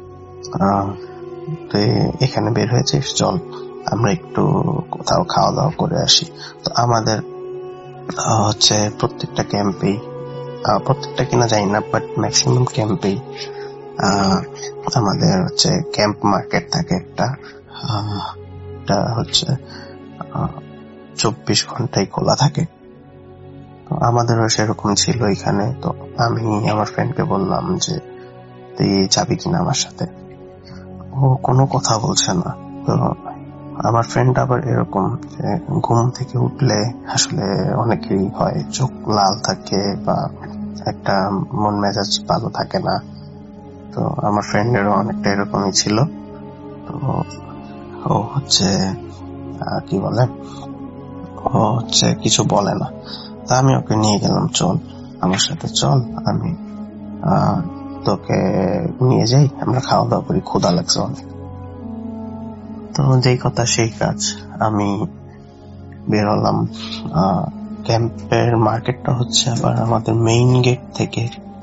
তুই এখানে বের হয়েছিস, চল আমরা একটু কোথাও খাওয়া দাওয়া করে আসি। তো আমাদের হচ্ছে প্রত্যেকটা ক্যাম্পেই, প্রত্যেকটা কিনা জানি না, বাট ম্যাক্সিমাম ক্যাম্পেই আমাদের হচ্ছে ক্যাম্প মার্কেট থাকে একটা, হচ্ছে চব্বিশ ঘন্টাই খোলা থাকে। তো আমাদেরও সেরকম ছিল এখানে। তো আমি আমার ফ্রেন্ডকে বললাম যে তুই যাবি কিনা আমার সাথে। ও কোনো কথা বলছে না। তো আমার ফ্রেন্ড আবার এরকম যে ঘুম থেকে উঠলে আসলে অনেকেই হয় চোখ লাল থাকে বা একটা মন মেজাজ ভালো থাকে না। তো আমার ফ্রেন্ডেরও অনেকটা এরকমই ছিল। তো ও হচ্ছে কি বলে, ও হচ্ছে কিছু বলে না। তা আমি ওকে নিয়ে গেলাম, চল আমার সাথে চল, আমি তোকে নিয়ে যাই, আমরা খাওয়া দাওয়া করি, ক্ষুধা লাগছে অনেক। তো যেই কথা সেই কাজ, আমি বের হলাম। ক্যাম্পের মার্কেটটা হচ্ছে আবার আমাদের মেইন গেট থেকে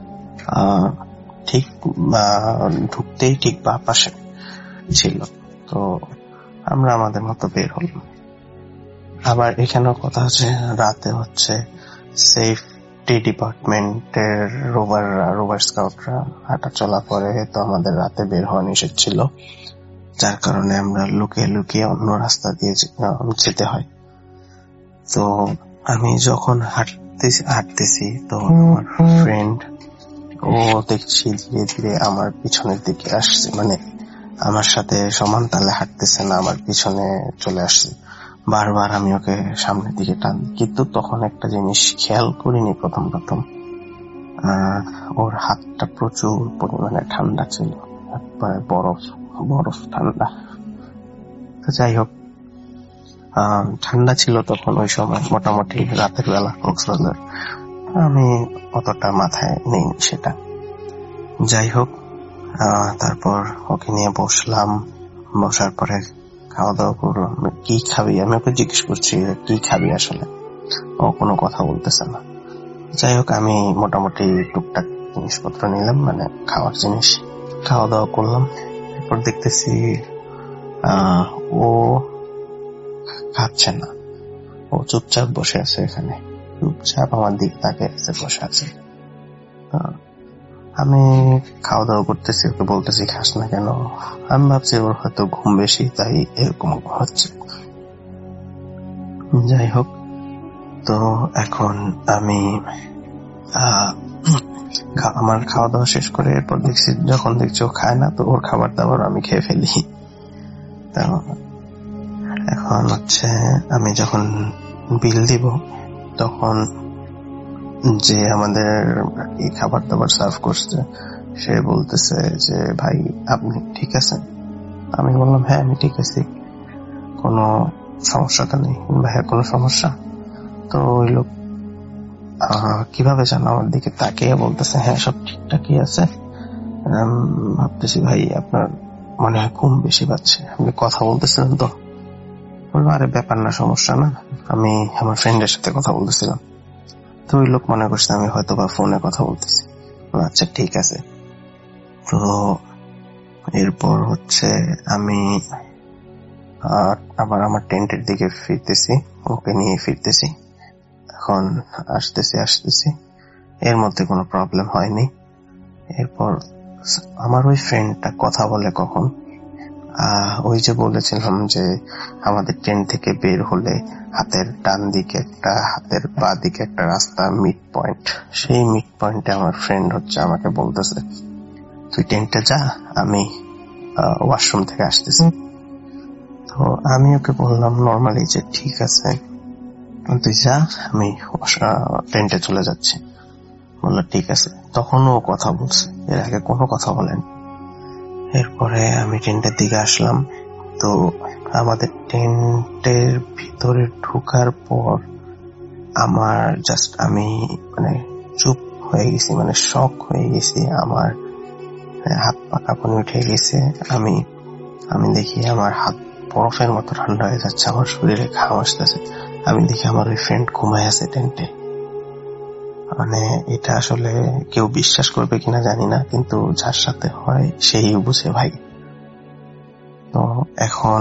ঠিক ঢুকতেই ঠিক বা পাশে ছিল। তো আমরা আমাদের মতো বের হলাম। আবার এখানেও কথা আছে, রাতে হচ্ছে সেফটি ডিপার্টমেন্টের রোভার রোভার স্কাউটরা হাঁটা চলা করে। তো আমাদের রাতে বের হওয়া নিষেধ ছিল, যার কারণে আমরা লুকিয়ে লুকিয়ে অন্য রাস্তা দিয়ে যেতে হয়। তো আমি যখন হাঁটতেছি হাঁটতেছি তো আমার ফ্রেন্ড ও দেখছি ধীরে ধীরে আমার পিছনের দিকে আসছে, মানে আমার সাথে সমান তালে হাঁটতেছে না, আমার পিছনে চলে আসছে। বারবার আমি ওকে সামনের দিকে টান, কিন্তু তখন একটা জিনিস খেয়াল করিনি প্রথম প্রথম, আহ ওর হাতটা প্রচুর পরিমাণে ঠান্ডা ছিল, একবারে বরফ বরফ ঠান্ডা। তো যাই হোক, আহ ঠান্ডা ছিল তখন ওই সময়, মোটামুটি রাতের বেলা কক্সবাজার, আমি অতটা মাথায় নেই সেটা। যাই হোক, আহ তারপর ওকে নিয়ে বসলাম। বসার পরে খাওয়া দাওয়া করলাম। কি খাবি আমি ওকে জিজ্ঞেস করছি, কি খাবি আসলে। ও কোনো কথা বলতেছে না। যাই হোক, আমি মোটামুটি টুকটাক জিনিসপত্র নিলাম, মানে খাওয়ার জিনিস। খাওয়া দাওয়া করলাম। এরপর দেখতেছি আহ ও খাচ্ছে না, ও চুপচাপ বসে আছে এখানে, চুপচাপ আমার দিক তাকে বসে আছে। আমি খাওয়া দাওয়া করতেছি, ওকে বলতেছি খাস না কেন। আমি ভাবছি ওর হয়তো ঘুম বেশি, তাই এরকম হচ্ছে। যাই হোক, তো এখন আমি আমার খাওয়া দাওয়া শেষ করে এরপর দেখছি, যখন দেখছি ও খায় না, তো ওর খাবার দাবার আমি খেয়ে ফেলি। তো এখন হচ্ছে আমি যখন বিল দিব, তখন যে আমাদের এই খাবার দাবার সার্ভ করছে সে বলতেছে যে ভাই আপনি ঠিক আছেন? আমি বললাম হ্যাঁ আমি ঠিক আছি, কোনো সমস্যা তো নেই। ভাইয়ের কোনো সমস্যা? তো ওই লোক কিভাবে জানো আমার দিকে তাকিয়ে বলতেছে হ্যাঁ সব ঠিকঠাকই আছে। ভাবতেছি ভাই আপনার মনে হয় ঘুম বেশি পাচ্ছে, আপনি কথা বলতেছিলেন তো? বলবো আরে ব্যাপার না, সমস্যা না, আমি আমার ফ্রেন্ডের সাথে কথা বলতেছিলাম। তো ওই লোক মনে করছে আমি হয়তো বা ফোনে কথা বলতেছি। আচ্ছা ঠিক আছে। তো এরপর হচ্ছে আমি আবার আমার টেন্টের দিকে ফিরতেছি, ওকে নিয়ে ফিরতেছি। এখন আসতেছি আসতেছি এর মধ্যে কোনো প্রবলেম হয়নি। এরপর আমার ওই ফ্রেন্ডটা কথা বলে কখন, ওই যে বলেছিলাম যে আমাদের ট্রেন থেকে বের হলে হাতের ডান দিকে একটা, হাতের বাঁ দিকে একটা রাস্তা, মিড পয়েন্ট। সেই মিড পয়েন্টে আমার ফ্রেন্ড হচ্ছে আমাকে বলতেছে তুই ট্রেনটা যা, আমি ওয়াশরুম থেকে আসতেছি। তো আমি ওকে বললাম নর্মালি যে ঠিক আছে তুই যা, আমি ট্রেনটা চলে যাচ্ছি। বললো ঠিক আছে। তখনও কথা বলছে, এর আগে কোনো কথা বলেন। এরপরে আমি টেন্টের দিকে আসলাম। তো আমাদের টেন্টের ভিতরে ঢুকার পর আমার জাস্ট আমি মানে চুপ হয়ে গেছি, মানে শক হয়ে গেছি। আমার হাত পা কাঁপুনি উঠে গেছে। আমি আমি দেখি আমার হাত বরফের মতো ঠান্ডা হয়ে যাচ্ছে, আমার শরীরে ঘাম আসতেছে। আমি দেখি আমার ওই ফ্রেন্ড ঘুমায় আছে টেন্টে। মানে এটা আসলে কেউ বিশ্বাস করবে কিনা জানি না, কিন্তু যার সাথে হয় সেই বুঝে ভাই। তো এখন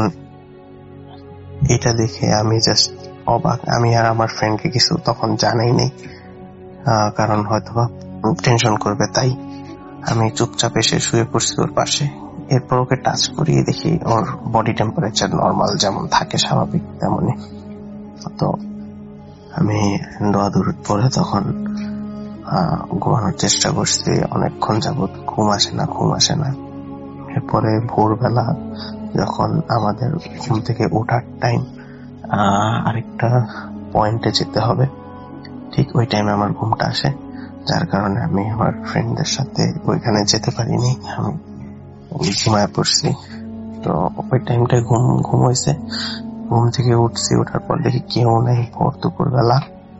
এটা দেখে আমি জাস্ট অবাক। আমি আর আমার ফ্রেন্ডকে কিছু তখন জানাই নেই, কারণ হয়তোবা টেনশন করবে, তাই আমি চুপচাপ এসে শুয়ে পড়ছি ওর পাশে। এরপর ওকে টাচ করিয়ে দেখি ওর বডি টেম্পারেচার নর্মাল, যেমন থাকে স্বাভাবিক তেমনই। তো আমি দোয়া দরুদ পড়ে তখন ঘুমানোর চেষ্টা করছি। অনেকক্ষণ যাবত ঘুম আসে না ঘুম আসে না এরপরে ভোরবেলা যখন আমাদের ঘুম থেকে ওঠার টাইম, আরেকটা পয়েন্টে যেতে হবে, ঠিক ওই টাইমে আমার ঘুমটা আসে, যার কারণে আমি আমার ফ্রেন্ডদের সাথে ওইখানে যেতে পারিনি, আমি ঘুমায় পড়ছি। তো ওই টাইমটায় ঘুম ঘুম হয়েছে। ঘুম থেকে উঠছি, ওঠার পর দেখি কেউ নেই, ভোর দুপুর বেলা।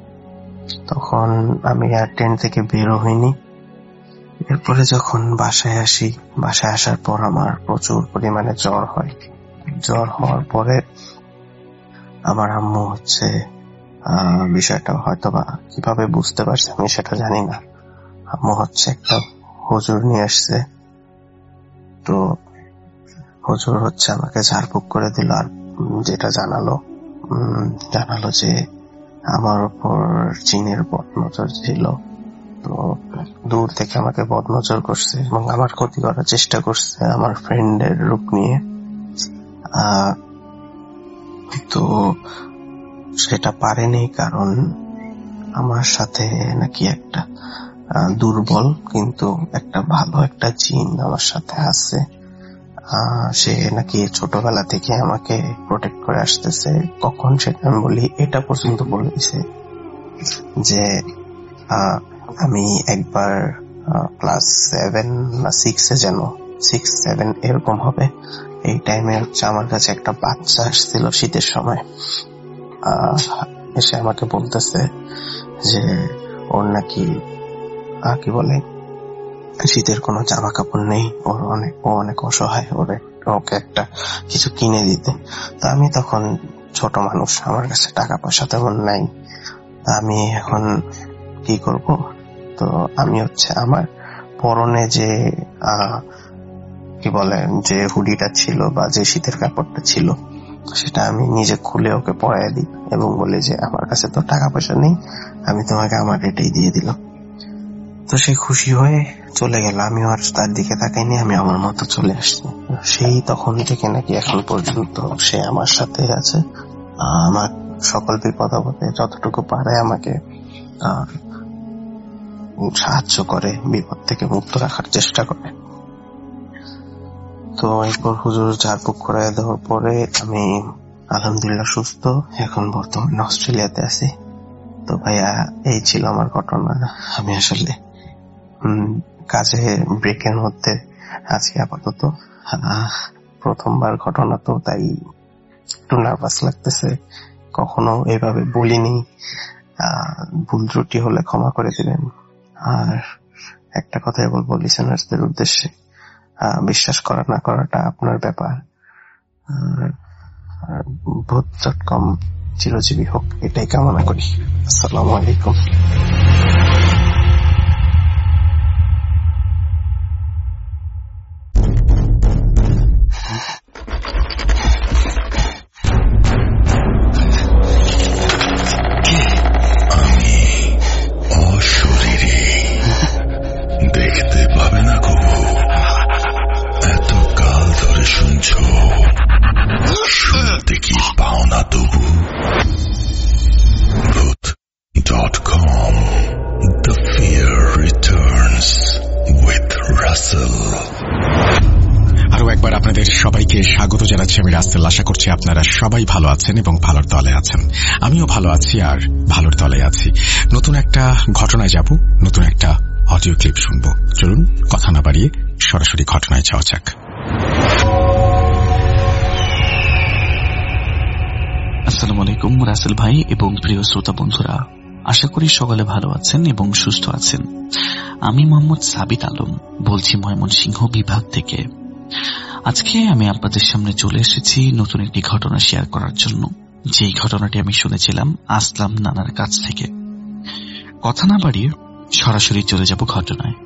তখন আমি আর ট্রেন থেকে বেরো হইনি। এরপরে যখন বাসায় আসি, বাসায় আসার পর আমার প্রচুর পরিমাণে জ্বর হয়। জ্বর হওয়ার পরে আমার আম্মু হচ্ছে আহ বিষয়টা হয়তো বা কিভাবে বুঝতে পারছে আমি সেটা জানি না, আম্মু হচ্ছে একটা হুজুর নিয়ে আসছে। তো হুজুর হচ্ছে আমাকে ঝাড়ফুঁক করে দিল, আর যেটা জানালো জানালো যে আমার উপর জিনের বদনজর ছিল। তো দূর থেকে আমাকে বদনজর করছে এবং আমার ক্ষতি করার চেষ্টা করছে আমার ফ্রেন্ডের রূপ নিয়ে। আহ তো সেটা পারেনি, কারণ আমার সাথে নাকি একটা দুর্বল কিন্তু একটা ভালো একটা জিন আমার সাথে আছে। সে নাকি ছোটবেলা থেকে আমাকে প্রোটেক্ট করে আসতেছে। কখন সেটা আমি বলি, এটা পর্যন্ত বলে দিছে যে আমি একবার ক্লাস সেভেন না সিক্সে যেন সিক্স সেভেন এরকম হবে, এই টাইমে হচ্ছে আমার কাছে একটা বাচ্চা আসছিল শীতের সময়। আহ এসে আমাকে বলতেছে যে ওর নাকি কি বলে শীতের কোনো জামা কাপড় নেই, ওর অনেক ও অনেক অসহায়, ওরে ওকে একটা কিছু কিনে দিতে। তো আমি তখন ছোট মানুষ, আমার কাছে টাকা পয়সা তেমন নাই, আমি এখন কি করব? তো আমি হচ্ছে আমার পরনে যে আহ কি বলে যে হুডিটা ছিল বা যে শীতের কাপড়টা ছিল সেটা আমি নিজে খুলে ওকে পরাই দিই এবং বলি যে আমার কাছে তো টাকা পয়সা নেই, আমি তোমাকে আমার এটাই দিয়ে দিলাম। তো সে খুশি হয়ে চলে গেল। আমিও আর তার দিকে তাকাইনি, আমি আমার মতো চলে আসছি। সেই তখন থেকে নাকি এখন পর্যন্ত সে আমার সাথে আছে, আমার সকল বিপদ আপদে যতটুকু পারে আমাকে সাহায্য করে, বিপদ থেকে মুক্ত রাখার চেষ্টা করে। তো এরপর হুজুর ঝাড়ফুঁক করে দেওয়ার পরে আমি আলহামদুলিল্লাহ সুস্থ, এখন বর্তমানে অস্ট্রেলিয়াতে আছি। তো ভাইয়া এই ছিল আমার ঘটনা। আমি আসলে কাজে ব্রেকের মধ্যে আছি আপাতত, প্রথমবার ঘটনা তো তাই একটু নার্ভাস লাগতেছে, কখনো এভাবে বলিনি, ভুল ত্রুটি হলে ক্ষমা করে দিবেন। আর একটা কথাই বলবো লিসেনার্সদের উদ্দেশ্যে, বিশ্বাস করা না করাটা আপনার ব্যাপার। ভূত ডট কম চিরজীবী হোক এটাই কামনা করি। আসসালামু আলাইকুম। দেখতে পাবে না গো, এত কাল ধরে শুনছ, শুনতে কি পাও না তবু? Bhoot dot com, the fear returns with Russell. আরো একবার আপনাদের সবাইকে স্বাগত জানাচ্ছি আমি রাসেল। আশা করছি আপনারা সবাই ভালো আছেন এবং ভালোর দলে আছেন। আমিও ভালো আছি আর ভালোর দলে আছি। নতুন একটা ঘটনায় যাব, নতুন একটা অডিও ক্লিপ শুনবো। চলুন কথা না বাড়িয়ে সরাসরি ঘটনায় যাওয়া যাক। আসসালামু আলাইকুম রাসেল ভাই এবং প্রিয় শ্রোতা বন্ধুরা, আশা করি সকলে ভালো আছেন এবং সুস্থ আছেন। আমি মোহাম্মদ সাবিত আলম বলছি ময়মনসিংহ বিভাগ থেকে। আজকে আমি আপনাদের সামনে চলে এসেছি নতুন একটি ঘটনা শেয়ার করার জন্য, যেই ঘটনাটি আমি শুনেছিলাম আসলাম নানার কাছ থেকে। কথা না বাড়িয়ে সরাসরি চলে যাব ঘটনায়।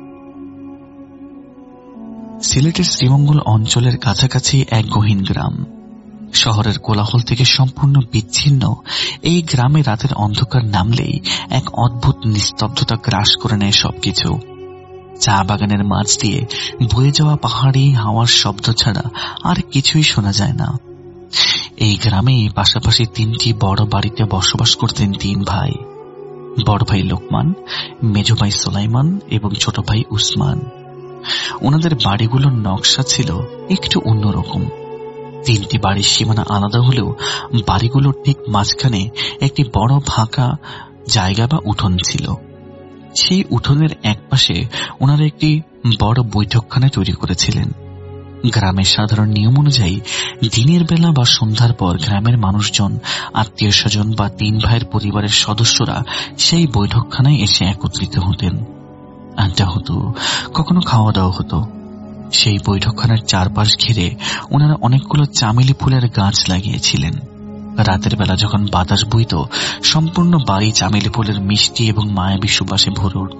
সিলেটের শ্রীমঙ্গল অঞ্চলের কাছাকাছি এক গহীন গ্রাম। শহরের কোলাহল থেকে সম্পূর্ণ বিচ্ছিন্ন এই গ্রামে রাতের অন্ধকার নামলেই এক অদ্ভুত নিস্তব্ধতা গ্রাস করে নেয় সবকিছু। চা বাগানের মাঝ দিয়ে বয়ে যাওয়া পাহাড়ি হাওয়ার শব্দ ছাড়া আর কিছুই শোনা যায় না। এই গ্রামে পাশাপাশি তিনটি বড় বাড়িতে বসবাস করতেন তিন ভাই। বড় ভাই লোকমান, মেজ ভাই সোলাইমান এবং ছোট ভাই উসমান। ওনাদের বাড়িগুলোর নকশা ছিল একটু অন্যরকম। তিনটি বাড়ির সীমানা আলাদা হলেও বাড়িগুলোর ঠিক মাঝখানে একটি বড় ফাঁকা জায়গা বা উঠোন ছিল। সেই উঠোনের একপাশে ওনারা একটি বড় বৈঠকখানা তৈরি করেছিলেন। গ্রামের সাধারণ নিয়ম অনুযায়ী দিনের বেলা বা সন্ধ্যার পর গ্রামের মানুষজন, আত্মীয় স্বজন বা তিন ভাইয়ের পরিবারের সদস্যরা সেই বৈঠকখানায় এসে একত্রিত হতেন। আড্ডা হতো, কখনো খাওয়া দাওয়া হতো। সেই বৈঠকখানার চারপাশ ঘিরে ওনারা অনেকগুলো চামেলি ফুলের গাছ লাগিয়েছিলেন। রাতের বেলা যখন বাতাস বইত, সম্পূর্ণ বাড়ি চামেলি ফুলের মিষ্টি এবং মায়াবী সুবাসে ভরে উঠত।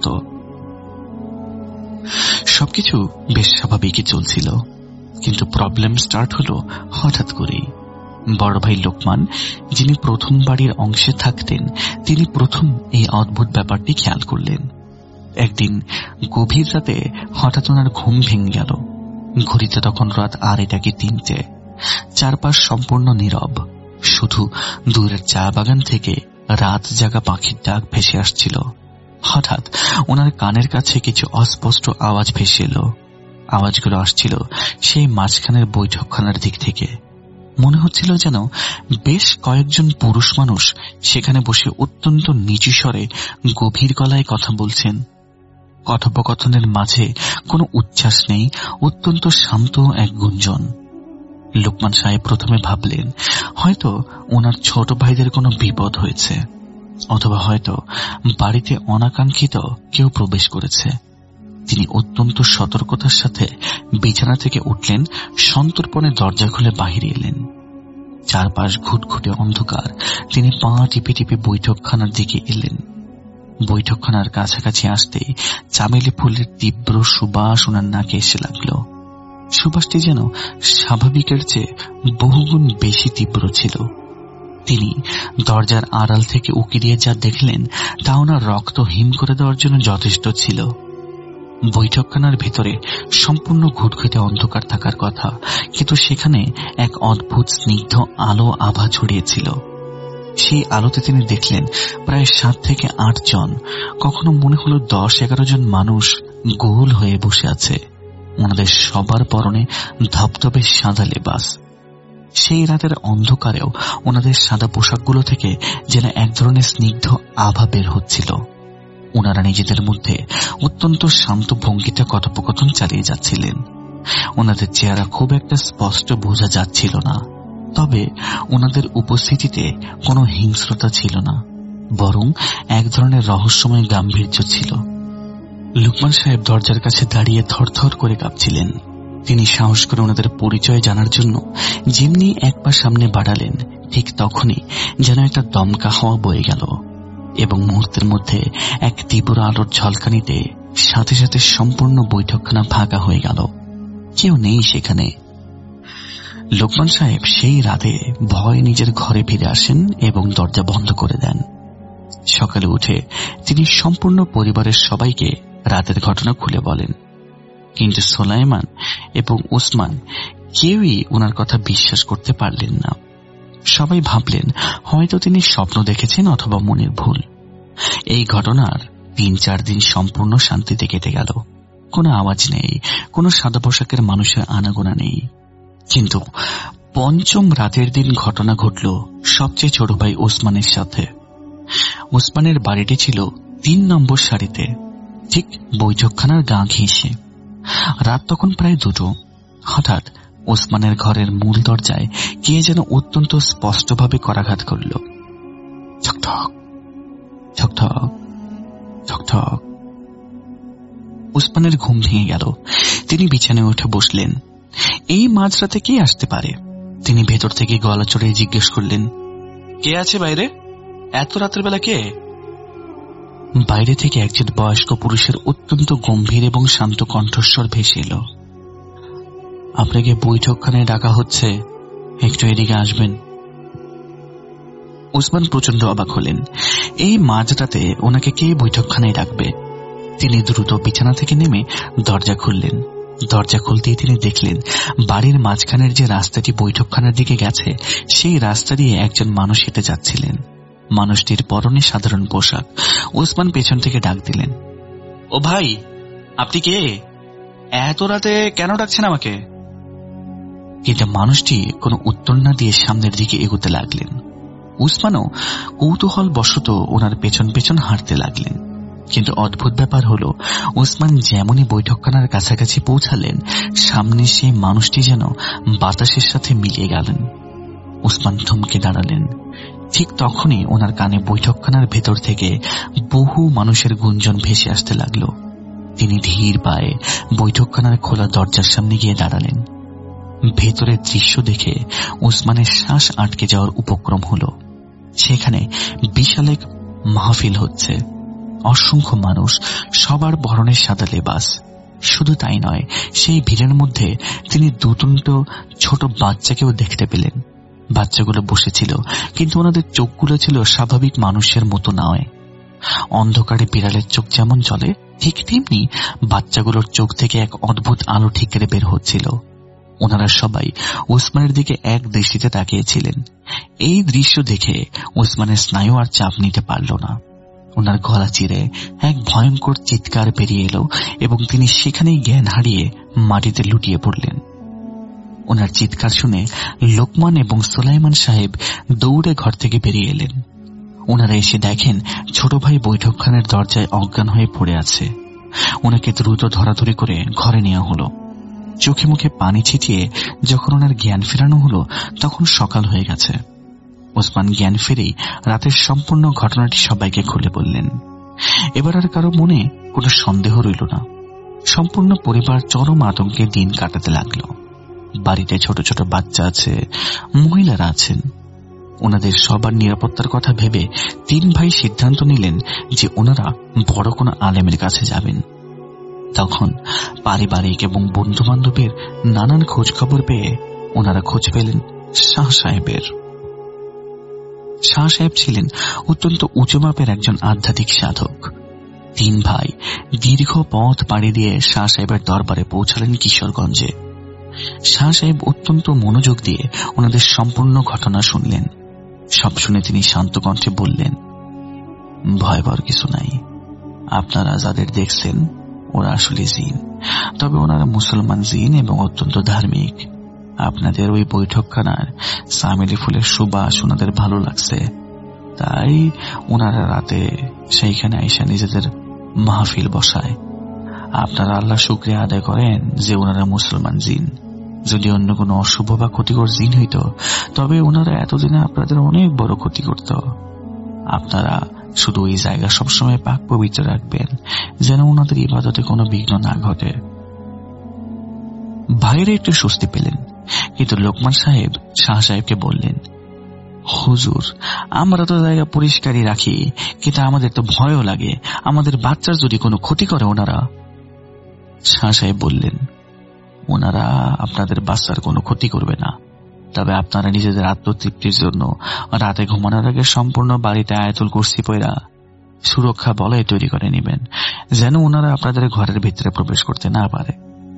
সবকিছু বেশ স্বাভাবিকই চলছিল, কিন্তু প্রবলেম স্টার্ট হলো হঠাৎ করেই। বড় ভাই লোকমান, যিনি প্রথম বাড়ির অংশে থাকতেন, তিনি প্রথম এই অদ্ভুত ব্যাপারটি খেয়াল করলেন। একদিন গভীর রাতে হঠাৎ ওনার ঘুম ভেঙে গেল। ঘড়িতে তখন রাত আড়াইটা কি তিনটে। চারপাশ সম্পূর্ণ নীরব, শুধু দূরের চা বাগান থেকে রাত জাগা পাখির ডাক ভেসে আসছিল। হঠাৎ ওনার কানের কাছে কিছু অস্পষ্ট আওয়াজ ভেসে এলো। আওয়াজগুলো আসছিল সেই মাঝখানের বৈঠকখানার দিক থেকে। মনে হচ্ছিল যেন বেশ কয়েকজন পুরুষ মানুষ সেখানে বসে অত্যন্ত নিচু স্বরে গভীর গলায় কথা বলছেন। কথোপকথনের মাঝে কোনো উচ্ছ্বাস নেই, অত্যন্ত শান্ত এক গুঞ্জন। লোকমান সাহেব প্রথমে ভাবলেন হয়তো ওনার ছোট ভাইদের কোনো বিপদ হয়েছে, অথবা হয়তো বাড়িতে অনাকাঙ্ক্ষিত কেউ প্রবেশ করেছে। তিনি অত্যন্ত সতর্কতার সাথে বিছানা থেকে উঠলেন, সন্তর্পণে দরজা খুলে বাহিরে এলেন। চারপাশ ঘুটঘুটে অন্ধকার। তিনি পা টিপে টিপে বৈঠকখানার দিকে এলেন। বৈঠকখানার কাছাকাছি আসতেই চামেলি ফুলের তীব্র সুবাস ওনার নাকে এসে লাগল। সুবাসটি যেন স্বাভাবিকের চেয়ে বহুগুণ বেশি তীব্র ছিল। তিনি দরজার আড়াল থেকে উকি দিয়ে যা দেখলেন তা ওনার রক্ত হিম করে দেওয়ার জন্য যথেষ্ট ছিল। বৈঠকখানার ভেতরে সম্পূর্ণ ঘুটঘুটে অন্ধকার থাকার কথা, কিন্তু সেখানে এক অদ্ভুত স্নিগ্ধ আলো আভা ছড়িয়েছিল। সেই আলোতে তিনি দেখলেন প্রায় সাত থেকে আট জন, কখনো মনে হলো দশ এগারো জন মানুষ গোল হয়ে বসে আছে। ওনাদের সবার পরনে ধবধবে সাদা লেবাস। সেই রাতের অন্ধকারেও ওনাদের সাদা পোশাকগুলো থেকে যেন এক ধরনের স্নিগ্ধ আভা বের হচ্ছিল। ওনারা নিজেদের মধ্যে অত্যন্ত শান্ত ভঙ্গিতে কথোপকথন চালিয়ে যাচ্ছিলেন। ওনাদের চেহারা খুব একটা স্পষ্ট বোঝা যাচ্ছিল না, তবে ওনাদের উপস্থিতিতে কোনো হিংস্রতা ছিল না, বরং এক ধরনের রহস্যময় গাম্ভীর্য ছিল। লুকমান সাহেব দরজার কাছে দাঁড়িয়ে থরথর করে কাঁপছিলেন। তিনি সাহস করে ওনাদের পরিচয় জানার জন্য যেমনি এক পা সামনে বাড়ালেন, ঠিক তখনই যেন একটা দমকা হাওয়া বয়ে গেল এবং মুহূর্তের মধ্যে এক তীব্র আলোর ঝলকানিতে সাথে সাথে সম্পূর্ণ বৈঠকখানা ফাঁকা হয়ে গেল। কেউ নেই সেখানে। লোকমান সাহেব সেই রাতে ভয়ে নিজের ঘরে ফিরে আসেন এবং দরজা বন্ধ করে দেন। সকালে উঠে তিনি সম্পূর্ণ পরিবারের সবাইকে রাতের ঘটনা খুলে বলেন, কিন্তু সোলাইমান এবং ওসমান কেউই ওনার কথা বিশ্বাস করতে পারলেন না। সবাই ভাবলেন হয়তো তিনি স্বপ্ন দেখেছেন অথবা মনের ভুল। এই ঘটনার তিন চার দিন সম্পূর্ণ শান্তিতে কেটে গেল। কোনো আওয়াজ নেই, কোনো সাদা পোশাকের মানুষের আনাগোনা নেই। কিন্তু পঞ্চম রাতের দিন ঘটনা ঘটল সবচেয়ে ছোট ভাই ওসমানের সাথে। ওসমানের বাড়িটি ছিল তিন নম্বর সারিতে, ঠিক বৈঠকখানার গা ঘেঁষে। রাত তখন প্রায় দুটো। হঠাৎ ওসমানের ঘরের মূল দরজায় কে যেন অত্যন্ত স্পষ্টভাবে করাঘাত করল। ঠকঠক ঠকঠক ঠকঠক। ওসমানের ঘুম ভেঙে গেল। তিনি বিছানায় উঠে বসলেন। এই মাঝরাতে কে আসতে পারে? তিনি ভেতর থেকে গলা চড়িয়ে জিজ্ঞেস করলেন, কে আছে বাইরে? এত রাতের বেলা কে? বাইরে থেকে একজন বয়স্ক পুরুষের অত্যন্ত গম্ভীর এবং শান্ত কণ্ঠস্বর ভেসে এলো, আপনাকে বৈঠকখানায় ডাকা হচ্ছে, একটু এদিকে আসবেন। ওসমান প্রচন্ড অবাক হলেন। এই মাঝরাতে ওনাকে কে বৈঠকখানায় ডাকবে? তিনি দ্রুত বিছানা থেকে নেমে দরজা খুললেন। দরজা খুলতেই তিনি দেখলেন বাড়ির মাঝখানের যে রাস্তাটি বৈঠকখানার দিকে গেছে, সেই রাস্তা দিয়ে একজন মানুষ হেঁটে যাচ্ছিলেন। মানুষটির পরনে সাধারণ পোশাক। ওসমান পেছন থেকে ডাক দিলেন, ও ভাই, আপনি কে? এত রাতে কেন ডাকছেন আমাকে? কিন্তু মানুষটি কোনো উত্তর না দিয়ে সামনের দিকে এগোতে লাগলেন। ওসমানও কৌতূহল বশত ওনার পেছন পেছন হাঁটতে লাগলেন। কিন্তু অদ্ভুত ব্যাপার হলো, ওসমান যেমনই বৈঠকখানার কাছাকাছি পৌঁছালেন, সামনে সেই মানুষটি যেন বাতাসের সাথে মিলিয়ে গেলেন। ওসমান থমকে দাঁড়ালেন। ঠিক তখনই ওনার কানে বৈঠকখানার ভেতর থেকে বহু মানুষের গুঞ্জন ভেসে আসতে লাগল। তিনি ধীর পায়ে বৈঠকখানার খোলা দরজার সামনে গিয়ে দাঁড়ালেন। ভেতরের দৃশ্য দেখে ওসমানের শ্বাস আটকে যাওয়ার উপক্রম হল। সেখানে বিশাল এক মাহফিল হচ্ছে। অসংখ্য মানুষ, সবার পরনের সাদা লেবাস। শুধু তাই নয়, সেই ভিড়ের মধ্যে তিনি দুটো ছোট বাচ্চাকেও দেখতে পেলেন। বাচ্চাগুলো বসেছিল, কিন্তু ওনাদের চোখগুলো ছিল স্বাভাবিক মানুষের মতো নয়। অন্ধকারে বিড়ালের চোখ যেমন চলে, ঠিক তেমনি বাচ্চাগুলোর চোখ থেকে এক অদ্ভুত আলো ঠিকরে বের হচ্ছিল। ওনারা সবাই ওসমানের দিকে এক দৃষ্টিতে তাকিয়েছিলেন। এই দৃশ্য দেখে ওসমানের স্নায়ু আর চাপ নিতে পারল না। ওনার গলা চিরে এক ভয়ঙ্কর চিৎকার বেরিয়ে এলো এবং তিনি সেখানেই জ্ঞান হারিয়ে মাটিতে লুটিয়ে পড়লেন। ওনার চিৎকার শুনে লোকমান এবং সুলাইমান সাহেব দৌড়ে ঘর থেকে বেরিয়ে এলেন। ওনারা এসে দেখেন ছোট ভাই বৈঠকখানার দরজায় অজ্ঞান হয়ে পড়ে আছে। ওনাকে দ্রুত ধরাধরি করে ঘরে নেওয়া হলো। চোখে মুখে পানি ছিটিয়ে যখন ওনার জ্ঞান ফেরানো হলো, তখন সকাল হয়ে গেছে। ওসমান জ্ঞান ফিরেই রাতের সম্পূর্ণ ঘটনাটি সবাইকে খুলে বললেন। এবার আর কারো মনে কোনো সন্দেহ রইল না। সম্পূর্ণ পরিবার চরম আতঙ্কে দিন কাটাতে লাগলো। বাড়িতে ছোট ছোট বাচ্চা আছে, মহিলারা আছেন। ওনাদের সবার নিরাপত্তার কথা ভেবে তিন ভাই সিদ্ধান্ত নিলেন যে ওনারা বড় কোনো আলেমের কাছে যাবেন। তখন পারিবারিক এবং বন্ধু বান্ধবের নানান খোঁজ খবর পেয়ে ওনারা খোঁজ পেলেন শাহ সাহেবের। শাহ সাহেব ছিলেন অত্যন্ত উঁচু মাপের একজন আধ্যাত্মিক সাধক। তিন ভাই দীর্ঘ পথ পাড়ি দিয়ে শাহ সাহেবের দরবারে পৌঁছালেন কিশোরগঞ্জে। শাহ সাহেব অত্যন্ত মনোযোগ দিয়ে ওনাদের সম্পূর্ণ ঘটনা শুনলেন। সব শুনে তিনি শান্ত কণ্ঠে বললেন, ভয় পাওয়ার কিছু নাই। আপনারা যাদের দেখছেন ওরা আসলে জিন, তবে ওনারা মুসলমান জিন এবং অত্যন্ত ধার্মিক। আপনাদের ওই বৈঠকখানার চামেলি ফুলের সুবাস ওনাদের ভালো লাগছে, তাই ওনারা রাতে সেইখানে আইসা নিজেদের মাহফিল বসায়। আপনারা আল্লাহ শুকরিয়া আদায় করেন যে ওনারা মুসলমান জিন। যদি অন্য কোনো অশুভ বা ক্ষতিকর জিন হইত তবে ওনারা এতদিনে আপনাদের অনেক বড় ক্ষতি করত। আপনারা শুধু ওই জায়গা সবসময় পাক পবিত্র রাখবেন যেন ওনাদের ইবাদতে কোনো বিঘ্ন না ঘটে। ভাইয়েরা একটু স্বস্তি পেলেন, কিন্তু লোকমান সাহেব শাহ সাহেবকে বললেন, হুজুর, আমরা তো জায়গা পরিষ্কারই রাখি, কিন্তু আমাদের তো ভয়ও লাগে, আমাদের বাচ্চার যদি কোনো ক্ষতি করে ওনারা। শাহ সাহেব বললেন, ওনারা আপনাদের বাচ্চার কোনো ক্ষতি করবে না, তবে আপনারা নিজেদের আত্মতৃপ্তির জন্য রাতে ঘুমানোর আগে সম্পূর্ণ বাড়িতে আয়াতুল কুরসি পড়া সুরক্ষা বলয় তৈরি করে নেবেন, যেন ওনারা আপনাদের ঘরের ভিতরে প্রবেশ করতে না পারে।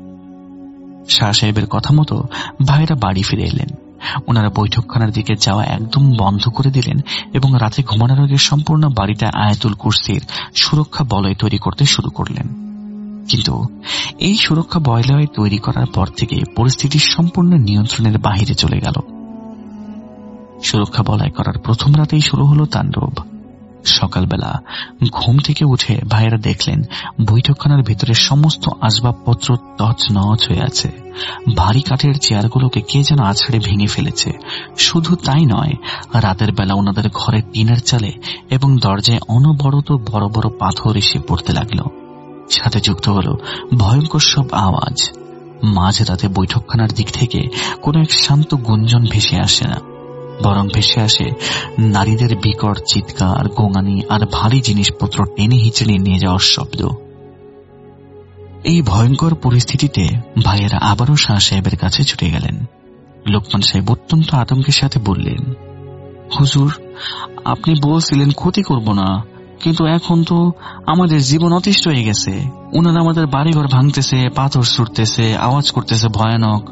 শাহ সাহেবের কথা মতো ভাইরা বাড়ি ফিরে এলেন। ওনারা বৈঠকখানার দিকে যাওয়া একদম বন্ধ করে দিলেন এবং রাতে ঘুমানোর আগে সম্পূর্ণ বাড়িতে আয়াতুল কুরসির সুরক্ষা বলয় তৈরি করতে শুরু করলেন। কিন্তু এই সুরক্ষা বলয় তৈরি করার পর থেকে পরিস্থিতি সম্পূর্ণ নিয়ন্ত্রণের বাহিরে চলে গেল। সুরক্ষা বলয় করার প্রথম রাতেই শুরু হলো তাণ্ডব। সকালবেলা ঘুম থেকে উঠে ভাইয়েরা দেখলেন বৈঠকখানার ভিতরে সমস্ত আসবাবপত্র তছনছ হয়ে আছে। ভারী কাঠের চেয়ারগুলোকে কে যেন আছড়ে ভেঙে ফেলেছে। শুধু তাই নয়, রাতের বেলা ওনাদের ঘরের টিনের চালে এবং দরজায় অনবরত বড় বড় পাথর এসে পড়তে লাগলো। সাথে যুক্ত হলো ভয়ঙ্কর সব আওয়াজ। মাঝরাতে বৈঠকখানার দিক থেকে কোনো এক শান্ত গুঞ্জন ভেসে আসে না, বরং ভেসে আসে নারীদের বিকট চিৎকার, গোঙানি আর ভারী জিনিসপত্র টেনে হিচড়ে নিয়ে যাওয়ার শব্দ। এই ভয়ঙ্কর পরিস্থিতিতে ভাইয়েরা আবারও শাহ সাহেবের কাছে ছুটে গেলেন। লোকমান সাহেব অত্যন্ত আতঙ্কের সাথে বললেন, হুজুর, আপনি বলছিলেন ক্ষতি করব না, কিন্তু এখন তো আমাদের জীবন অতিষ্ঠ হয়ে গেছে। ওনারা আমাদের বাড়িঘর ভাঙতেছে, পাথর ছুটতেছে, আওয়াজ করতেছে ভয়ানক।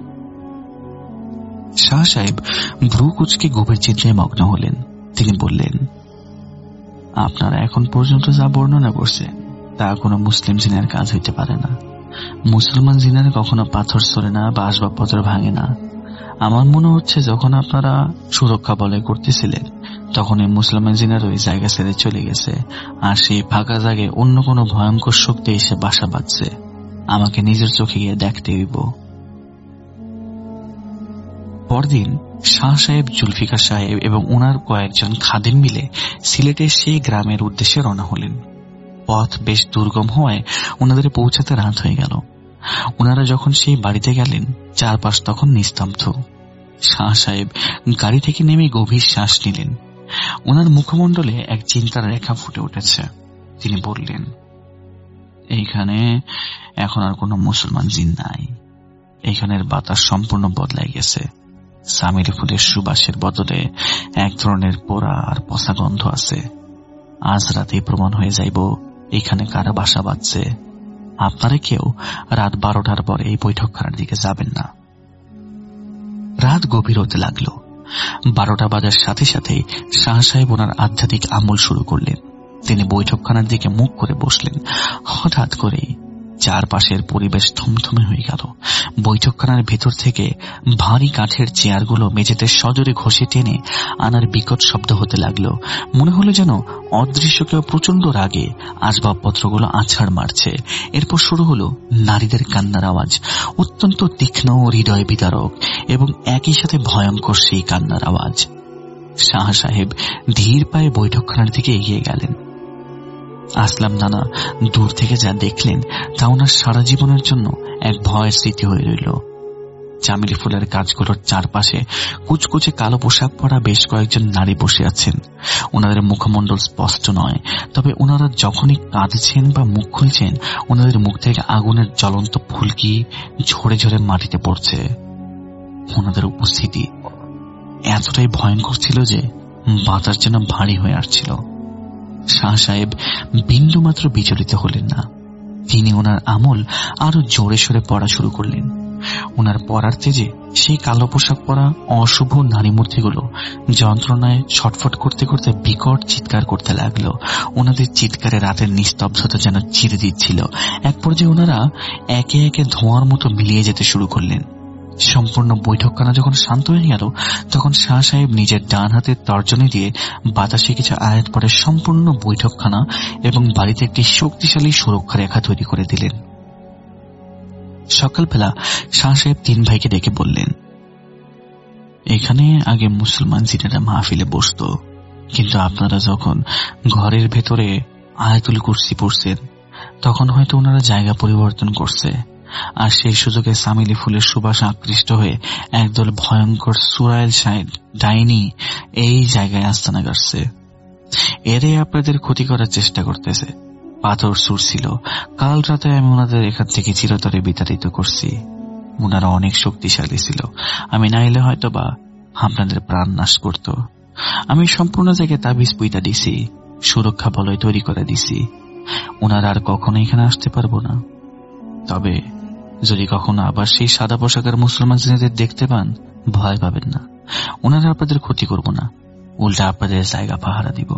শাহ সাহেব ভ্রু কুচকে গভীর চিন্তায় মগ্ন হলেন। তিনি বললেন, আপনারা এখন পর্যন্ত যা বর্ণনা করছেন তা কোনো মুসলিম জিনের কাজ হইতে পারে না। মুসলমান জিনের কখনো পাথর ছোড়ে না বা আসবাবপত্র ভাঙে না। আমার মনে হচ্ছে যখন আপনারা সুরক্ষা বলয় করতেছিলেন তখন এই মুসলমান জিনের ওই জায়গা ছেড়ে চলে গেছে, আর সেই ফাঁকা জায়গায় অন্য কোনো ভয়ঙ্কর শক্তি এসে বাসা বাঁধছে। আমাকে নিজের চোখে গিয়ে দেখতে হইব। পরদিন শাহ সাহেব, জুলফিকার সাহেব এবং ওনার কয়েকজন খাদেম মিলে সিলেটের সেই গ্রামের উদ্দেশ্যে রওনা হলেন। পথ বেশ দুর্গম হওয়ায় ওনাদের পৌঁছাতে রাত হয়ে গেল। ওনারা যখন সেই বাড়িতে গেলেন চারপাশ তখন নিস্তব্ধ। শাহ সাহেব গাড়ি থেকে নেমে গভীর শ্বাস নিলেন। ওনার মুখমণ্ডলে এক চিন্তার রেখা ফুটে উঠেছে। তিনি বললেন, এইখানে এখন আর কোনো মুসলমান জিন নাই। এইখানের বাতাস সম্পূর্ণ বদলাই গেছে। চামেলি ফুলের সুবাসের বদলে এক ধরনের পোড়া আর পচা গন্ধ আছে। আজ রাতেই প্রমাণ হয়ে যাইব এখানে কারা বাসা বাঁধছে। আপনারা কেউ রাত বারোটার পরে এই বৈঠকখানার দিকে যাবেন না। রাত গভীর হতে লাগলো। বারোটা বাজার সাথে সাথে শাহ সাহেব ওনার আধ্যাত্মিক আমল শুরু করলেন। তিনি বৈঠকখানার দিকে মুখ করে বসলেন। হঠাৎ করে চারপাশের পরিবেশ থমথমে হয়ে গেল। বৈঠকখানার ভেতর থেকে ভারী কাঠের চেয়ারগুলো মেঝেতে সজোরে ঘষে টেনে আনার বিকট শব্দ হতে লাগলো। মনে হলো যেন অদৃশ্য কেউ প্রচন্ড রাগে আসবাবপত্রগুলো আছাড় মারছে। এরপর শুরু হলো নারীদের কান্নার আওয়াজ, অত্যন্ত তীক্ষ্ণ, হৃদয় বিদারক এবং একই সাথে ভয়ঙ্কর সেই কান্নার আওয়াজ। শাহ সাহেব ধীর পায়ে বৈঠকখানার দিকে এগিয়ে গেলেন। আসলাম নানা দূর থেকে যা দেখলেন তা ওনার সারা জীবনের জন্য এক ভয়ের স্মৃতি হয়ে রইল। চামেলি ফুলের গাছগুলোর চারপাশে কুচকুচে কালো পোশাক পরা বেশ কয়েকজন নারী বসে আছেন। ওনাদের মুখমণ্ডল স্পষ্ট নয়, তবে ওনারা যখনই কাঁদছেন বা মুখ খুলছেন ওনাদের মুখ থেকে আগুনের জ্বলন্ত ফুলকি ঝরে ঝরে মাটিতে পড়ছে। ওনাদের উপস্থিতি এতটাই ভয়ঙ্কর ছিল যে বাতাস যেন ভারী হয়ে আসছিল। শাহ সাহেব বিন্দু মাত্র বিচলিত হলেন না। তিনি ওনার আমল আরো জোরে সোরে পড়া শুরু করলেন। ওনার পড়ার তেজে সেই কালো পোশাক পরা অশুভ নারী মূর্তিগুলো যন্ত্রণায় ছটফট করতে করতে বিকট চিৎকার করতে লাগলো। ওনাদের চিৎকারে রাতের নিস্তব্ধতা যেন চিরে দিচ্ছিল। এক পর্যায়ে ওনারা একে একে ধোঁয়ার মতো মিলিয়ে যেতে শুরু করলেন। সম্পূর্ণ বৈঠকখানা যখন শান্ত হয়ে গেল, তখন শাহ সাহেব নিজের ডান হাতের তর্জনী দিয়ে বাতাসে কিছু আয়াত পরে সম্পূর্ণ বৈঠকখানা এবং বাড়িতে একটি শক্তিশালী সুরক্ষা রেখা তৈরি করে দিলেন। সকালবেলা শাহ সাহেব তিন ভাইকে ডেকে বললেন, এখানে আগে মুসলমান জিনেরা মাহফিলে বসত, কিন্তু আপনারা যখন ঘরের ভেতরে আয়াতুল কুরসি পড়ছেন তখন হয়তো ওনারা জায়গা পরিবর্তন করছে, আর সেই সুযোগে সামিলি ফুলের সুবাস আকৃষ্ট হয়ে একদল ভয়ঙ্কর সুরাইল সাইড ডাইনি এই জায়গায় আস্তানা গাড়ছে। এরে আপনাদের ক্ষতি করার চেষ্টা করতেছে। পাথর ছুড়ছিল। কাল রাতে আমি ওনাদের এখান থেকে চিরতরে বিতাড়িত করছি। ওনারা অনেক শক্তিশালী ছিল। আমি না এলে হয়তো বা আপনাদের প্রাণ নাশ করত। আমি সম্পূর্ণ জায়গায় তাবিজ পুইতা দিছি, সুরক্ষা বলয় তৈরি করে দিছি। ওনারা আর কখনো এখানে আসতে পারবো না। তবে যদি কখনো আবার সেই সাদা পোশাকের মুসলমান জিনেদের দেখতে পান, ভয় পাবেন না। ওনারা আপনাদের ক্ষতি করব না, উল্টা আপনাদের জায়গা পাহারা দিব।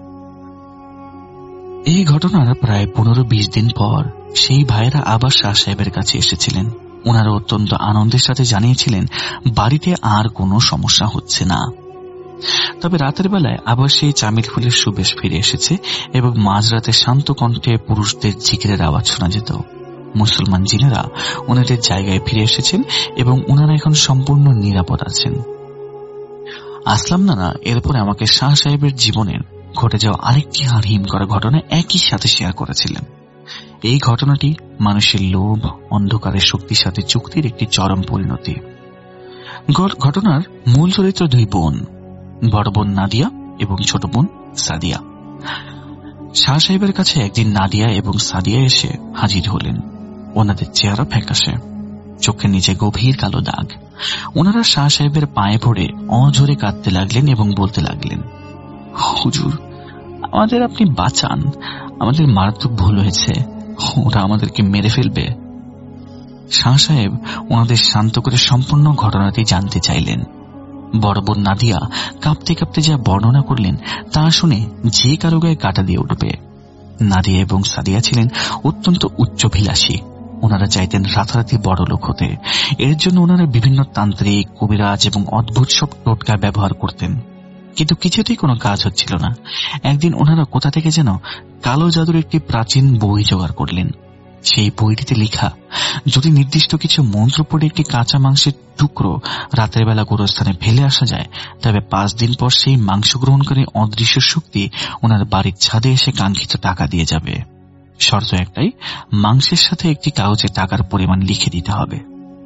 এই ঘটনার প্রায় পনেরো বিশ দিন পর সেই ভাইয়েরা আবার শাহ সাহেবের কাছে এসেছিলেন। ওনারা অত্যন্ত আনন্দের সাথে জানিয়েছিলেন বাড়িতে আর কোনো সমস্যা হচ্ছে না। তবে রাতের বেলায় আবার সেই চামিল ফুলের সুবেশ ফিরে এসেছে এবং মাঝরাতে শান্ত কণ্ঠে পুরুষদের জিকিরের আওয়াজ শোনা যেত। মুসলমান জিনেরা ওনাদের জায়গায় ফিরে এসেছেন এবং ওনারা এখন সম্পূর্ণ নিরাপদ আছেন। আসলাম নানা এরপরে আমাকে শাহ সাহেবের জীবনের ঘটে যাওয়া আরেকটি হারহিম করা ঘটনা একই সাথে শেয়ার করেছিলেন। এই ঘটনাটি মানুষের লোভ, অন্ধকারের শক্তির সাথে চুক্তির একটি চরম পরিণতি। ঘটনার মূল চরিত্র দুই বোন, বড় বোন নাদিয়া এবং ছোট বোন সাদিয়া। শাহ সাহেবের কাছে একদিন নাদিয়া এবং সাদিয়া এসে হাজির হলেন। ওনাদের চেহারা ফ্যাকাশে, চোখের নিচে গভীর কালো দাগ। ওনারা শাহ সাহেবের পায়ে পড়ে অঝরে কাঁদতে লাগলেন এবং বলতে লাগলেন, হুজুর, আমাদের আপনি বাঁচান, আমাদের মারাত্মক ভুল হয়েছে, ওরা আমাদেরকে মেরে ফেলবে। শাহ সাহেব ওনাদের শান্ত করে সম্পূর্ণ ঘটনাটি জানতে চাইলেন। বড় বোন নাদিয়া কাঁপতে কাঁপতে যা বর্ণনা করলেন তা শুনে যে কারো গায়ে কাঁটা দিয়ে উঠবে। নাদিয়া এবং সাদিয়া ছিলেন অত্যন্ত উচ্চভিলাষী। ওনারা চাইতেন রাতারাতি বড় লোক হতে। এর জন্য ওনারা বিভিন্ন তান্ত্রিক, কবিরাজ এবং অদ্ভুত সব টোটকা ব্যবহার করতেন, কিন্তু কিছুতেই কোনো কাজ হচ্ছিল না। একদিন ওনারা কোথা থেকে যেন কালো জাদুর একটি প্রাচীন বই জোগাড় করলেন। সেই বইটিতে লেখা, যদি নির্দিষ্ট কিছু মন্ত্র পড়ে একটি কাঁচা মাংসের টুকরো রাতের বেলা গোরস্থানে ফেলে আসা যায়, তবে পাঁচ দিন পর সেই মাংস গ্রহণকারী অদৃশ্য শক্তি ওনার বাড়ির ছাদে এসে কাঙ্ক্ষিত টাকা দিয়ে যাবে। শর্ত একটাই, মাংসের সাথে একটি কাগজে টাকার পরিমাণ লিখে দিতে হবে।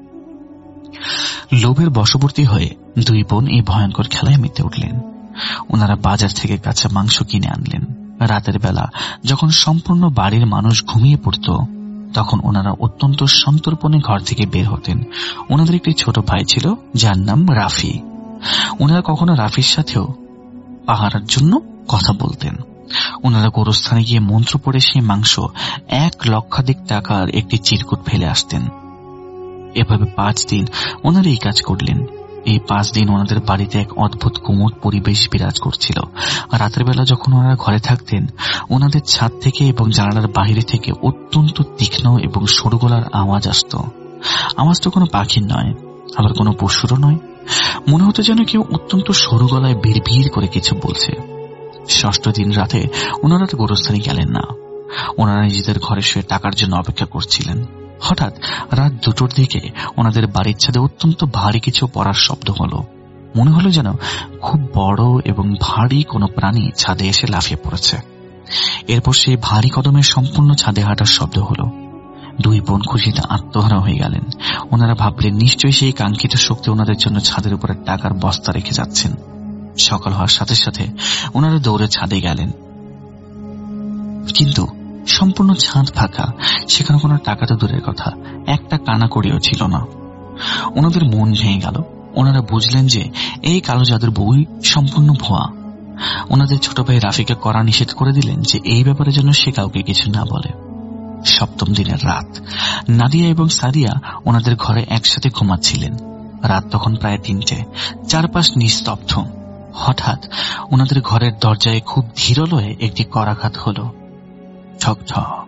লোভের বশবর্তী হয়ে দুই বোন এই ভয়ঙ্কর খেলায় মেতে উঠলেন। ওনারা বাজার থেকে কাঁচা মাংস কিনে আনলেন। রাতের বেলা যখন সম্পূর্ণ বাড়ির মানুষ ঘুমিয়ে পড়ত, তখন ওনারা অত্যন্ত সন্তর্পণে ঘর থেকে বের হতেন। ওনাদের একটি ছোট ভাই ছিল যার নাম রাফি। ওনারা কখনো রাফির সাথেও পাহারার জন্য কথা বলতেন। ওনারা গোরস্থানে গিয়ে মন্ত্র পড়ে সেই মাংস এক লক্ষাধিক টাকার একটি চিরকুট ফেলে আসতেন। এভাবে পাঁচ দিন ওনারা এই কাজ করলেন। এই পাঁচ দিন ওনাদের বাড়িতে এক অদ্ভুত কোমল পরিবেশ বিরাজ করছিল। রাতের বেলা যখন ওনারা ঘরে থাকতেন, ওনাদের ছাদ থেকে এবং জানালার বাহিরে থেকে অত্যন্ত তীক্ষ্ণ এবং সরু গলার আওয়াজ আসত। আওয়াজটা কোনো পাখির নয়, আবার কোনো পশুরও নয়। মনে হতো যেন কেউ অত্যন্ত সরু গলায় বিড়বিড় করে কিছু বলছে। ষষ্ঠ দিন রাতে ওনারা গোরস্থানে গেলেন না। ওনারা নিজেদের ঘরে শুয়ে টাকার জন্য অপেক্ষা করছিলেন। হঠাৎ রাত দুটোর দিকে ওনাদের বাড়ির ছাদে অত্যন্ত ভারী কিছু পড়ার শব্দ হলো। মনে হলো যেন খুব বড় এবং ভারী কোনো প্রাণী ছাদে এসে লাফিয়ে পড়েছে। এরপর সেই ভারী কদমের সম্পূর্ণ ছাদে হাঁটার শব্দ হলো। দুই বোন খুশিতে আত্মহারা হয়ে গেলেন। ওনারা ভাবলেন নিশ্চয়ই সেই কাঙ্ক্ষিত শক্তি ওনাদের জন্য ছাদের উপরে টাকার বস্তা রেখে যাচ্ছেন। সকাল হওয়ার সাথে সাথে ওনারা দৌড়ে ছাদে গেলেন, কিন্তু সম্পূর্ণ ছাদ ফাঁকা। সেখানে কোনো টাকা তো দূরের কথা, একটা কানা কড়িও ছিল না। ওনাদের মন ভেঙে গেল। ওনারা বুঝলেন যে এই কালো জাদুর বই সম্পূর্ণ ভুয়া। ওনাদের ছোট ভাই রাফিকে কড়া নিষেধ করে দিলেন যে এই ব্যাপারে যেন সে কাউকে কিছু না বলে। সপ্তম দিনের রাত। নাদিয়া এবং সাদিয়া ওনাদের ঘরে একসাথে ঘুমাচ্ছিলেন। রাত তখন প্রায় তিনটে, চারপাশ নিস্তব্ধ। হঠাৎ ওনাদের ঘরের দরজায় খুব ধীরলয়ে একটি করাঘাত হল। ঠক ঠক।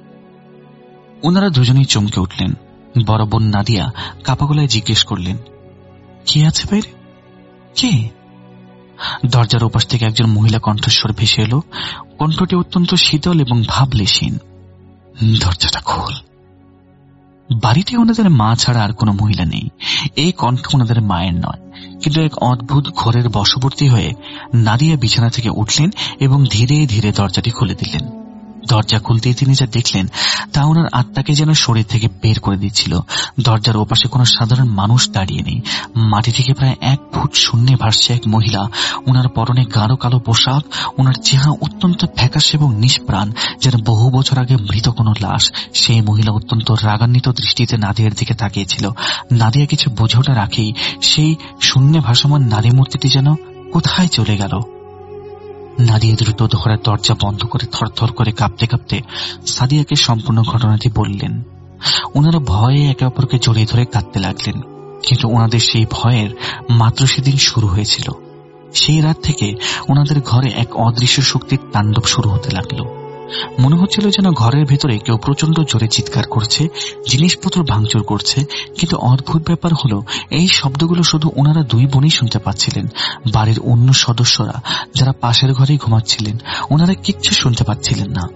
ওনারা দুজনেই চমকে উঠলেন। বড় বোন নাদিয়া কাপা গলায় জিজ্ঞেস করলেন, কে আছে বাইরে? কে? দরজার ওপাশ থেকে একজন মহিলা কণ্ঠস্বর ভেসে এলো। কণ্ঠটি অত্যন্ত শীতল এবং ভাবলেশীন। দরজাটা খোল। বাড়িতে ওনাদের মা ছাড়া আর কোনো মহিলা নেই। এই কণ্ঠ ওনাদের মায়ের নয়, কিন্তু এক অদ্ভুত ঘোরের বশবর্তী হয়ে নাদিয়া বিছানা থেকে উঠলেন এবং ধীরে ধীরে দরজাটি খুলে দিলেন। দরজা খুলতেই তিনি যা দেখলেন তা ওনার আত্মাকে যেন শরীর থেকে বের করে দিচ্ছিল। দরজার ওপাশে কোনো সাধারণ মানুষ দাঁড়িয়ে নেই। মাটি থেকে প্রায় এক ফুট শূন্যে ভাসছে এক মহিলা। ওনার পরনে গাঢ় কালো পোশাক, ওনার চেহারা অত্যন্ত ফ্যাকাশে এবং নিষ্প্রাণ, যেন বহু বছর আগে মৃত কোনো লাশ। সেই মহিলা অত্যন্ত রাগান্বিত দৃষ্টিতে নাদিয়ার দিকে তাকিয়েছিল। নাদিয়া কিছু বুঝে ওঠার আগেই সেই শূন্যে ভাসমান নারী মূর্তিটি যেন কোথায় চলে গেল। নাদিয়া দ্রুত ঘরের দরজা বন্ধ করে থরথর করে কাঁপতে কাঁপতে সাদিয়াকে সম্পূর্ণ ঘটনাটি বললেন। ওনারা ভয়ে একে অপরকে জড়িয়ে ধরে কাঁদতে লাগলেন। কিন্তু ওনাদের সেই ভয়ের মাত্র সেদিন শুরু হয়েছিল। সেই রাত থেকে ওনাদের ঘরে এক অদৃশ্য শক্তির তাণ্ডব শুরু হতে লাগলো। মনে হচ্ছিল যেন ঘরের ভেতরে কেউ প্রচন্ড জোরে চিৎকার করছে, জিনিসপত্র ভাঙচুর করছে। কিন্তু অদ্ভুত ব্যাপার হলো এই শব্দগুলো শুধু ওনারা দুই বোনই শুনতে পাচ্ছিলেন। বাড়ির অন্য সদস্যরা যারা পাশের ঘরেই ঘুমাচ্ছিলেন, ওনারা কিচ্ছু শুনতে পাচ্ছিলেন না।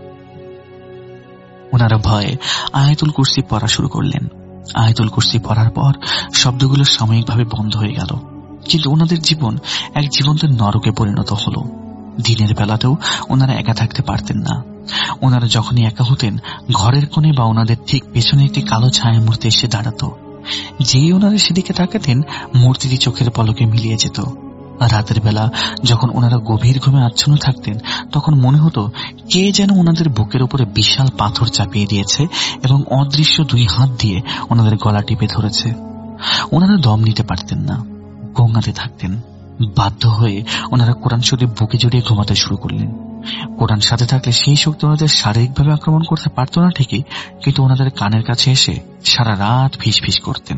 ওনারা ভয়ে আয়াতুল কুরসি পড়া শুরু করলেন। আয়াতুল কুরসি পড়ার পর শব্দগুলো সাময়িকভাবে বন্ধ হয়ে গেল। কিন্তু ওনাদের জীবন এক জীবন্ত নরকে পরিণত হলো। দিনের বেলাতেও ওনারা একা থাকতে পারতেন না। ওনারা যখনই একা হতেন, ঘরের কোণে বা ওনাদের ঠিক পেছনে একটি কালো ছায়া মূর্তি এসে দাঁড়াতো। যেই ওনারা সেদিকে তাকাতেন, মূর্তিটি চোখের পলকে মিলিয়ে যেত। রাতের বেলা যখন ওনারা গভীর ঘুমে আচ্ছন্ন থাকতেন, তখন মনে হতো কে যেন ওনাদের বুকের উপরে বিশাল পাথর চাপিয়ে দিয়েছে এবং অদৃশ্য দুই হাত দিয়ে ওনাদের গলা টিপে ধরেছে। ওনারা দম নিতে পারতেন না, গঙ্গাতে থাকতেন। বাধ্য হয়ে ওনারা কোরআন শরীফ বুকে জড়িয়ে ঘুমাতে শুরু করলেন। কোরআন সাথে থাকলে সেই শক্তি ওনাদের শারীরিকভাবে আক্রমণ করতে পারত না ঠিকই, কিন্তু ওনাদের কানের কাছে এসে সারা রাত ফিস ফিস করতেন।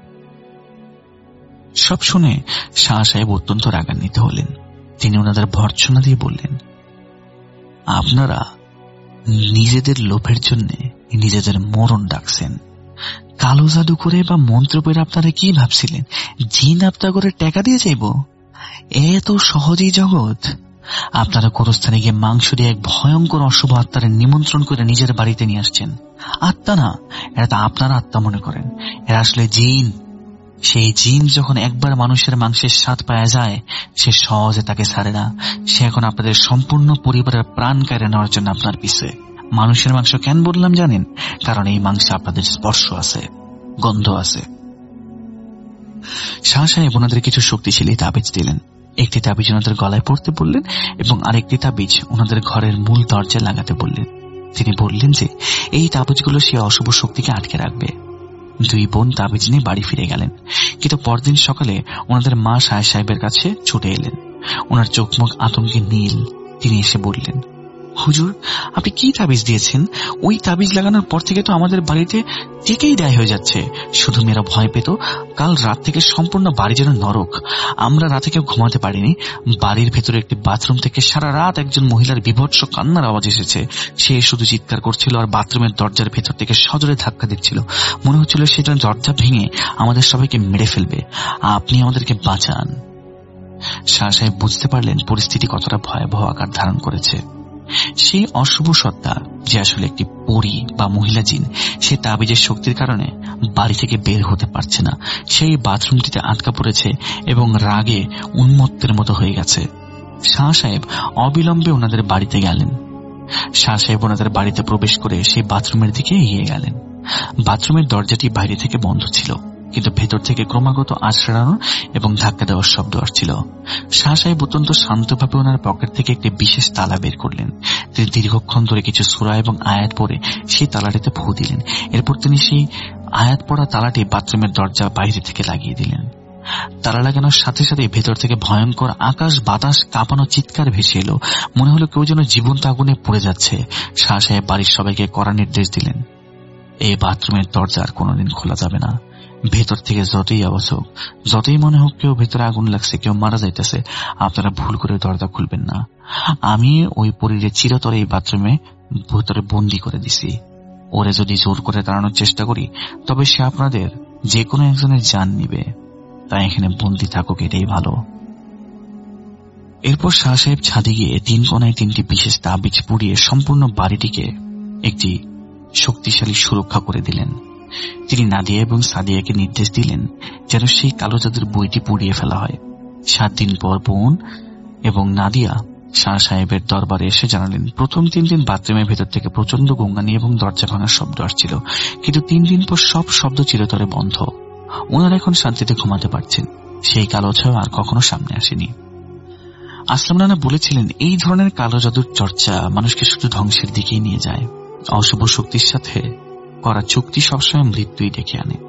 সব শুনে শাহ সাহেব অত্যন্ত রাগান্বিত হলেন। তিনি ওনাদের ভর্ৎসনা দিয়ে বললেন, আপনারা নিজেদের লোভের জন্য নিজেদের মরণ ডাকছেন। কালো জাদু করে বা মন্ত্র পড়ে আপনারা কি ভাবছিলেন জিন আপনার করে টাকা দিয়ে যাইব? এত সহজেই জগৎ? আপনারা গোরস্থানে গিয়ে মাংস দিয়ে এক ভয়ঙ্কর অশুভ আত্মার নিমন্ত্রণ করে নিজের বাড়িতে নিয়ে আসছেন। আত্মা না, এরা তো আপনারা আত্মা মনে করেন। এরা আসলে জিন। সেই জিন যখন একবার মানুষের মাংসের স্বাদ পাওয়া যায়, সে সহজে তাকে ছাড়ে না। সে এখন আপনাদের সম্পূর্ণ পরিবারের প্রাণ কেড়ে নেওয়ার জন্য আপনার পিছে। মানুষের মাংস কেন বললাম জানেন? কারণ এই মাংসে আপনাদের স্পর্শ আছে, গন্ধ আছে। শাহ সাহেব ওনাদের কিছু শক্তিশালী তাবিজ দিলেন। একটি তাবিজ ওনাদের গলায় পড়তে বললেন এবং আরেকটি তাবিজ ওনাদের ঘরের মূল দরজায় লাগাতে বললেন। তিনি বললেন যে এই তাবিজগুলো সে অশুভ শক্তিকে আটকে রাখবে। দুই বোন তাবিজ নিয়ে বাড়ি ফিরে গেলেন। কিন্তু পরদিন সকালে ওনাদের মা শাহ সাহেবের কাছে ছুটে এলেন। ওনার চোখ মুখ আতঙ্কে নীল। তিনি এসে বললেন, হুজুর, আপনি কি তাবিজ দিয়েছেন? ওই তাবিজ লাগানোর পর থেকে তো আমাদের বাড়িতে টেকেই দায় হয়ে যাচ্ছে। শুধু মেয়েরা ভয় পেত। কাল রাত থেকে সম্পূর্ণ বাড়ি যেন নরক। আমরা রাতে কেউ ঘুমাতে পারিনি। বাড়ির ভেতরে একটি বাথরুম থেকে সারা রাত একজন মহিলার বিভৎস কান্নার আওয়াজ এসেছে। সে শুধু চিৎকার করছিল আর বাথরুমের দরজার ভেতর থেকে সজোরে ধাক্কা দিচ্ছিল। মনে হচ্ছিল সে যেন দরজা ভেঙে আমাদের সবাইকে মেরে ফেলবে। আপনি আমাদেরকে বাঁচান। শাহ সাহেব বুঝতে পারলেন পরিস্থিতি কতটা ভয়াবহ আকার ধারণ করেছে। সেই অশুভ সত্তা, যে আসলে একটি পরী বা মহিলা জিন, সে তাবিজের শক্তির কারণে বাড়ি থেকে বের হতে পারছে না। সেই বাথরুমটিতে আটকা পড়েছে এবং রাগে উন্মত্তের মতো হয়ে গেছে। শাহ সাহেব অবিলম্বে ওনাদের বাড়িতে গেলেন। শাহ সাহেব ওনাদের বাড়িতে প্রবেশ করে সেই বাথরুমের দিকে এগিয়ে গেলেন। বাথরুমের দরজাটি বাইরে থেকে বন্ধ ছিল, কিন্তু ভেতর থেকে ক্রমাগত আছড়ানো এবং ধাক্কা দেওয়ার শব্দ আসছিল। শাহ সাহেব অত্যন্ত শান্তভাবে ওনার পকেট থেকে একটি বিশেষ তালা বের করলেন। তিনি দীর্ঘক্ষণ ধরে কিছু সূরা এবং আয়াত পড়ে সেই তালাটিতে ফু দিলেন। এরপর তিনি সেই আয়াত পড়া তালাটি বাথরুমের দরজা বাইরে থেকে লাগিয়ে দিলেন। তালা লাগানোর সাথে সাথে ভেতর থেকে ভয়ঙ্কর আকাশ বাতাস কাঁপানো চিৎকার ভেসে এলো। মনে হলো কেউ যেন জীবন্ত আগুনে পড়ে যাচ্ছে। শাহ সাহেব বাড়ির সবাইকে কড়া নির্দেশ দিলেন, এই বাথরুমের দরজা আর কোনোদিন খোলা যাবে না। ভেতর থেকে যতই আওয়াজ হোক, যতই মনে হোক কেউ ভেতরে আগুন লাগছে, কেউ মারা যাইতেছে, আপনারা ভুল করে দরজা খুলবেন না। আমি ওই পরীরে চিরতরে এই বাথরুমে ভেতরে বন্দি করে দিছি। ওরে যদি জোর করে তাড়ানোর চেষ্টা করি তবে সে আপনাদের যে কোনো একজনের জান নিবে, তাই এখানে বন্দি থাকুক, এটাই ভালো। এরপর শাহ সাহেব ছাদে গিয়ে তিন কোনায় তিনটি বিশেষ তাবিজ পুড়িয়ে সম্পূর্ণ বাড়িটিকে একটি শক্তিশালী সুরক্ষা করে দিলেন। তিনি নাদিয়া এবং সাদিয়াকে নির্দেশ দিলেন যেন সেই কালো জাদুর বইটি পুড়িয়ে ফেলা হয়। সাত দিন পর বোন এবং নাদিয়া শাহ সাহেবের দরবারে এসে জানালেন, প্রথম তিন দিন বাথরুমের ভেতর থেকে প্রচন্ড গঙ্গানি এবং দরজা ভাঙার শব্দ আসছিল, কিন্তু তিন দিন পর সব শব্দ চিরতরে বন্ধ। ওনারা এখন শান্তিতে ঘুমাতে পারছেন। সেই কালো ছায়া আর কখনো সামনে আসেনি। আসলাম নানা বলেছিলেন, এই ধরনের কালো জাদুর চর্চা মানুষকে শুধু ধ্বংসের দিকেই নিয়ে যায়। অশুভ শক্তির সাথে করা চুক্তি সবসময় মৃত্যুই ডেকে আনে।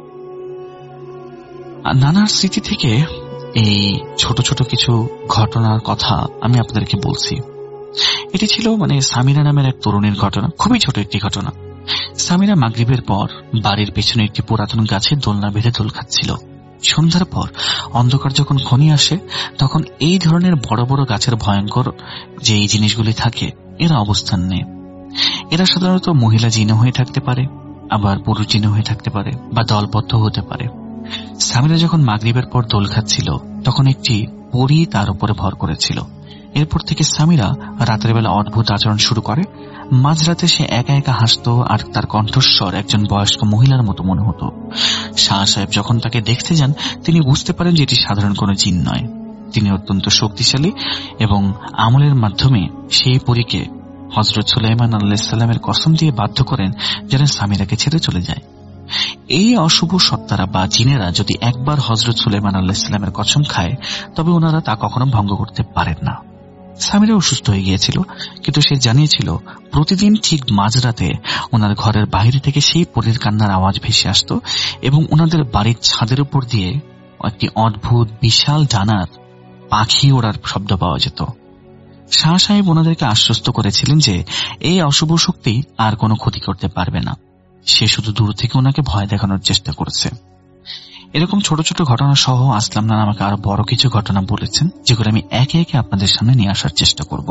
নানার স্মৃতি থেকে এই ছোট ছোট কিছু ঘটনার কথা আমি আপনাদেরকে বলছি। এটি ছিল মানে সামিরা নামের এক তরুণীর ঘটনা, খুবই ছোট একটি ঘটনা। সামিরা মাগরিবের পর বাড়ির পেছনে একটি পুরাতন গাছে দোলনা বেঁধে দোল খাচ্ছিল। সন্ধ্যার পর অন্ধকার যখন ঘনিয়ে আসে তখন এই ধরনের বড় বড় গাছের ভয়ঙ্কর যে এই জিনিসগুলি থাকে এরা অবস্থান নেই। এরা সাধারণত মহিলা জিন হয়ে থাকতে পারে, আবার পুরুষ জিন হয়ে থাকতে পারে, বা দলবদ্ধ হতে পারে। সামিরা যখন মাগরিবের পর দোল খাচ্ছিল তখন একটি পরী তার উপরে ভর করেছিল। এরপর থেকে সামিরা রাতের বেলা অদ্ভুত আচরণ শুরু করে। মাঝরাতে সে একা একা হাসত আর তার কণ্ঠস্বর একজন বয়স্ক মহিলার মতো মনে হতো। শাহ সাহেব যখন তাকে দেখতে যান তিনি বুঝতে পারেন যে এটি সাধারণ কোনো জিন নয়। তিনি অত্যন্ত শক্তিশালী এবং আমলের মাধ্যমে সেই পরীকে হযরত সুলাইমান আলাইহিস সালামের কসম দিয়ে বাধ্য করেন যেন সামিরাকে ছেড়ে চলে যায়। এই অশুভ সত্তারা বা জিনেরা যদি একবার হযরত সুলাইমান আলাইহিস সালামের কসম খায় তবে ওনারা তা কখনো ভঙ্গ করতে পারেন না। সামিরা অসুস্থ হয়ে গিয়েছিল, কিন্তু সে জানিয়েছিল প্রতিদিন ঠিক মাঝরাতে ওনার ঘরের বাইরে থেকে সেই পরীর কান্নার আওয়াজ ভেসে আসত এবং ওনাদের বাড়ির ছাদের উপর দিয়ে একটি অদ্ভুত বিশাল ডানার পাখি ওড়ার শব্দ পাওয়া যেত। শাহ সাহেব ওনাদেরকে আশ্বস্ত করেছিলেন যে এই অশুভ শক্তি আর কোনো ক্ষতি করতে পারবে না। সে শুধু দূর থেকে ওনাকে ভয় দেখানোর চেষ্টা করেছে। এরকম ছোট ছোট ঘটনা সহ আসলাম না আমাকে আরো বড় কিছু ঘটনা বলেছেন, যেগুলো আমি একে একে আপনাদের সামনে নিয়ে আসার চেষ্টা করব।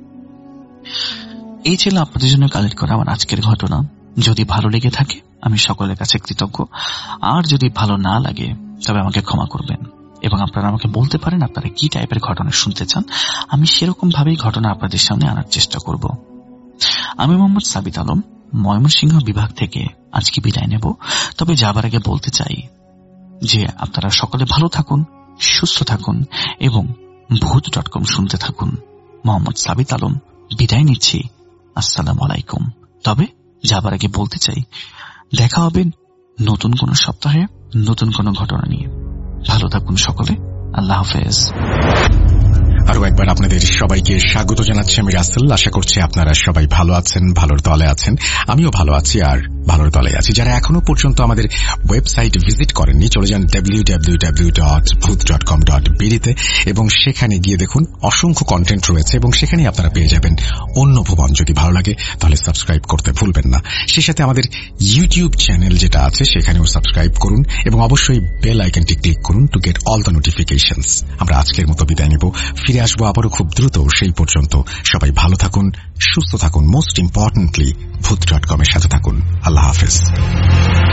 এই ছিল আপনাদের জন্য কালেক্ট করা আমার আজকের ঘটনা। যদি ভালো লেগে থাকে আমি সকলের কাছে কৃতজ্ঞ, আর যদি ভালো না লাগে তবে আমাকে ক্ষমা করবেন এবং আপনারা আমাকে বলতে পারেন আপনারা কি টাইপের ঘটনা শুনতে চান। আমি সেরকম ভাবেই ঘটনা আপনাদের সামনে আনার চেষ্টা করব। আমি মোহাম্মদ সাবিত আলম ময়মনসিংহ বিভাগ থেকে আজকে বিদায় নেব। তবে যাবার আগে বলতে চাই যে আপনারা সকলে ভালো থাকুন, সুস্থ থাকুন এবং ভূত ডট কম শুনতে থাকুন। মোহাম্মদ সাবিত আলম বিদায় নিচ্ছি। আসসালামু আলাইকুম। তবে যাবার আগে বলতে চাই দেখা হবে নতুন কোন সপ্তাহে নতুন কোন ঘটনা নিয়ে। ভালো থাকুন সকলে। আল্লাহ হাফেজ। আরো একবার আপনাদের সবাইকে স্বাগত জানাচ্ছি আমি রাসেল। আশা করছি আপনারা সবাই ভালো আছেন, ভালোর দলে আছেন। আমিও ভালো আছি আর ভালোর দলে আছি। যারা এখনো পর্যন্ত আমাদের ওয়েবসাইট ভিজিট করেননি চলে যান W W W dot Bhoot dot com dot BD তে এবং সেখানে গিয়ে দেখুন অসংখ্য কন্টেন্ট রয়েছে এবং সেখানে আপনারা পেয়ে যাবেন অন্য ভুবন। যদি ভালো লাগে তাহলে সাবস্ক্রাইব করতে ভুলবেন না। সেই সাথে আমাদের ইউটিউব চ্যানেল যেটা আছে সেখানেও সাবস্ক্রাইব করুন এবং অবশ্যই বেল আইকনটি ক্লিক করুন to get all the notifications. আমরা আজকের মতো বিদায় নেব, ফিরে আসবো আবারও খুব দ্রুত। সেই পর্যন্ত সবাই ভালো থাকুন, সুস্থ থাকুন, most importantly Bhoot dot com এর সাথে থাকুন। আল্লাহ হাফেজ।